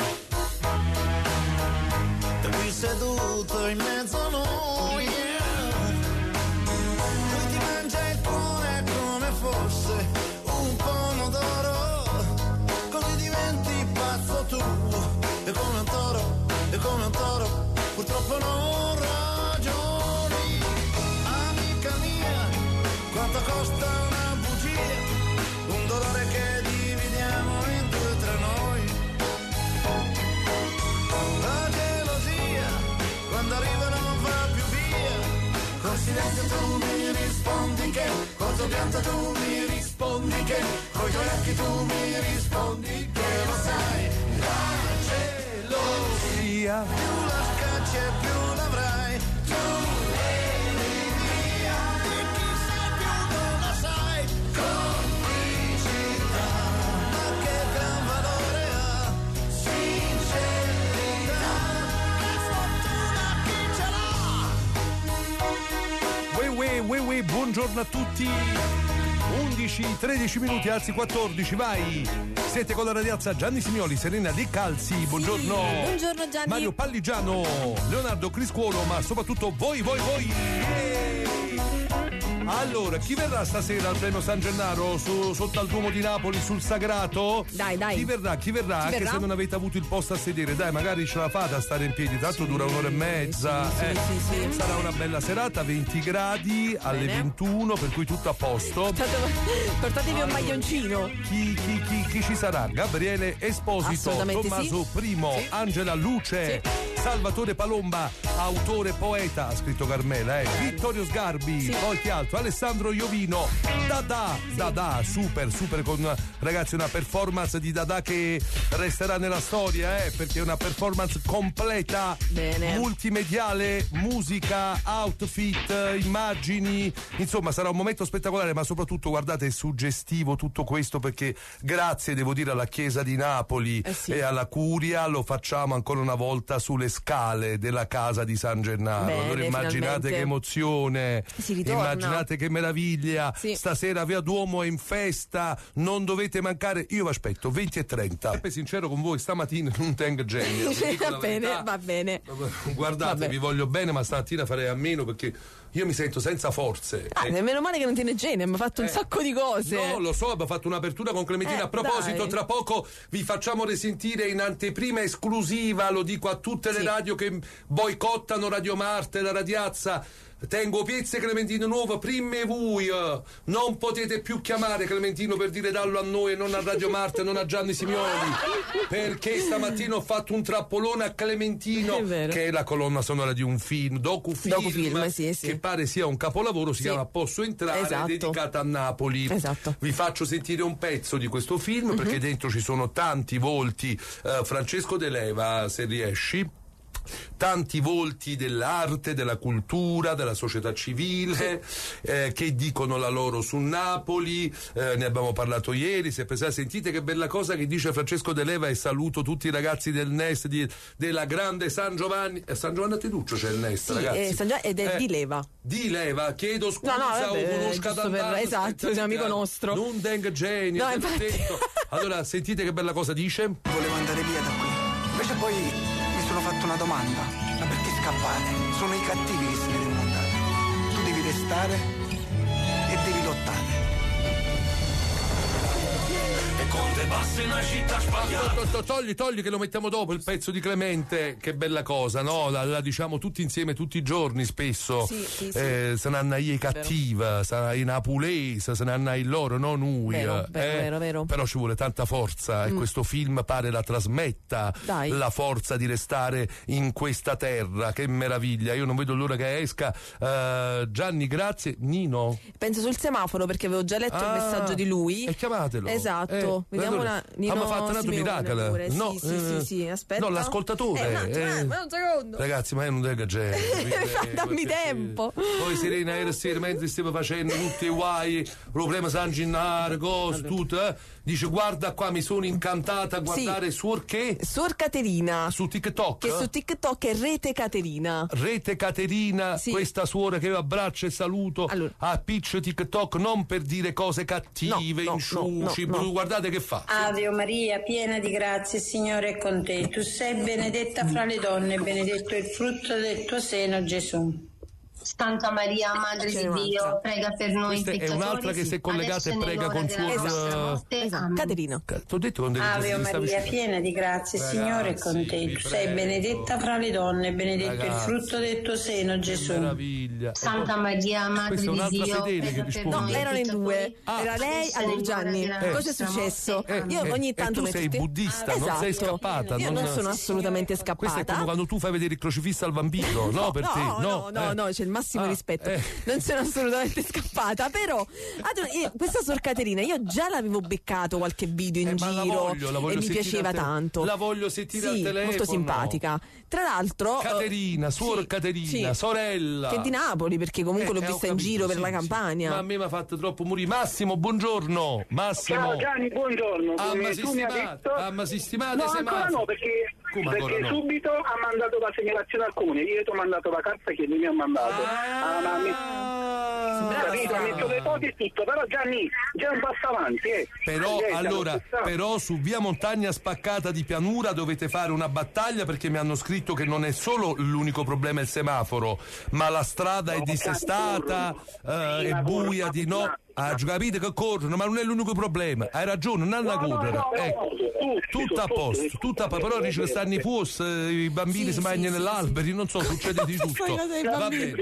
e qui seduto in mezzo a noi, yeah. Lui ti mangia il cuore come fosse un pomodoro, così diventi pazzo tu, e come un toro, e come un toro, purtroppo non ragioni. Amica mia, quanto costa una bugia, un dolore che dividiamo in due tra noi. La gelosia, quando arriva non va più via. Col silenzio tu mi rispondi che, col tuo pianto tu mi rispondi che, coi tuoi occhi tu mi rispondi che lo sai. La gelosia, più la scacci e più l'avrai. Tu eri mia e chi sai più non lo sai. Complicità, ma che gran valore ha. Sincerità, che fortuna chi ce l'ha. Uè, uè, uè, uè, buongiorno a tutti. undici, tredici minuti, anzi quattordici, vai. Siete con la ragazza Gianni Simioli, Serena De Calzi, buongiorno. Buongiorno Gianni. Mario Palligiano, Leonardo Criscuolo, ma soprattutto voi, voi, voi. Yeah! Allora, chi verrà stasera al premio San Gennaro su, sotto al Duomo di Napoli sul Sagrato? Dai, dai. Chi verrà? Chi verrà? Chi Anche verrà? se non avete avuto il posto a sedere, dai, magari ce la fate a stare in piedi, tanto sì, dura un'ora e mezza. Sì, eh. sì, sì, sì. Sarà una bella serata, venti gradi alle Bene. ventuno, per cui tutto a posto. Portatevi un maglioncino. Chi, chi, chi, chi ci sarà? Gabriele Esposito, Assolutamente Tommaso sì. I, Sì. Angela Luce, Sì. Salvatore Palomba, autore poeta, ha scritto Carmela, eh. Vittorio Sgarbi, Sì. poi chi altro? Alessandro Iovino, Dada, Sì. Dada, super, super con ragazzi una performance di Dada che resterà nella storia, eh, perché è una performance completa, Bene. multimediale, musica, outfit, immagini, insomma sarà un momento spettacolare, ma soprattutto guardate è suggestivo tutto questo perché grazie devo dire alla Chiesa di Napoli Eh sì. e alla Curia lo facciamo ancora una volta sulle scale della casa di San Gennaro. Bene, allora immaginate finalmente. che emozione, Si ritorna. immaginate che meraviglia, Sì. stasera Via Duomo è in festa, non dovete mancare, io vi aspetto venti e trenta. Per sincero con voi stamattina non tengo genio, vi dico la Va bene, verità. va bene. Guardate, Vabbè. vi voglio bene, ma stamattina farei a meno perché io mi sento senza forze. Ah, E- meno male che non tiene genio, mi ha fatto un Eh, sacco di cose. No, lo so, abbiamo fatto un'apertura con Clementina. Eh, a proposito, dai. tra poco vi facciamo risentire in anteprima esclusiva, lo dico a tutte le Sì. radio che boicottano Radio Marte, la Radiazza. Tengo Piezze Clementino Nuovo, prime voi, eh. Non potete più chiamare Clementino per dire dallo a noi e non a Radio Marte, non a Gianni Simioli, perché stamattina ho fatto un trappolone a Clementino, È vero. che è la colonna sonora di un film, docufilm, Docufilm, sì, sì. che pare sia un capolavoro, si Sì. chiama Posso entrare, Esatto. dedicata a Napoli. Esatto. Vi faccio sentire un pezzo di questo film perché dentro ci sono tanti volti, eh, Francesco De Leva, se riesci. Tanti volti dell'arte, della cultura, della società civile, eh, che dicono la loro su Napoli, eh, ne abbiamo parlato ieri, se pensate, sentite che bella cosa che dice Francesco De Leva, e saluto tutti i ragazzi del Nest di- della grande San Giovanni, eh, San Giovanni a Teduccio c'è il Nest, Sì, ragazzi. eh, San Giovanni- ed è Eh, di Leva. Di Leva, chiedo scusa, No, no, vabbè, o conosca giusto da per- tanto, esatto, aspetta, sei un amico aspetta. nostro. Non deng genio, No, te l'ho infatti. detto. Allora, sentite che bella cosa dice. Volevo andare via da qui. Invece poi mi sono fatto una domanda. Ma perché scappate? Sono i cattivi che se ne devono andare. Tu devi restare e devi lottare. E Conte basta in una città sbagliata. To- to- Togli, togli che lo mettiamo dopo il pezzo di Clemente, che bella cosa, no? La, la diciamo tutti insieme tutti i giorni spesso. Sì, sì, sì. Eh, se ne hanno i cattiva, se ne i napulese, se ne hanno i loro, non noi. Vero, eh. vero, vero, vero. Però ci vuole tanta forza e Mm. questo film pare la trasmetta, Dai. la forza di restare in questa terra. Che meraviglia, io non vedo l'ora che esca. Eh, Gianni, grazie. Nino? Penso sul semaforo perché avevo già letto il Ah, messaggio di lui. E chiamatelo. Esatto. Eh, Vediamo allora, una. Nino ah, ma fatto un altro Simeone miracolo. pure. No, sì, sì, eh, sì, sì, aspetta. no, l'ascoltatore. Eh, un attimo, eh. eh, ma un secondo. Ragazzi, ma io non devo genere. Dammi tempo. Poi Serena ieri sera mentre stiamo facendo tutti i guai, problema San Gennaro, cose, tutto, eh, dice guarda qua, mi sono incantata a guardare Suor che? Suor Caterina. Su TikTok? Che su TikTok è Rete Caterina. Rete Caterina, Sì. questa suora che io abbraccio e saluto a Pitch TikTok, non per dire cose cattive, No, no, insciusci, no, no, no. guardate che fa. Ave o Maria, piena di grazia, il Signore è con te. Tu sei benedetta fra le donne, benedetto il frutto del tuo seno, Gesù. Santa Maria, Madre C'è di un'altra. Dio, prega per noi Questa è peccatori. un'altra che si è collegata adesso e è prega nell'ora con della suor, nostra eh, morte. Esatto. Amen. Caterina. Ti ho detto quando Ave o mi stavi- Maria, piena di grazia, il Signore è con te. vi Tu sei prego. benedetta fra le donne, benedetto il Ragazzi, frutto del tuo seno, Gesù. Meraviglia. Santa Maria, Madre Questa è di un'altra Dio, fedele che prega per risponde. No, noi erano in peccatori. due. Ah. Era lei, Adesso è allora l'ora Gianni. della Cosa è nostra successo? morte. Amen. Io ogni E tanto tu mentre sei ti- buddista, non sei Esatto. scappata. Io non sono assolutamente Questo è come scappata. quando tu fai vedere il crocifisso al vampiro, no? Per te? No, no, no, eh. no, c'è il massimo Ah, rispetto. eh. Non sono assolutamente scappata, però ad- io- questa Suor Caterina io già l'avevo beccato qualche video in Eh, ma la giro voglio, la voglio e mi sentire piaceva al te- tanto. la voglio sentire sì, al telefono. molto simpatica. Tra l'altro Caterina, eh, suor sì, Caterina, sì, sorella. che è di Napoli perché comunque Eh, l'ho eh, ho vista in capito, giro per sì, la sì. Campania. Ma a me mi ha fatto troppo morire. Massimo, buongiorno. Massimo. Ciao Gianni, buongiorno. Ah, ma Come si tu mi hai stimate, detto... ah, ma si stimate No, i ancora semafori. no, perché, Come ancora perché no? subito ha mandato la segnalazione al comune. Io ti ho mandato la carta che lui mi ha mandato. Ah, ma mi... Capito, ha messo le foto e tutto, però Gianni, già un passo avanti, eh. Però Eh, siamo allora, spessati. però su via Montagna Spaccata di Pianura dovete fare una battaglia perché mi hanno scritto che non è solo l'unico problema il semaforo, ma la strada è No, dissestata, eh, è buia di no. Ah, capite che corrono, ma non è l'unico problema. Hai ragione, non hanno a No, no, correre. no, Ecco, no, tutto a posto, tutto a posto. Però dice che stanno i fuos, eh, i bambini Sì, si sì, mangiano sì, nell'alberi, non so, succede di tutto. Fai cosa ai Va bambini? bene.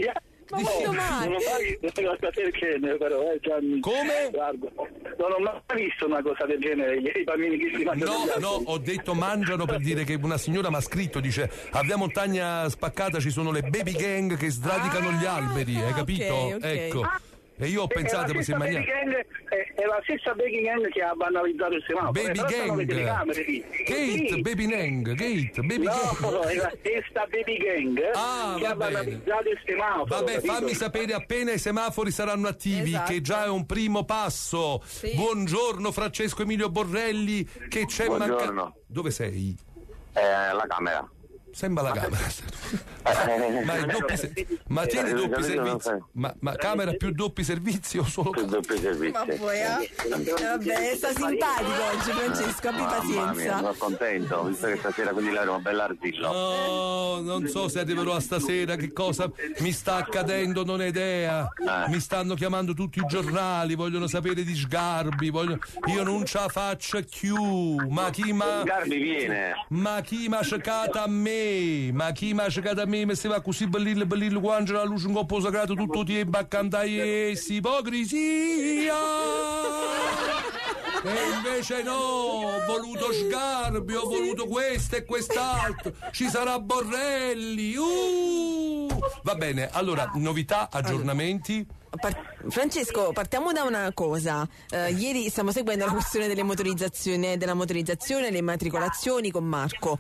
Ma quando mai? Non ho mai visto una cosa del genere, però, eh, Gianni. Come? Guarda, non ho mai visto una cosa del genere, i bambini che si mangiano. No, gli altri. no, ho detto mangiano per dire che una signora mi ha scritto, dice a Via Montagna Spaccata ci sono le baby gang che sradicano gli alberi, hai capito? ok, ok. Ecco. E io ho pensato che si mangia. È, è la stessa baby gang che ha banalizzato il semaforo. Baby eh, però stanno le gang. telecamere lì. Gate, Sì. baby gang, gate, baby No, gang. è la stessa baby gang Ah, che ha va bene. banalizzato il semaforo. Vabbè, capito? fammi sapere appena i semafori saranno attivi, Esatto. che già è un primo passo. Buongiorno Francesco Emilio Borrelli, che c'è Buongiorno. manca... Dove sei? Eh, la camera. Sembra la camera. ma, è doppi se- ma tieni doppi servizi? Ma, ma camera più doppi servizi o solo più doppi servizi? Ma poi, eh? Vabbè, sta simpatico oggi, Francesco, abbi Mamma mia, pazienza. sono contento, visto che stasera quindi l'avremo bella arzillo. No, non so se arriverò a stasera, che cosa mi sta accadendo, non ho idea. Mi stanno chiamando tutti i giornali, vogliono sapere di Sgarbi, vogliono... io non ce la faccio più. Ma chi ma Sgarbi viene. Ma chi m'ha cercato a me? Ma chi m'ha cercato a me? Mi stava così bellillo bellillo quando la luce un coppo sagrato tutto tempo a cantare essi ipocrisia. E invece no, ho voluto Sgarbi, ho voluto questo e quest'altro, ci sarà Borrelli. Uh! Va bene, allora, novità, aggiornamenti. Par- Francesco, partiamo da una cosa. Eh, ieri stiamo seguendo la questione delle motorizzazioni, della motorizzazione, le immatricolazioni con Marco.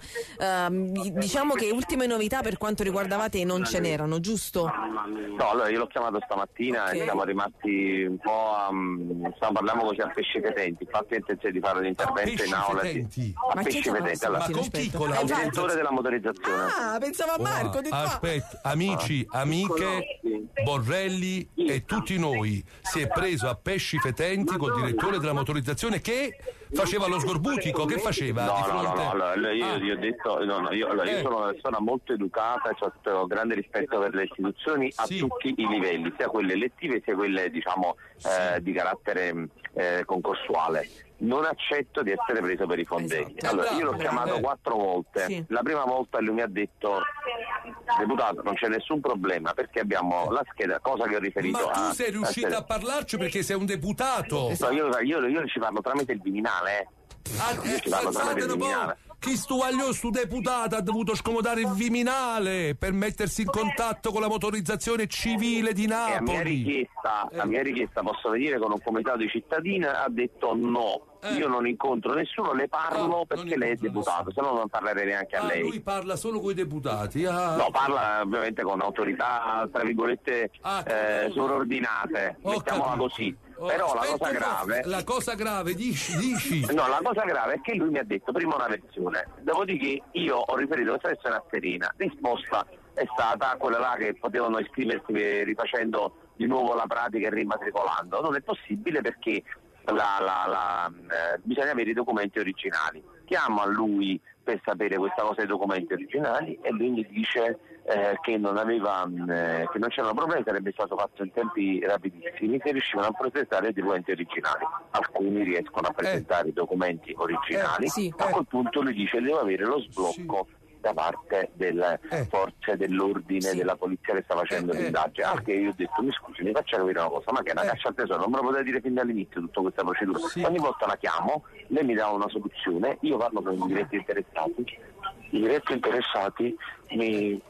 Eh, diciamo che ultime novità per quanto riguardavate non ce n'erano, giusto? No, allora io l'ho chiamato stamattina Ok. e siamo rimasti un po' a... stiamo parlando così a pesci fetenti, infatti ho intenzione di fare un intervento in aula. fetenti? A Ma chi pesci sono? fetenti, allora, Ma con chi? Con il l'autorizzazione? direttore della motorizzazione. Ah, pensavo a Marco, ho detto, ah. Aspetta, amici, amiche, Borrelli e tutti noi, si è preso a pesci fetenti col direttore della motorizzazione che faceva lo sgorbutico, che faceva? No, di no, no, fronte? no, allora, io, Ah. io ho detto, no, no, io, allora, io Eh. sono una persona molto educata e ho grande rispetto per le istituzioni a Sì. tutti i livelli, sia quelle elettive sia quelle diciamo eh, di carattere eh, concorsuale. Non accetto di essere preso per i fondelli. Esatto. Allora, io l'ho Bravo. chiamato Eh. quattro volte. Sì. La prima volta lui mi ha detto: deputato, non c'è nessun problema perché abbiamo la scheda, cosa che ho riferito Ma a. tu sei riuscito a parlarci perché sei un deputato. No, io, io, io ci parlo tramite il Viminale, eh. Ah, Io eh, ci parlo scusate tramite il un po'. Viminale. Chi stuagliò stu deputato ha dovuto scomodare il Viminale per mettersi in contatto con la motorizzazione civile di E a mia Napoli. richiesta, Eh. a mia richiesta posso venire con un comitato di cittadini, ha detto no. Eh. Io non incontro nessuno, le parlo Ah, perché non lei è incontra deputato, se no non parlerei neanche a Ah, lei. lui parla solo con i deputati. Ah. No, parla ovviamente con autorità, tra virgolette, Ah, eh, sovraordinate, Ho mettiamola capito. così. Oh, Però la aspetta cosa un po'. grave... La cosa grave, dici, dici. No, la cosa grave è che lui mi ha detto prima una versione, dopodiché io ho riferito questa versione a Serena. Risposta è stata quella là che potevano iscriversi rifacendo di nuovo la pratica e rimatricolando. Non è possibile perché la, la, la, eh, bisogna avere i documenti originali. Chiamo a lui per sapere questa cosa dei documenti originali e lui mi dice eh, che non aveva eh, che non c'erano problemi, sarebbe stato fatto in tempi rapidissimi se riuscivano a presentare i documenti originali. Alcuni riescono a presentare i documenti originali, Eh, sì. a quel punto lui dice devo avere lo sblocco da parte delle Eh. forze dell'ordine, Sì. della polizia che sta facendo Eh, eh. l'indagine. Al che io ho detto mi scusi, mi faccia capire una cosa, ma che è una Eh. caccia al tesoro, non me lo potete dire fin dall'inizio tutta questa procedura. Sì. Ogni volta la chiamo, lei mi dà una soluzione, io parlo con i diretti interessati, i diretti interessati mi...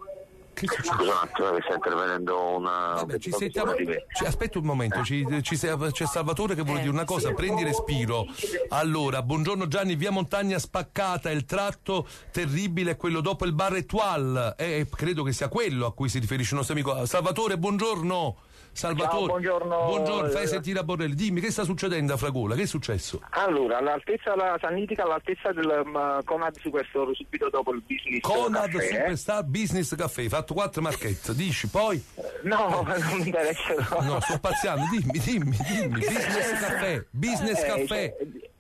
Che succede? Scusa un attimo che sta intervenendo una... Vabbè, ci sentiamo. Ci, aspetta un momento, ci, ci sei- c'è Salvatore che vuole dire una cosa. Prendi respiro. Allora, buongiorno Gianni, via Montagna Spaccata, il tratto terribile è quello dopo il bar Etoile. Eh, credo che sia quello a cui si riferisce il nostro amico. Salvatore, buongiorno. Salvatore. Ciao, buongiorno. Buongiorno, fai sentire a Borrelli. Dimmi che sta succedendo a Fragola, che è successo? Allora, all'altezza della Sannitica, all'altezza del um, Conad Superstore, subito dopo il business Conad caffè, eh. Superstar Business Caffè, hai fatto quattro marchette, dici poi? No, non mi interessa. No, No, sto pazziando, dimmi, dimmi, dimmi. Business Caffè, Business Eh, Caffè. cioè,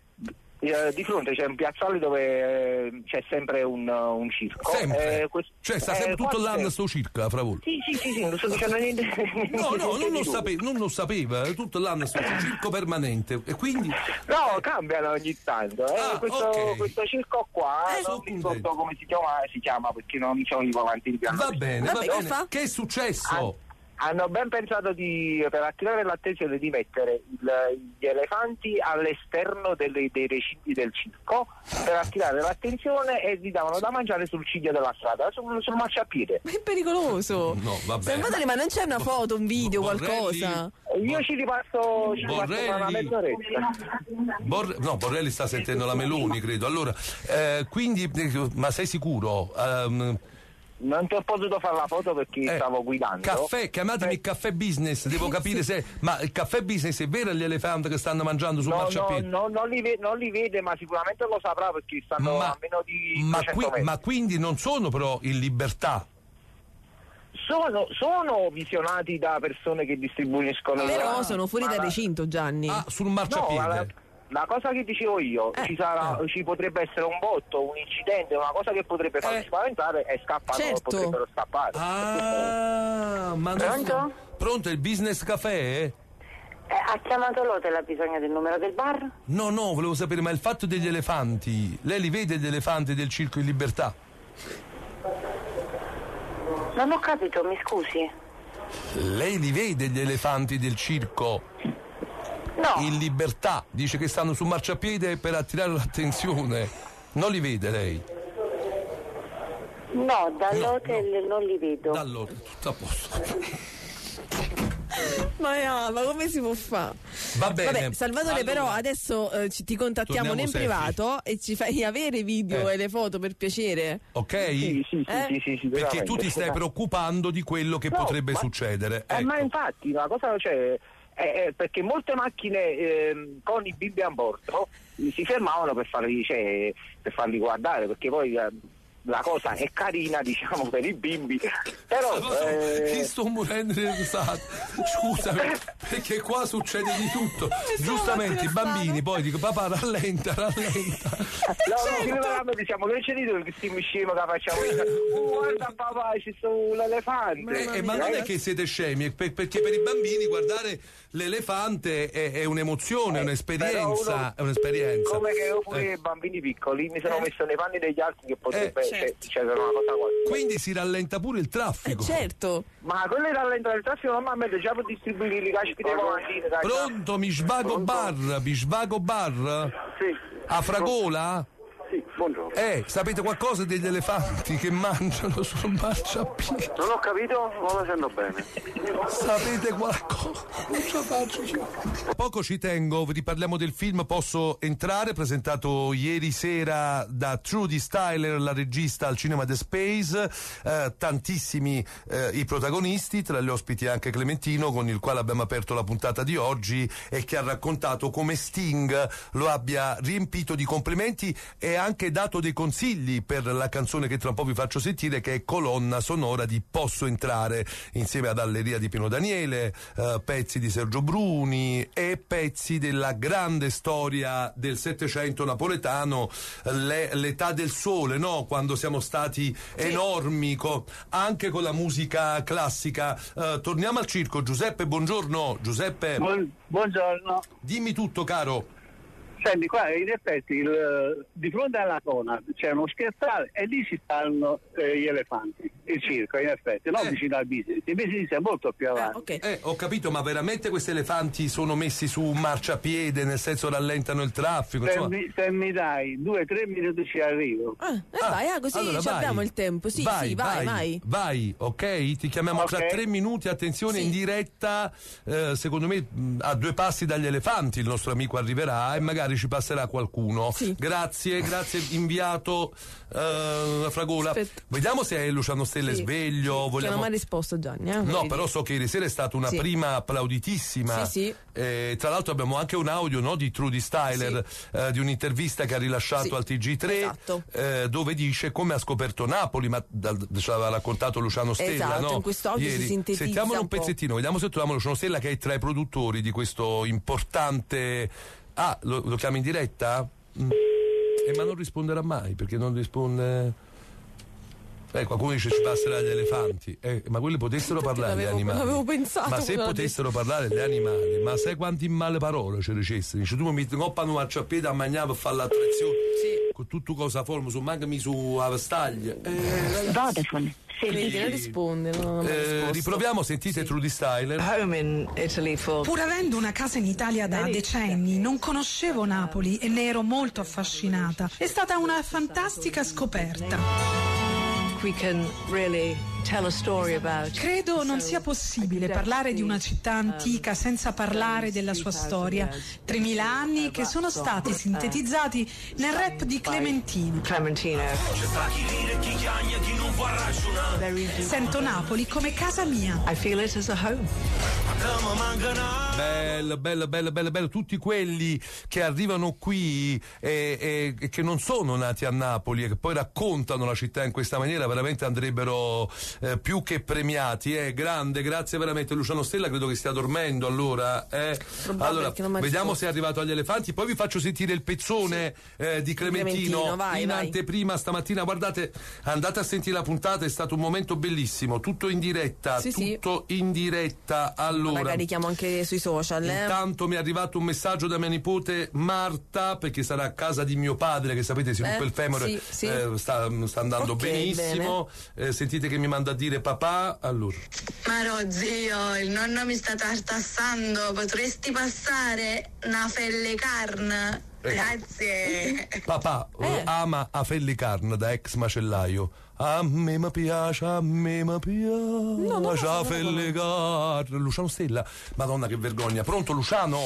eh, di fronte c'è un piazzale dove eh, c'è sempre un, uh, un circo. Sempre? Eh, quest- Cioè sta eh, sempre tutto quasi l'anno sempre. sto circo a Fragola? Sì, sì, sì, sì, non sto dicendo niente. No, no, non lo tu. sapeva, non lo sapeva, è tutto l'anno sto circo permanente e quindi No, cambiano ogni tanto. Eh. Ah, questo, ok. questo circo qua, Eh, non sono mi ricordo come si chiama, si chiama perché non mi sono avanti di piano. va bene, va Vabbè, che bene. fa? Che è successo? hanno ben pensato di, per attirare l'attenzione, di mettere il, gli elefanti all'esterno delle, dei recinti del circo per attirare l'attenzione, e gli davano da mangiare sul ciglio della strada, sul, sul marciapiede. Ma è pericoloso. No, vabbè. Salvatore, ma non c'è una foto, un video, Borrelli. qualcosa? Io ci ripasso, ci ripasso Borrelli. una mezz'oretta. Borre- no, Borrelli sta sentendo la Meloni, credo. Allora, eh, quindi, ma sei sicuro? Um, Non ti ho potuto fare la foto perché Eh, stavo guidando. Caffè, chiamatemi caffè business, devo capire se. Ma il caffè business è vero, gli elefanti che stanno mangiando sul No, no, marciapiede? no, non, li ve- non li vede, ma sicuramente lo saprà perché stanno Ma- a meno di Ma, trecento qui- metri. ma quindi non sono però in libertà? Sono, sono visionati da persone che distribuiscono. Però il- sono fuori ma dal la- recinto, Gianni. Ah, sul No, marciapiede? la, la cosa che dicevo io, Eh, ci, sarà, ci potrebbe essere un botto, un incidente, una cosa che potrebbe farli spaventare e scappano, Certo. potrebbero scappare. Ah, ma non- Pronto? Pronto, il business caffè? Eh, ha chiamato l'hotel, ha bisogno del numero del bar? No, no, volevo sapere, ma il fatto degli elefanti, lei li vede gli elefanti del circo in libertà? Non ho capito, mi scusi. Lei li vede gli elefanti del circo No. in libertà? Dice che stanno sul marciapiede per attirare l'attenzione. Non li vede lei? No, dall'hotel non li vedo. Dall'hotel, tutto a posto. Ma, no, ma come si può fare? Va bene. Vabbè, Salvatore, Allora, però adesso eh, ci- ti contattiamo torniamo in selfie. privato e ci fai avere i video Eh. e le foto, per piacere. ok? Sì, sì, sì, Eh? sì, sì, sì, Perché veramente, tu ti stai scusa. preoccupando di quello che No, potrebbe ma- succedere. Eh, Ecco. ma infatti la cosa c'è è, è perché molte macchine ehm, con i bimbi a bordo si fermavano per farli, cioè, per farli guardare, perché poi eh, la cosa è carina, diciamo, per i bimbi, però eh, Chi sto morendo di risate? Scusami, perché qua succede di tutto. Giustamente i bambini poi dicono papà rallenta, rallenta. no, no, no, no, diciamo che c'è di che stiamo scemo che facciamo oh, guarda papà c'è sto l'elefante. Eh, eh, ma non è che siete scemi, è per- perché per i bambini guardare l'elefante è, è un'emozione, è un'esperienza, Però uno- è un'esperienza. Come che io pure Eh. i bambini piccoli mi sono messo nei panni degli altri che potrebbe Eh, cioè, succedere una cosa qualsiasi. Quindi si rallenta pure il traffico. Certo. Ma quello era rallentare il traffico normalmente già per distribuire i caschi dei volantini. dai. Pronto, mi svago bar, mi svago bar? Sì. A Fragola? Sì, buongiorno. Eh, sapete qualcosa degli elefanti che mangiano sul marciapiede? Non ho capito, non lo sento bene. Sapete qualcosa? Non ce la faccio più. Poco ci tengo, vi parliamo del film Posso entrare, presentato ieri sera da Trudy Styler, la regista al Cinema The Space, eh, tantissimi eh, i protagonisti, tra gli ospiti anche Clementino, con il quale abbiamo aperto la puntata di oggi e che ha raccontato come Sting lo abbia riempito di complimenti e ha anche dato dei consigli per la canzone che tra un po' vi faccio sentire, che è colonna sonora di Posso entrare, insieme ad Alleria di Pino Daniele, eh, pezzi di Sergio Bruni e pezzi della grande storia del Settecento napoletano, le- l'età del sole, no? Quando siamo stati enormi, co- anche con la musica classica. Eh, torniamo al circo. Giuseppe, buongiorno. Giuseppe. Buongiorno. Dimmi tutto, caro. Senti, qua in effetti il, di fronte alla Cona c'è uno scherzale e lì si stanno eh, gli elefanti, il circo in effetti, non vicino al business. Il business è molto più avanti. Eh, ho capito, ma veramente questi elefanti sono messi su un marciapiede, nel senso rallentano il traffico? Se Insomma... mi, se mi dai due o tre minuti ci arrivo. Eh, vai, ah, così allora ci vai. abbiamo il tempo. Sì, vai, sì, vai, vai, vai. vai, ok? Ti chiamiamo Ok. tra tre minuti, attenzione, in diretta, eh, secondo me mh, a due passi dagli elefanti il nostro amico arriverà e magari ci passerà qualcuno. Grazie, grazie inviato eh, Fragola. Aspetta. Vediamo se è Luciano Stelle Sì, sveglio. Che Vogliamo... non mi ha risposto Gianni. Eh? No, Vedi. però so che ieri sera è stata una Sì. prima applauditissima. Sì, sì. Eh, tra l'altro abbiamo anche un audio, no, di Trudy Styler, eh, di un'intervista che ha rilasciato Sì. al T G tre, Esatto. eh, dove dice come ha scoperto Napoli, ma da, ce l'aveva raccontato Luciano Stella. Esatto, no? in questo audio si Ieri. sintetizza Sentiamolo un un po'. pezzettino, vediamo se troviamo Luciano Stella, che è tra i produttori di questo importante. Ah, lo, lo chiami in diretta? Mm. Eh, ma non risponderà mai, perché non risponde. Eh, qualcuno dice ci passerà gli elefanti, eh, ma quelli potessero parlare gli l'avevo- animali. l'avevo pensato, ma se quello potessero parlare gli animali, ma sai quanti male parole ci dicessero? Dice tu mi coppano un marciapiede a mangiare per fare l'attrazione con tutto cosa forma, su mancami su a vestaglia. Eh, Vodafone Clementina risponde. Non ha Eh, riproviamo, sentite Trudy Styler. Home in Italy for... Pur avendo una casa in Italia da decenni, non conoscevo Napoli e ne ero molto affascinata. È stata una fantastica scoperta. We can really tell a story about. Credo non sia possibile parlare di una città antica senza parlare della sua storia. tremila anni che sono stati sintetizzati nel rap di Clementino. Clementino. Sento Napoli come casa mia. I feel it as a home. Bello, bello, bello, bello, bello. Tutti quelli che arrivano qui e, e che non sono nati a Napoli e che poi raccontano la città in questa maniera veramente andrebbero eh, più che premiati. Eh. Grande, grazie veramente. Luciano Stella credo che stia dormendo allora. Eh. Allora, vediamo se è arrivato agli elefanti. Poi vi faccio sentire il pezzone sì. eh, di Clementino, Clementino vai, in vai. anteprima stamattina. Guardate, andate a sentire la puntata, è stato un momento bellissimo. Tutto in diretta, sì, tutto sì. in diretta. Allora, la carichiamo anche sui social. Eh? Intanto mi è arrivato un messaggio da mia nipote Marta, perché sarà a casa di mio padre, che sapete si rompe eh, il femore, sì, sì. Eh, sta, sta andando okay, benissimo. Eh, sentite che mi manda a dire papà. Allora, Maro zio, il nonno mi sta tartassando, potresti passare una felle carne? Grazie. Papà Eh. ama a fellicarne da ex macellaio. A me mi piace, a me mi piace a fellicarne. Luciano Stella, Madonna che vergogna. Pronto Luciano?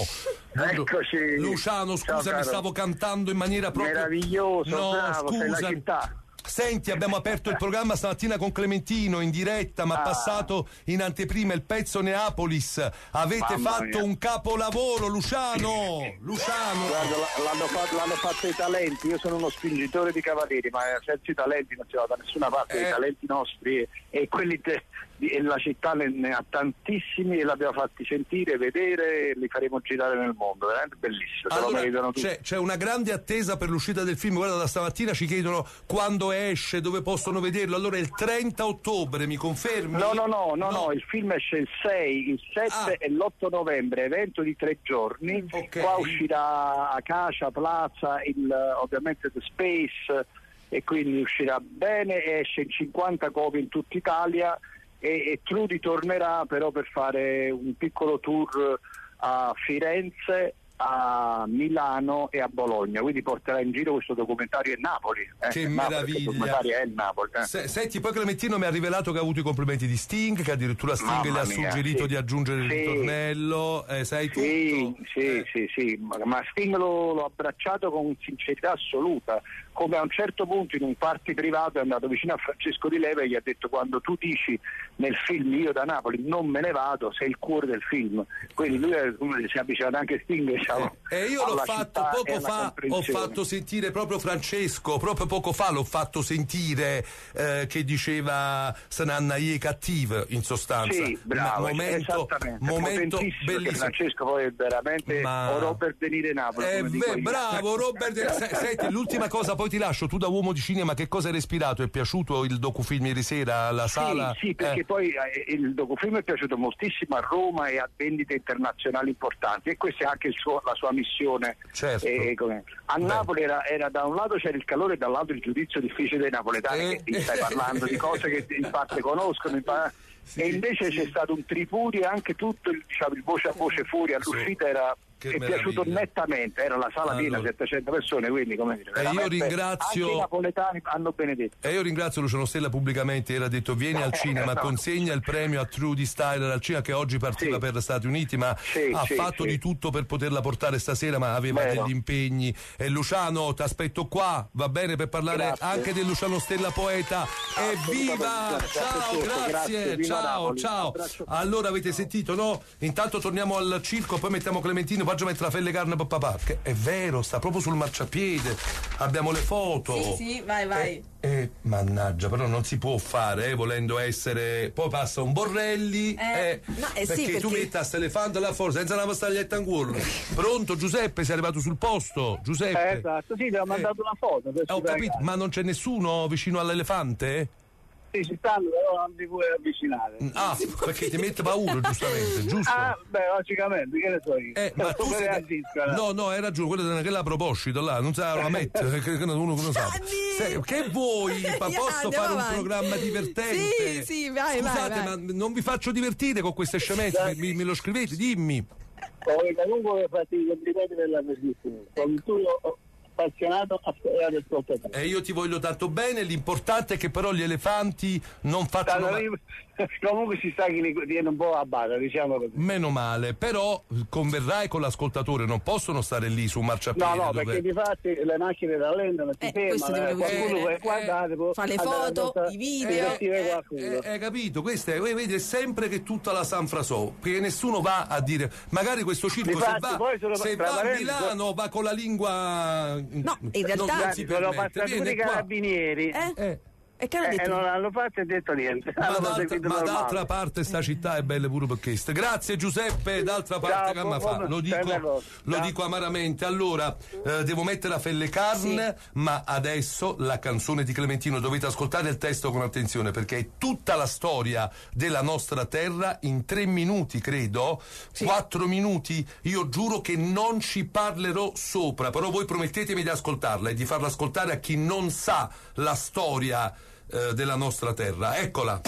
Eccoci. Luciano, Ciao, scusami, caro. stavo cantando in maniera proprio Meraviglioso, no, bravo, sei la scusa. città. Senti, abbiamo aperto il programma stamattina con Clementino in diretta, ma ha Ah. passato in anteprima il pezzo Neapolis. Avete Mamma fatto mia. un capolavoro, Luciano! Luciano! Guarda, l- l'hanno, fatto, l'hanno fatto i talenti, io sono uno spingitore di cavalieri, ma senza i talenti non si va da nessuna parte, Eh. i talenti nostri e, e quelli de- di- e la città ne, ne ha tantissimi e li abbiamo fatti sentire, vedere e li faremo girare nel mondo, veramente bellissimo, se lo Allora, meritano tutti. c'è, c'è una grande attesa per l'uscita del film. Guarda, da stamattina ci chiedono quando esce, dove possono vederlo. Allora è il trenta ottobre, mi confermi? No, no, no, no, no, il film esce il sei, il sette Ah. e l'otto novembre, evento di tre giorni. Ok. Qua uscirà Acacia, Plaza, il, ovviamente The Space e quindi uscirà bene, esce in cinquanta copie in tutta Italia e, e Trudy tornerà però per fare un piccolo tour a Firenze, a Milano e a Bologna, quindi porterà in giro questo documentario in Napoli. eh, Che Napoli, perché meraviglia. Il documentario è il Napoli. eh. Se- senti, poi Clementino mi ha rivelato che ha avuto i complimenti di Sting, che addirittura Sting Mamma le ha mia, suggerito sì. di aggiungere il Sì. ritornello. Eh, sai Sì, tutto? sì, Eh. sì, sì, ma, ma Sting lo- l'ho abbracciato con sincerità assoluta, come a un certo punto in un party privato è andato vicino a Francesco Di Leva e gli ha detto: quando tu dici nel film Io da Napoli non me ne vado, sei il cuore del film. Quindi lui è, come si è avvicinato anche a Sting, diciamo, E io l'ho alla fatto città e poco alla fa, ho comprensione. fatto sentire proprio Francesco, proprio poco fa l'ho fatto sentire eh, che diceva Sanannaie cattive, in sostanza. Sì, bravo, Ma- momento, esattamente, momento potentissimo, perché bellissimo. Francesco poi è veramente Ma- o Robert De Niro Napoli. Eh, come dico beh, io. bravo Robert. De- se- Senti, l'ultima cosa, poi ti lascio. Tu da uomo di cinema, che cosa hai respirato? È piaciuto il docufilm ieri sera alla Sì, sala? sì, perché Eh. poi eh, il docufilm è piaciuto moltissimo a Roma e a vendite internazionali importanti e questa è anche il suo- la sua missione. Certo. Eh, come- a Napoli era, era da un lato c'era il calore e dall'altro il giudizio difficile dei napoletani, Eh. che ti stai parlando di cose che in parte conoscono, in pa- e invece c'è stato un tripudio e anche tutto il, diciamo, il voce a voce fuori all'uscita era Che è piaciuto meraviglia. nettamente, era la sala piena, Allora. settecento persone, quindi come dire, E io veramente ringrazio- anche i napoletani hanno benedetto. E io ringrazio Luciano Stella pubblicamente, era detto vieni al cinema, No. consegna il premio a Trudy Styler al cinema, che oggi partiva Sì. per gli Stati Uniti, ma Sì, ha sì, fatto sì. di tutto per poterla portare stasera, ma aveva Vero. degli impegni. E Luciano, ti aspetto qua, va bene, per parlare Grazie. anche del Luciano Stella poeta. Evviva! Assolutamente. Ciao, Grazie, grazie, grazie, viva ciao, Napoli. ciao. Abbraccio. Allora avete sentito, no? Intanto torniamo al circo, poi mettiamo Clementino, poi mettere la felle carne per papà. Che è vero, sta proprio sul marciapiede. Abbiamo le foto. Sì, sì, vai, vai. Eh, mannaggia, però non si può fare, eh, volendo essere. Poi passa un Borrelli. Eh, no, eh, perché, sì, tu perché- metti a elefante là fuori senza una pastaglietta in culo. Pronto, Giuseppe, sei arrivato sul posto? Giuseppe. Eh, esatto, sì, ti ho mandato una foto. adesso Eh, ho vai. capito, ma non c'è nessuno vicino all'elefante? Sì, ci stanno, però non ti puoi avvicinare. Ah, perché ti mette paura, giustamente, giusto? Ah, beh, logicamente, che ne so io. Eh, ma tu sei... No, no, hai ragione, quella che la proposito là, non sa la mette, che uno non sa. Se, che vuoi? Ma posso fare un programma divertente? Sì, sì, vai, Scusate, vai, vai. ma non vi faccio divertire con queste scemenze, mi, mi lo scrivete, dimmi. Comunque fate i complimenti per la trasmissione. Sono tu appassionato a ascoltatore. E io ti voglio tanto bene, l'importante è che però gli elefanti non facciano... Allora, io... Comunque si sta che viene un po' a bada, diciamo così. Meno male, però converrai con l'ascoltatore, non possono stare lì su marciapiede. No, no, dove... perché di fatti le macchine rallentano, si Eh, questo fermano, devo eh, qualcuno dire. può guardare, può Fa le andare foto, addosso- i video. eh, eh, qualcuno. Eh, hai capito? Questo è, vedi, è sempre che tutta la San Frasò, perché nessuno va a dire, magari questo circo se Difatti, va, poi sono se tra va a parentesi- Milano va con la lingua... No, in realtà- non si Sono permette, passati pure viene i qua. carabinieri. Eh. E che hanno Eh, detto? non hanno fatto e detto niente. Ma, Hanno d'altra, proseguito ma normale. d'altra parte sta città è bella pure per questo. Grazie Giuseppe, d'altra parte Ciao, che mi fa? buon- Lo sempre dico, così. lo Ciao. dico amaramente. Allora, eh, devo mettere a felle carne, ma adesso la canzone di Clementino dovete ascoltare il testo con attenzione perché è tutta la storia della nostra terra in tre minuti, credo, quattro minuti. Io giuro che non ci parlerò sopra, però voi promettetemi di ascoltarla e di farla ascoltare a chi non sa la storia eh, della nostra terra. Eccola.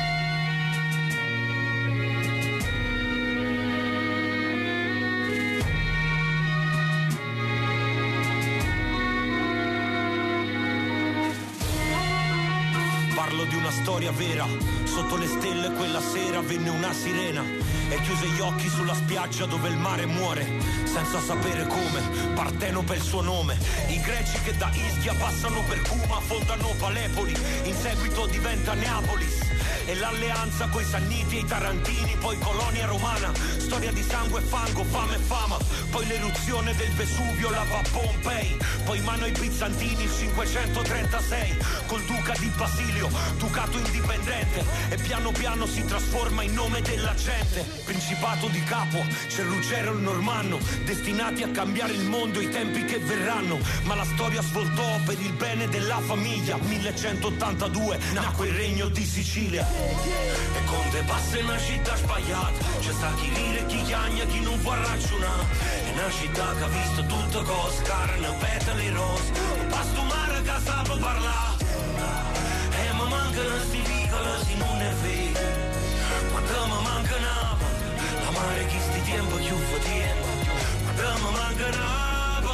Parlo di una storia vera, sotto le stelle quella sera venne una sirena e chiuse gli occhi sulla spiaggia dove il mare muore, senza sapere come, Partenope è il suo nome. I greci che da Ischia passano per Cuma fondano Palepoli, in seguito diventa Neapolis. E l'alleanza coi Sanniti e i Tarantini, poi colonia romana, storia di sangue e fango, fame e fama, poi l'eruzione del Vesuvio, lava Pompei, poi in mano ai bizantini il cinquecentotrentasei, col duca di Basilio, ducato indipendente, e piano piano si trasforma in nome della gente. Principato di Capua, c'è Ruggero il Normanno, destinati a cambiare il mondo i tempi che verranno, ma la storia svoltò per il bene della famiglia. Millecentottantadue nacque il regno di Sicilia. E Conte passa in una città sbagliata, c'è sta chi ride, chi chiagna, chi non può ragionare. È una città che ha visto tutto cose, carne, petali, rose, un pasto mare che sa parlare. E mi mancano sti piccoli se non è vero, quando mi manca Napoli, l'amare chi sti tempo più fatiendo, quando mi manca Napoli.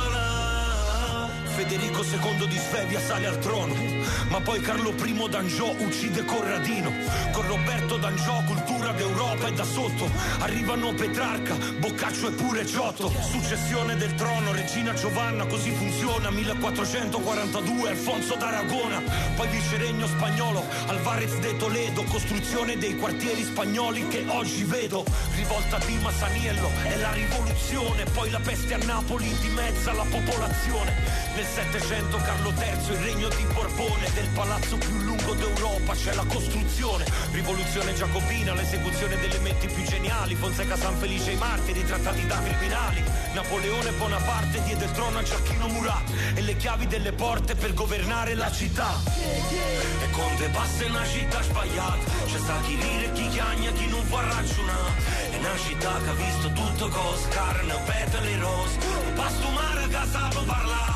Federico secondo di Svevia sale al trono, ma poi Carlo primo d'Angiò uccide Corradino. Con Roberto d'Angiò cultura d'Europa e da sotto arrivano Petrarca, Boccaccio e pure Giotto. Successione del trono, regina Giovanna, così funziona. millequattrocentoquarantadue Alfonso d'Aragona, poi viceregno spagnolo, Alvarez de Toledo, costruzione dei quartieri spagnoli che oggi vedo. Rivolta di Masaniello è la rivoluzione, poi la peste a Napoli dimezza la popolazione. Nel Settecento Carlo terzo, il regno di Borbone, del palazzo più lungo d'Europa c'è la costruzione. Rivoluzione giacobina, l'esecuzione delle menti più geniali, Fonseca San Felice e i martiri trattati da criminali. Napoleone Bonaparte diede il trono a Giacchino Murat e le chiavi delle porte per governare la città. E Conte passa in una città sbagliata, c'è sta chi ride, chi chiagna, chi non può ragionare. È una città che ha visto tutto cose, carne, petali, rose, un pasto mare che sa parlare.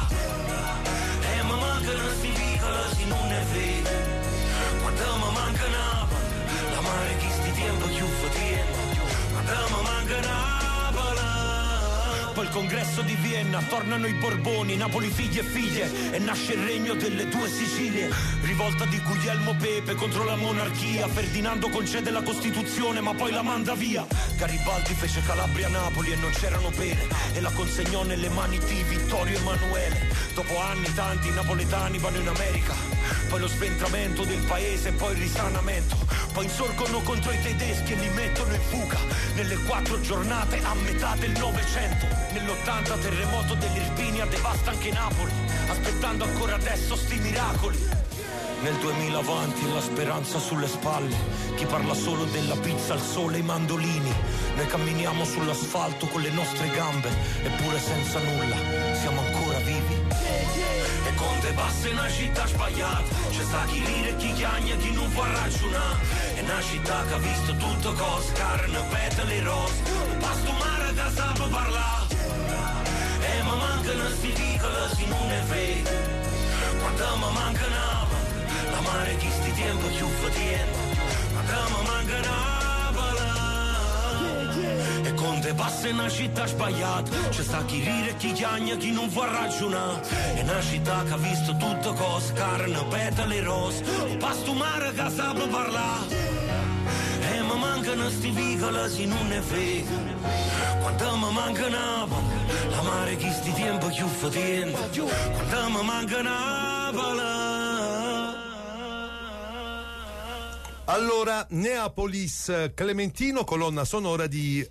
E mi mancano sti piccoli se non è vero, quando mi manca Napoli, l'amare chi sti tempo più fatiendo, quando mi manca Napoli. Poi il congresso di Vienna, tornano i Borboni, Napoli figli e figlie, e nasce il regno delle due Sicilie. Rivolta di Guglielmo Pepe contro la monarchia, Ferdinando concede la Costituzione ma poi la manda via. Garibaldi fece Calabria-Napoli e non c'erano pene, e la consegnò nelle mani di Vittorio Emanuele. Dopo anni tanti napoletani vanno in America, poi lo sventramento del paese e poi il risanamento, poi insorgono contro i tedeschi e li mettono in fuga nelle quattro giornate a metà del Novecento. Nell'ottanta terremoto dell'Irpinia devasta anche Napoli, aspettando ancora adesso sti miracoli. Nel duemila avanti la speranza sulle spalle, chi parla solo della pizza, il sole e i mandolini. Noi camminiamo sull'asfalto con le nostre gambe, eppure senza nulla siamo ancora vivi. E Conte passa in una città sbagliata, c'è sta chi ride e chi chiagna, chi non può ragionare. È una città che ha visto tutto cose, carne, petali, rose, un pasto mare che sa per parlare. E mi mancano sti piccoli se non è vero, quando mi mancano la mare che sti tempo più fatiente, quando mi mancano. E con te passa in una città sbagliata, c'è sta chi ride e chi chiagna, chi non può ragionare. È una città che ha visto tutto cose, carne, petali, rose, un pasto mare che sa per parlare. E mi mancano sti vicoli se non è vero, quando mi mancano la mare che sti tempo più fatiente, quando mi mancano. Allora, Neapolis, Clementino, colonna sonora di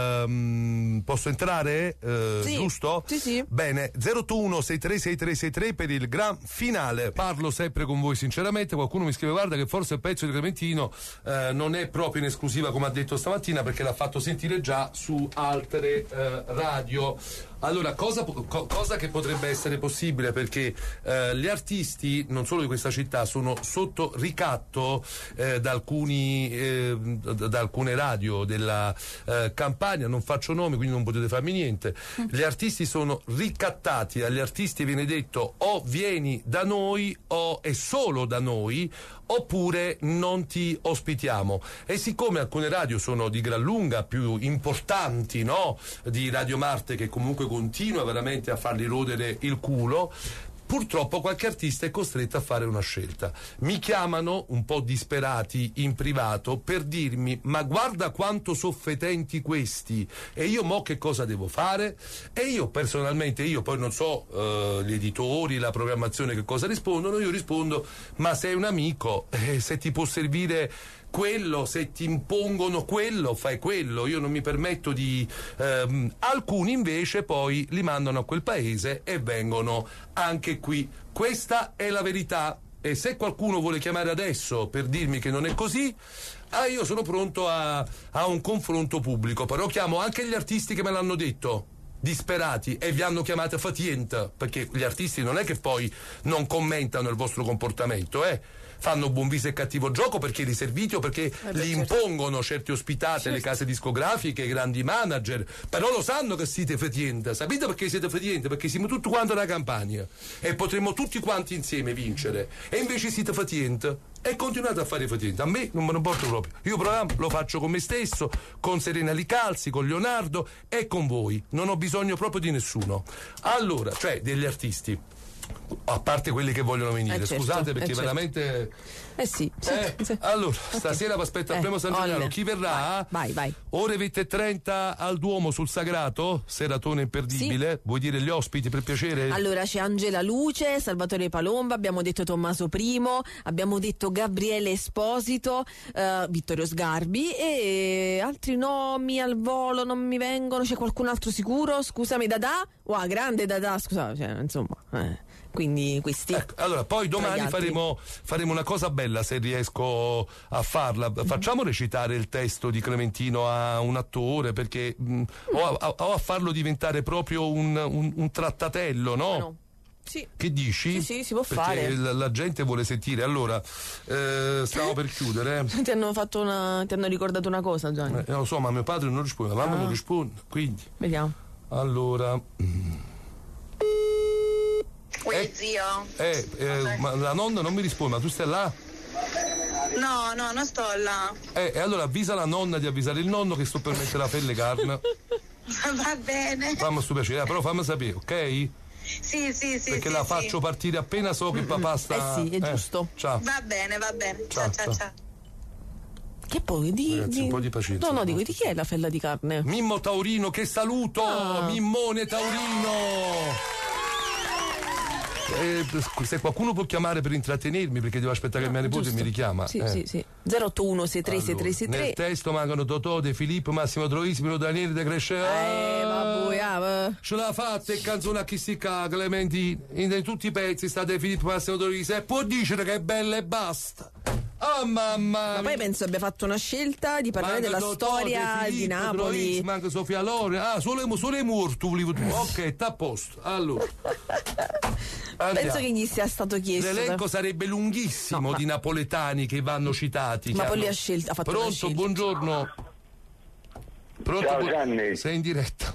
ehm, posso entrare? Eh, sì. Giusto? Sì, sì. Bene, zero otto uno sei tre sei tre sei tre per il gran finale. Parlo sempre con voi sinceramente, qualcuno mi scrive guarda che forse il pezzo di Clementino eh, non è proprio in esclusiva come ha detto stamattina perché l'ha fatto sentire già su altre eh, radio. Allora, cosa, co- cosa che potrebbe essere possibile perché eh, gli artisti, non solo di questa città, sono sotto ricatto eh, da, alcuni, eh, da, da alcune radio della eh, Campania, non faccio nomi quindi non potete farmi niente. Gli artisti sono ricattati, agli artisti viene detto o vieni da noi o è solo da noi oppure non ti ospitiamo. E siccome alcune radio sono di gran lunga più importanti, no? Di Radio Marte che comunque continua veramente a fargli rodere il culo, purtroppo qualche artista è costretto a fare una scelta. Mi chiamano un po' disperati in privato per dirmi ma guarda quanto soffetenti questi e io mo che cosa devo fare? E io personalmente, io poi non so uh, gli editori, la programmazione che cosa rispondono, io rispondo ma sei un amico, eh, se ti può servire quello, se ti impongono quello, fai quello, io non mi permetto di ehm, alcuni invece poi li mandano a quel paese e vengono anche qui. Questa è la verità e se qualcuno vuole chiamare adesso per dirmi che non è così, ah, io sono pronto a, a un confronto pubblico, però chiamo anche gli artisti che me l'hanno detto disperati e vi hanno chiamato fatiente, perché gli artisti non è che poi non commentano il vostro comportamento, eh fanno buon viso e cattivo gioco perché li serviti o perché eh beh, li certo. impongono certi ospitate, certo. le case discografiche, i grandi manager, però lo sanno che siete fetiente, sapete perché siete fetiente? Perché siamo tutti quanti alla Campania e potremmo tutti quanti insieme vincere e invece siete fetiente e continuate a fare fetiente. A me non me ne importa proprio, io il programma lo faccio con me stesso, con Serena Licalzi, con Leonardo e con voi, non ho bisogno proprio di nessuno. Allora, cioè degli artisti, a parte quelli che vogliono venire, eh certo, scusate perché eh certo. veramente eh sì, sì, eh, sì. allora okay. Stasera vi aspetta il eh, primo San Giuliano, Olle. chi verrà? Vai, vai, vai. Ore venti e trenta al Duomo sul Sagrato, seratone imperdibile. Sì. Vuoi dire gli ospiti per piacere? Allora c'è Angela Luce, Salvatore Palomba, abbiamo detto Tommaso Primo, abbiamo detto Gabriele Esposito, uh, Vittorio Sgarbi e altri nomi al volo non mi vengono. C'è qualcun altro sicuro? Scusami, Dada? Wow, grande Dada, scusa, cioè, insomma eh. Quindi questi. Ecco, allora poi domani faremo, faremo una cosa bella se riesco a farla. Facciamo recitare il testo di Clementino a un attore perché mh, o, a, o a farlo diventare proprio un, un, un trattatello, no? no. Sì. Che dici? Sì, sì, si può perché fare. La, la gente vuole sentire. Allora, eh, stavo per chiudere. Ti hanno fatto una. Ti hanno ricordato una cosa, Gianni? Eh, lo so, ma mio padre non risponde, la mamma ah. non risponde. Quindi. Vediamo. Allora. Uè, zio. Eh, eh, ma la nonna non mi risponde, ma tu stai là? No, no, non sto là. Eh, e allora avvisa la nonna di avvisare il nonno che sto per mettere la pelle carne. Va bene. Fammi sto piacere, però fammi sapere, ok? Sì, sì, sì. Perché sì, la sì. faccio partire appena so che papà sta. Eh sì, è eh, giusto. Ciao. Va bene, va bene. Ciao, Ciao, ciao, ciao. Che poi di, Ragazzi, di... un po' di pazienza. No, no, dico di chi è la fella di carne? Mimmo Taurino, che saluto! Ah. Mimmone Taurino! Eh, se qualcuno può chiamare per intrattenermi perché devo aspettare no, che mia nipote giusto. mi richiama. Sì, eh. sì, sì. zero otto uno sei tre sei tre sei tre. Nel testo mancano Totò, De Filippo, Massimo Troisi, Daniele De Cresce. Eh, vabbè, ah, ce l'ha fatta e canzone a chi si ca, Clementino. In tutti i pezzi sta De Filippo, Massimo Troisi e può dire che è bella e basta. Oh mamma! Ma poi penso abbia fatto una scelta di parlare manca della Totò, storia De Filippo, di Napoli. Troisi, manca Sofia Loren. Ah, solo, solo è morto, volevo tu. Ok, sta a posto. Allora. Penso che gli sia stato chiesto. L'elenco sarebbe lunghissimo no, di napoletani che vanno citati. Ma poi li ha scelti, ha fatto Pronto, una scelta. buongiorno. Pronto, Ciao bu- Gianni. Sei in diretta.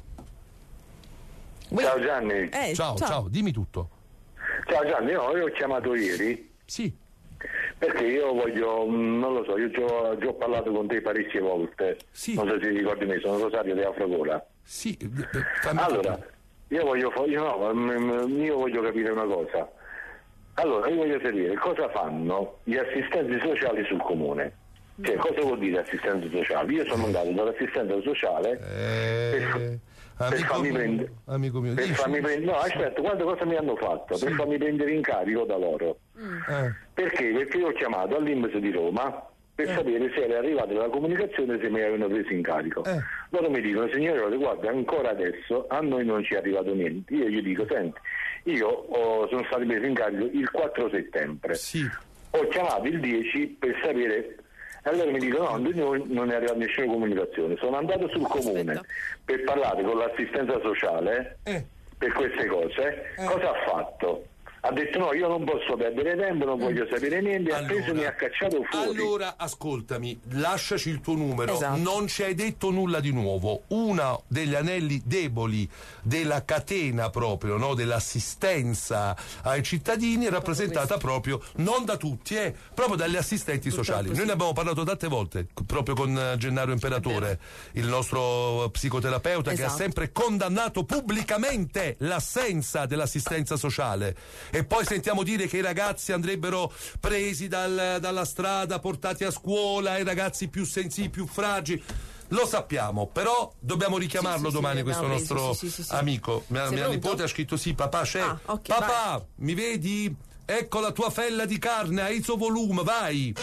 Ciao Gianni. Eh, ciao, ciao, ciao, dimmi tutto. Ciao Gianni, no, io ho chiamato ieri. Sì. Perché io voglio, non lo so, io già ho parlato con te parecchie volte. Sì. Non so se ti ricordi me, sono Rosario della Fragola. Sì. Allora, io voglio, io, no, io voglio capire una cosa. Allora, io voglio sapere cosa fanno gli assistenti sociali sul comune. Cioè, cosa vuol dire assistente sociale? Io sono andato dall'assistente sociale eh... per, per farmi mio, prendere amico mio, per farmi prendere, no aspetta, guarda cosa mi hanno fatto, sì. Per farmi prendere in carico da loro. Eh. Perché? Perché io ho chiamato all'I M S di Roma per eh. sapere se era arrivata la comunicazione, se mi avevano preso in carico. Eh. Loro mi dicono, signore, guarda, ancora adesso a noi non ci è arrivato niente. Io gli dico, senti, io ho, sono stato preso in carico il quattro settembre. Sì. Ho chiamato il dieci per sapere. Allora mi dicono no, noi non è arrivata nessuna comunicazione. Sono andato sul comune Aspetta. per parlare con l'assistenza sociale eh. per queste cose. Eh. Cosa ha fatto? Ha detto no, io non posso perdere tempo, non voglio sapere niente, allora, ha preso e mi ha cacciato fuori. Allora ascoltami, lasciaci il tuo numero, esatto. Non ci hai detto nulla di nuovo. Uno degli anelli deboli della catena proprio, no, dell'assistenza ai cittadini è rappresentata proprio, non da tutti, eh, proprio dagli assistenti sociali. Noi ne abbiamo parlato tante volte, proprio con Gennaro Imperatore, il nostro psicoterapeuta, esatto. che ha sempre condannato pubblicamente l'assenza dell'assistenza sociale. E poi sentiamo dire che i ragazzi andrebbero presi dal, dalla strada, portati a scuola, i ragazzi più sensibili, più fragili. Lo sappiamo, però dobbiamo richiamarlo sì, sì, domani, sì, questo nostro sì, sì, sì, amico. Mia, mia nipote ha scritto sì, papà c'è. Ah, okay, papà, vai. Mi vedi? Ecco la tua fella di carne, hai il suo volume, vai.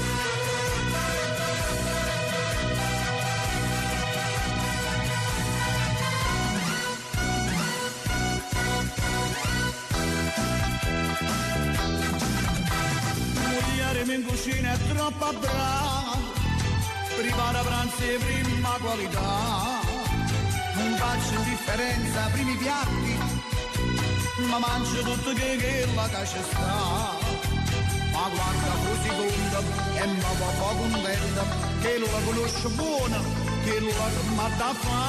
In cucina è troppo bravo, prepara pranzi di prima qualità, non faccio indifferenza ai primi piatti, ma mangio tutto che, che la caccia sta. Ma guarda così conta e mi va poco contenta, che lo la conosce buona, che lo la matta fa.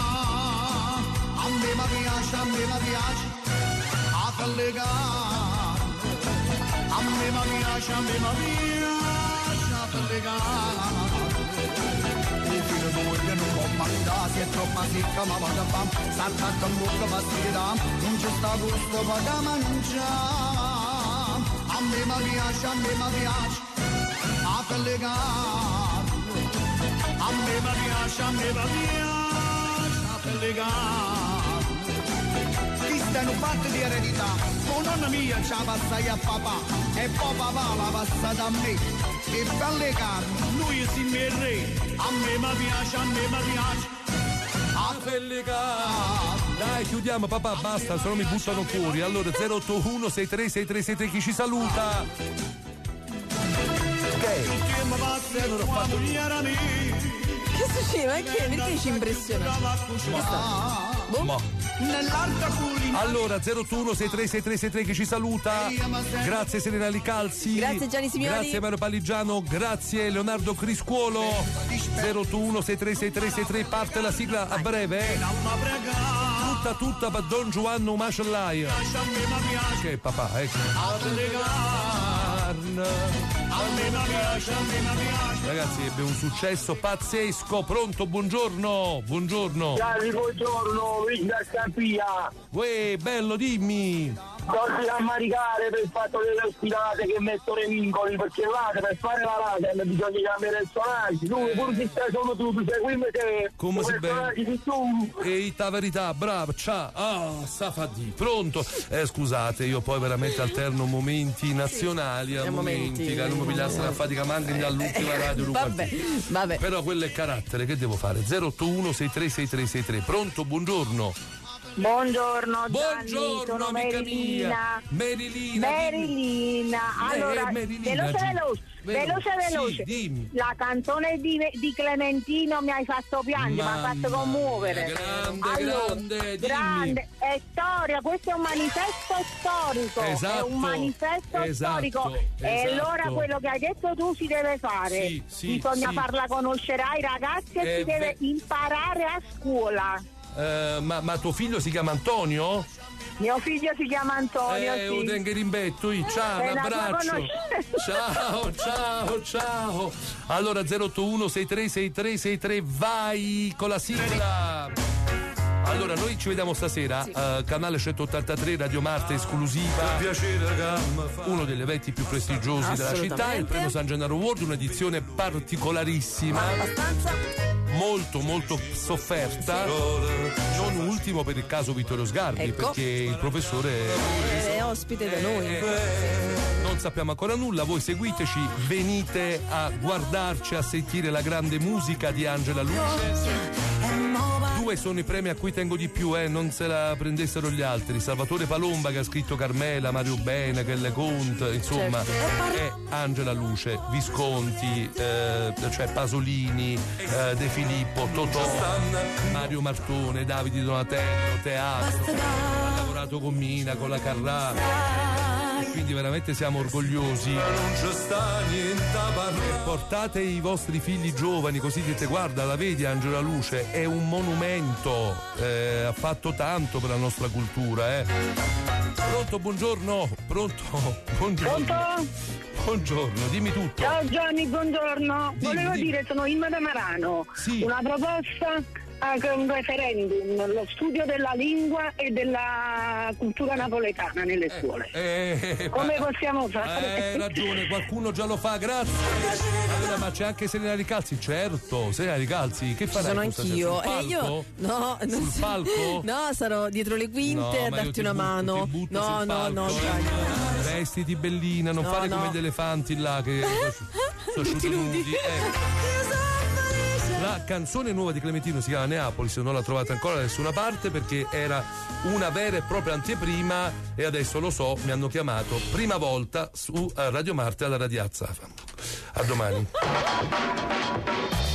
A me mi piace, a me mi piace, a collegare. A me mi piace, a me mi piace a pellegare. Il filo d'oro che non può mangiare, si è troppo secca ma vado a fam. S'attacca in bocca fastidia, non c'è sta gusto per da mangiare. A me mi piace, a me mi piace a pellegare. A me mi piace, a me mi piace a pellegare. Questa è un fatto di eredità, con nonna mia ce la passai a papà e poi papà l'ha passata a me. E belle carni, lui si mi re, a me mi piace, a me mi piace. A belle carni. Dai, chiudiamo papà, basta, se no mi buttano fuori. Allora zero otto uno sei tre sei tre sei tre, chi ci saluta? Ok. Allora ho fatto... Che succede? Ma che? Perché ci impressiona? Boh. Ma. Allora zero otto uno sei tre sei tre sei tre che ci saluta. Grazie Serena Licalzi. Grazie Gianni Simeoni. Grazie Mario Paligiano. Grazie Leonardo Criscuolo. zero otto uno sei tre sei tre sei tre, parte la sigla a breve. Eh? Tutta tutta per Don Giovanni Macellaia. Che papà, ecco. Ragazzi, ebbe un successo pazzesco. Pronto, buongiorno. Buongiorno. Ciao, buongiorno, Luigi da Scampia. Uè, bello, dimmi. Torni a maricare per il fatto delle ospitate che mettono i vincoli, perché là per fare la rata bisogna cambiare personaggi. Tu pur se stai solo tu, tu sei qui te. Come si bene? E la verità, bravo, ciao. Ah, sta fa di. Pronto. Eh, scusate, io poi veramente alterno momenti nazionali a sì, momenti, momenti che non mi pigliasse la fatica manca dall'ultima radio. Vabbè, vabbè. Però quello è carattere, che devo fare? zero otto uno sei tre sei tre sei tre. Pronto, buongiorno. Buongiorno, Gianni, Buongiorno, sono amica Merilina. mia. Merilina. Merilina. Allora, Merilina, veloce, gi- veloce, veloce, Sì, veloce. dimmi. La canzone di, di Clementino mi hai fatto piangere, mi ha fatto commuovere. Grande, Allora, grande, dimmi. grande, è storia, questo è un manifesto storico. Esatto, è un manifesto esatto, storico. E esatto. allora quello che hai detto tu si deve fare. Sì, sì, Bisogna sì. farla conoscere ai ragazzi e Eh, si deve beh. imparare a scuola. Eh, ma, ma tuo figlio si chiama Antonio? Mio figlio si chiama Antonio, Eh, sì. Udengerimbetto, ciao, È un una tua abbraccio. conoscenza. Ciao, ciao, ciao. Allora zero otto uno sei tre sei tre sei tre, vai con la sigla. Allora, noi ci vediamo stasera, eh, canale centottantatré, Radio Marte esclusiva. Uno degli eventi più prestigiosi della città, il premio San Gennaro Award, un'edizione particolarissima. Molto molto sofferta, non ultimo per il caso Vittorio Sgarbi, Ecco. perché il professore È ospite da noi. eh, non sappiamo ancora nulla. Voi seguiteci, venite a guardarci, a sentire la grande musica di Angela Luce. Due sono i premi a cui tengo di più, eh, non se la prendessero gli altri. Salvatore Palomba, che ha scritto Carmela, Mario Bene, Chelle Conte, insomma, e Angela Luce, Visconti, eh, cioè Pasolini, eh, De Filippo, Totò, Mario Martone, Davide Donatello, teatro, ha lavorato con Mina, con la Carrà. E quindi veramente siamo orgogliosi. E portate i vostri figli giovani, così dite: guarda, la vedi Angela Luce, è un monumento, eh, ha fatto tanto per la nostra cultura, eh. Pronto, buongiorno, pronto, buongiorno. Pronto? Buongiorno, dimmi tutto. Ciao Gianni, buongiorno. Dimmi, Volevo dimmi. dire, sono Imma da Marano. Sì. Una proposta anche un referendum, lo studio della lingua e della cultura napoletana nelle scuole. Eh, Come ma- possiamo fare? Hai ragione, qualcuno già lo fa, grazie. Allora, ma c'è anche Serena Ricalzi? Certo, Serena Ricalzi, che Ci farai? sono tu stasera? anch'io. Sul E io palco? no, non Sul so- palco? No, sarò dietro le quinte No, a ma io darti ti una butto, mano. ti butto No, sul no, palco, no, eh. Gianni. Vestiti bellina, non No, fare no. come gli elefanti là che sono asciutti nudi. Eh. La canzone nuova di Clementino si chiama Neapolis, non l'ha trovata ancora da nessuna parte perché era una vera e propria anteprima e adesso lo so, mi hanno chiamato prima volta su eh, Radio Marte alla Radiazza. A domani.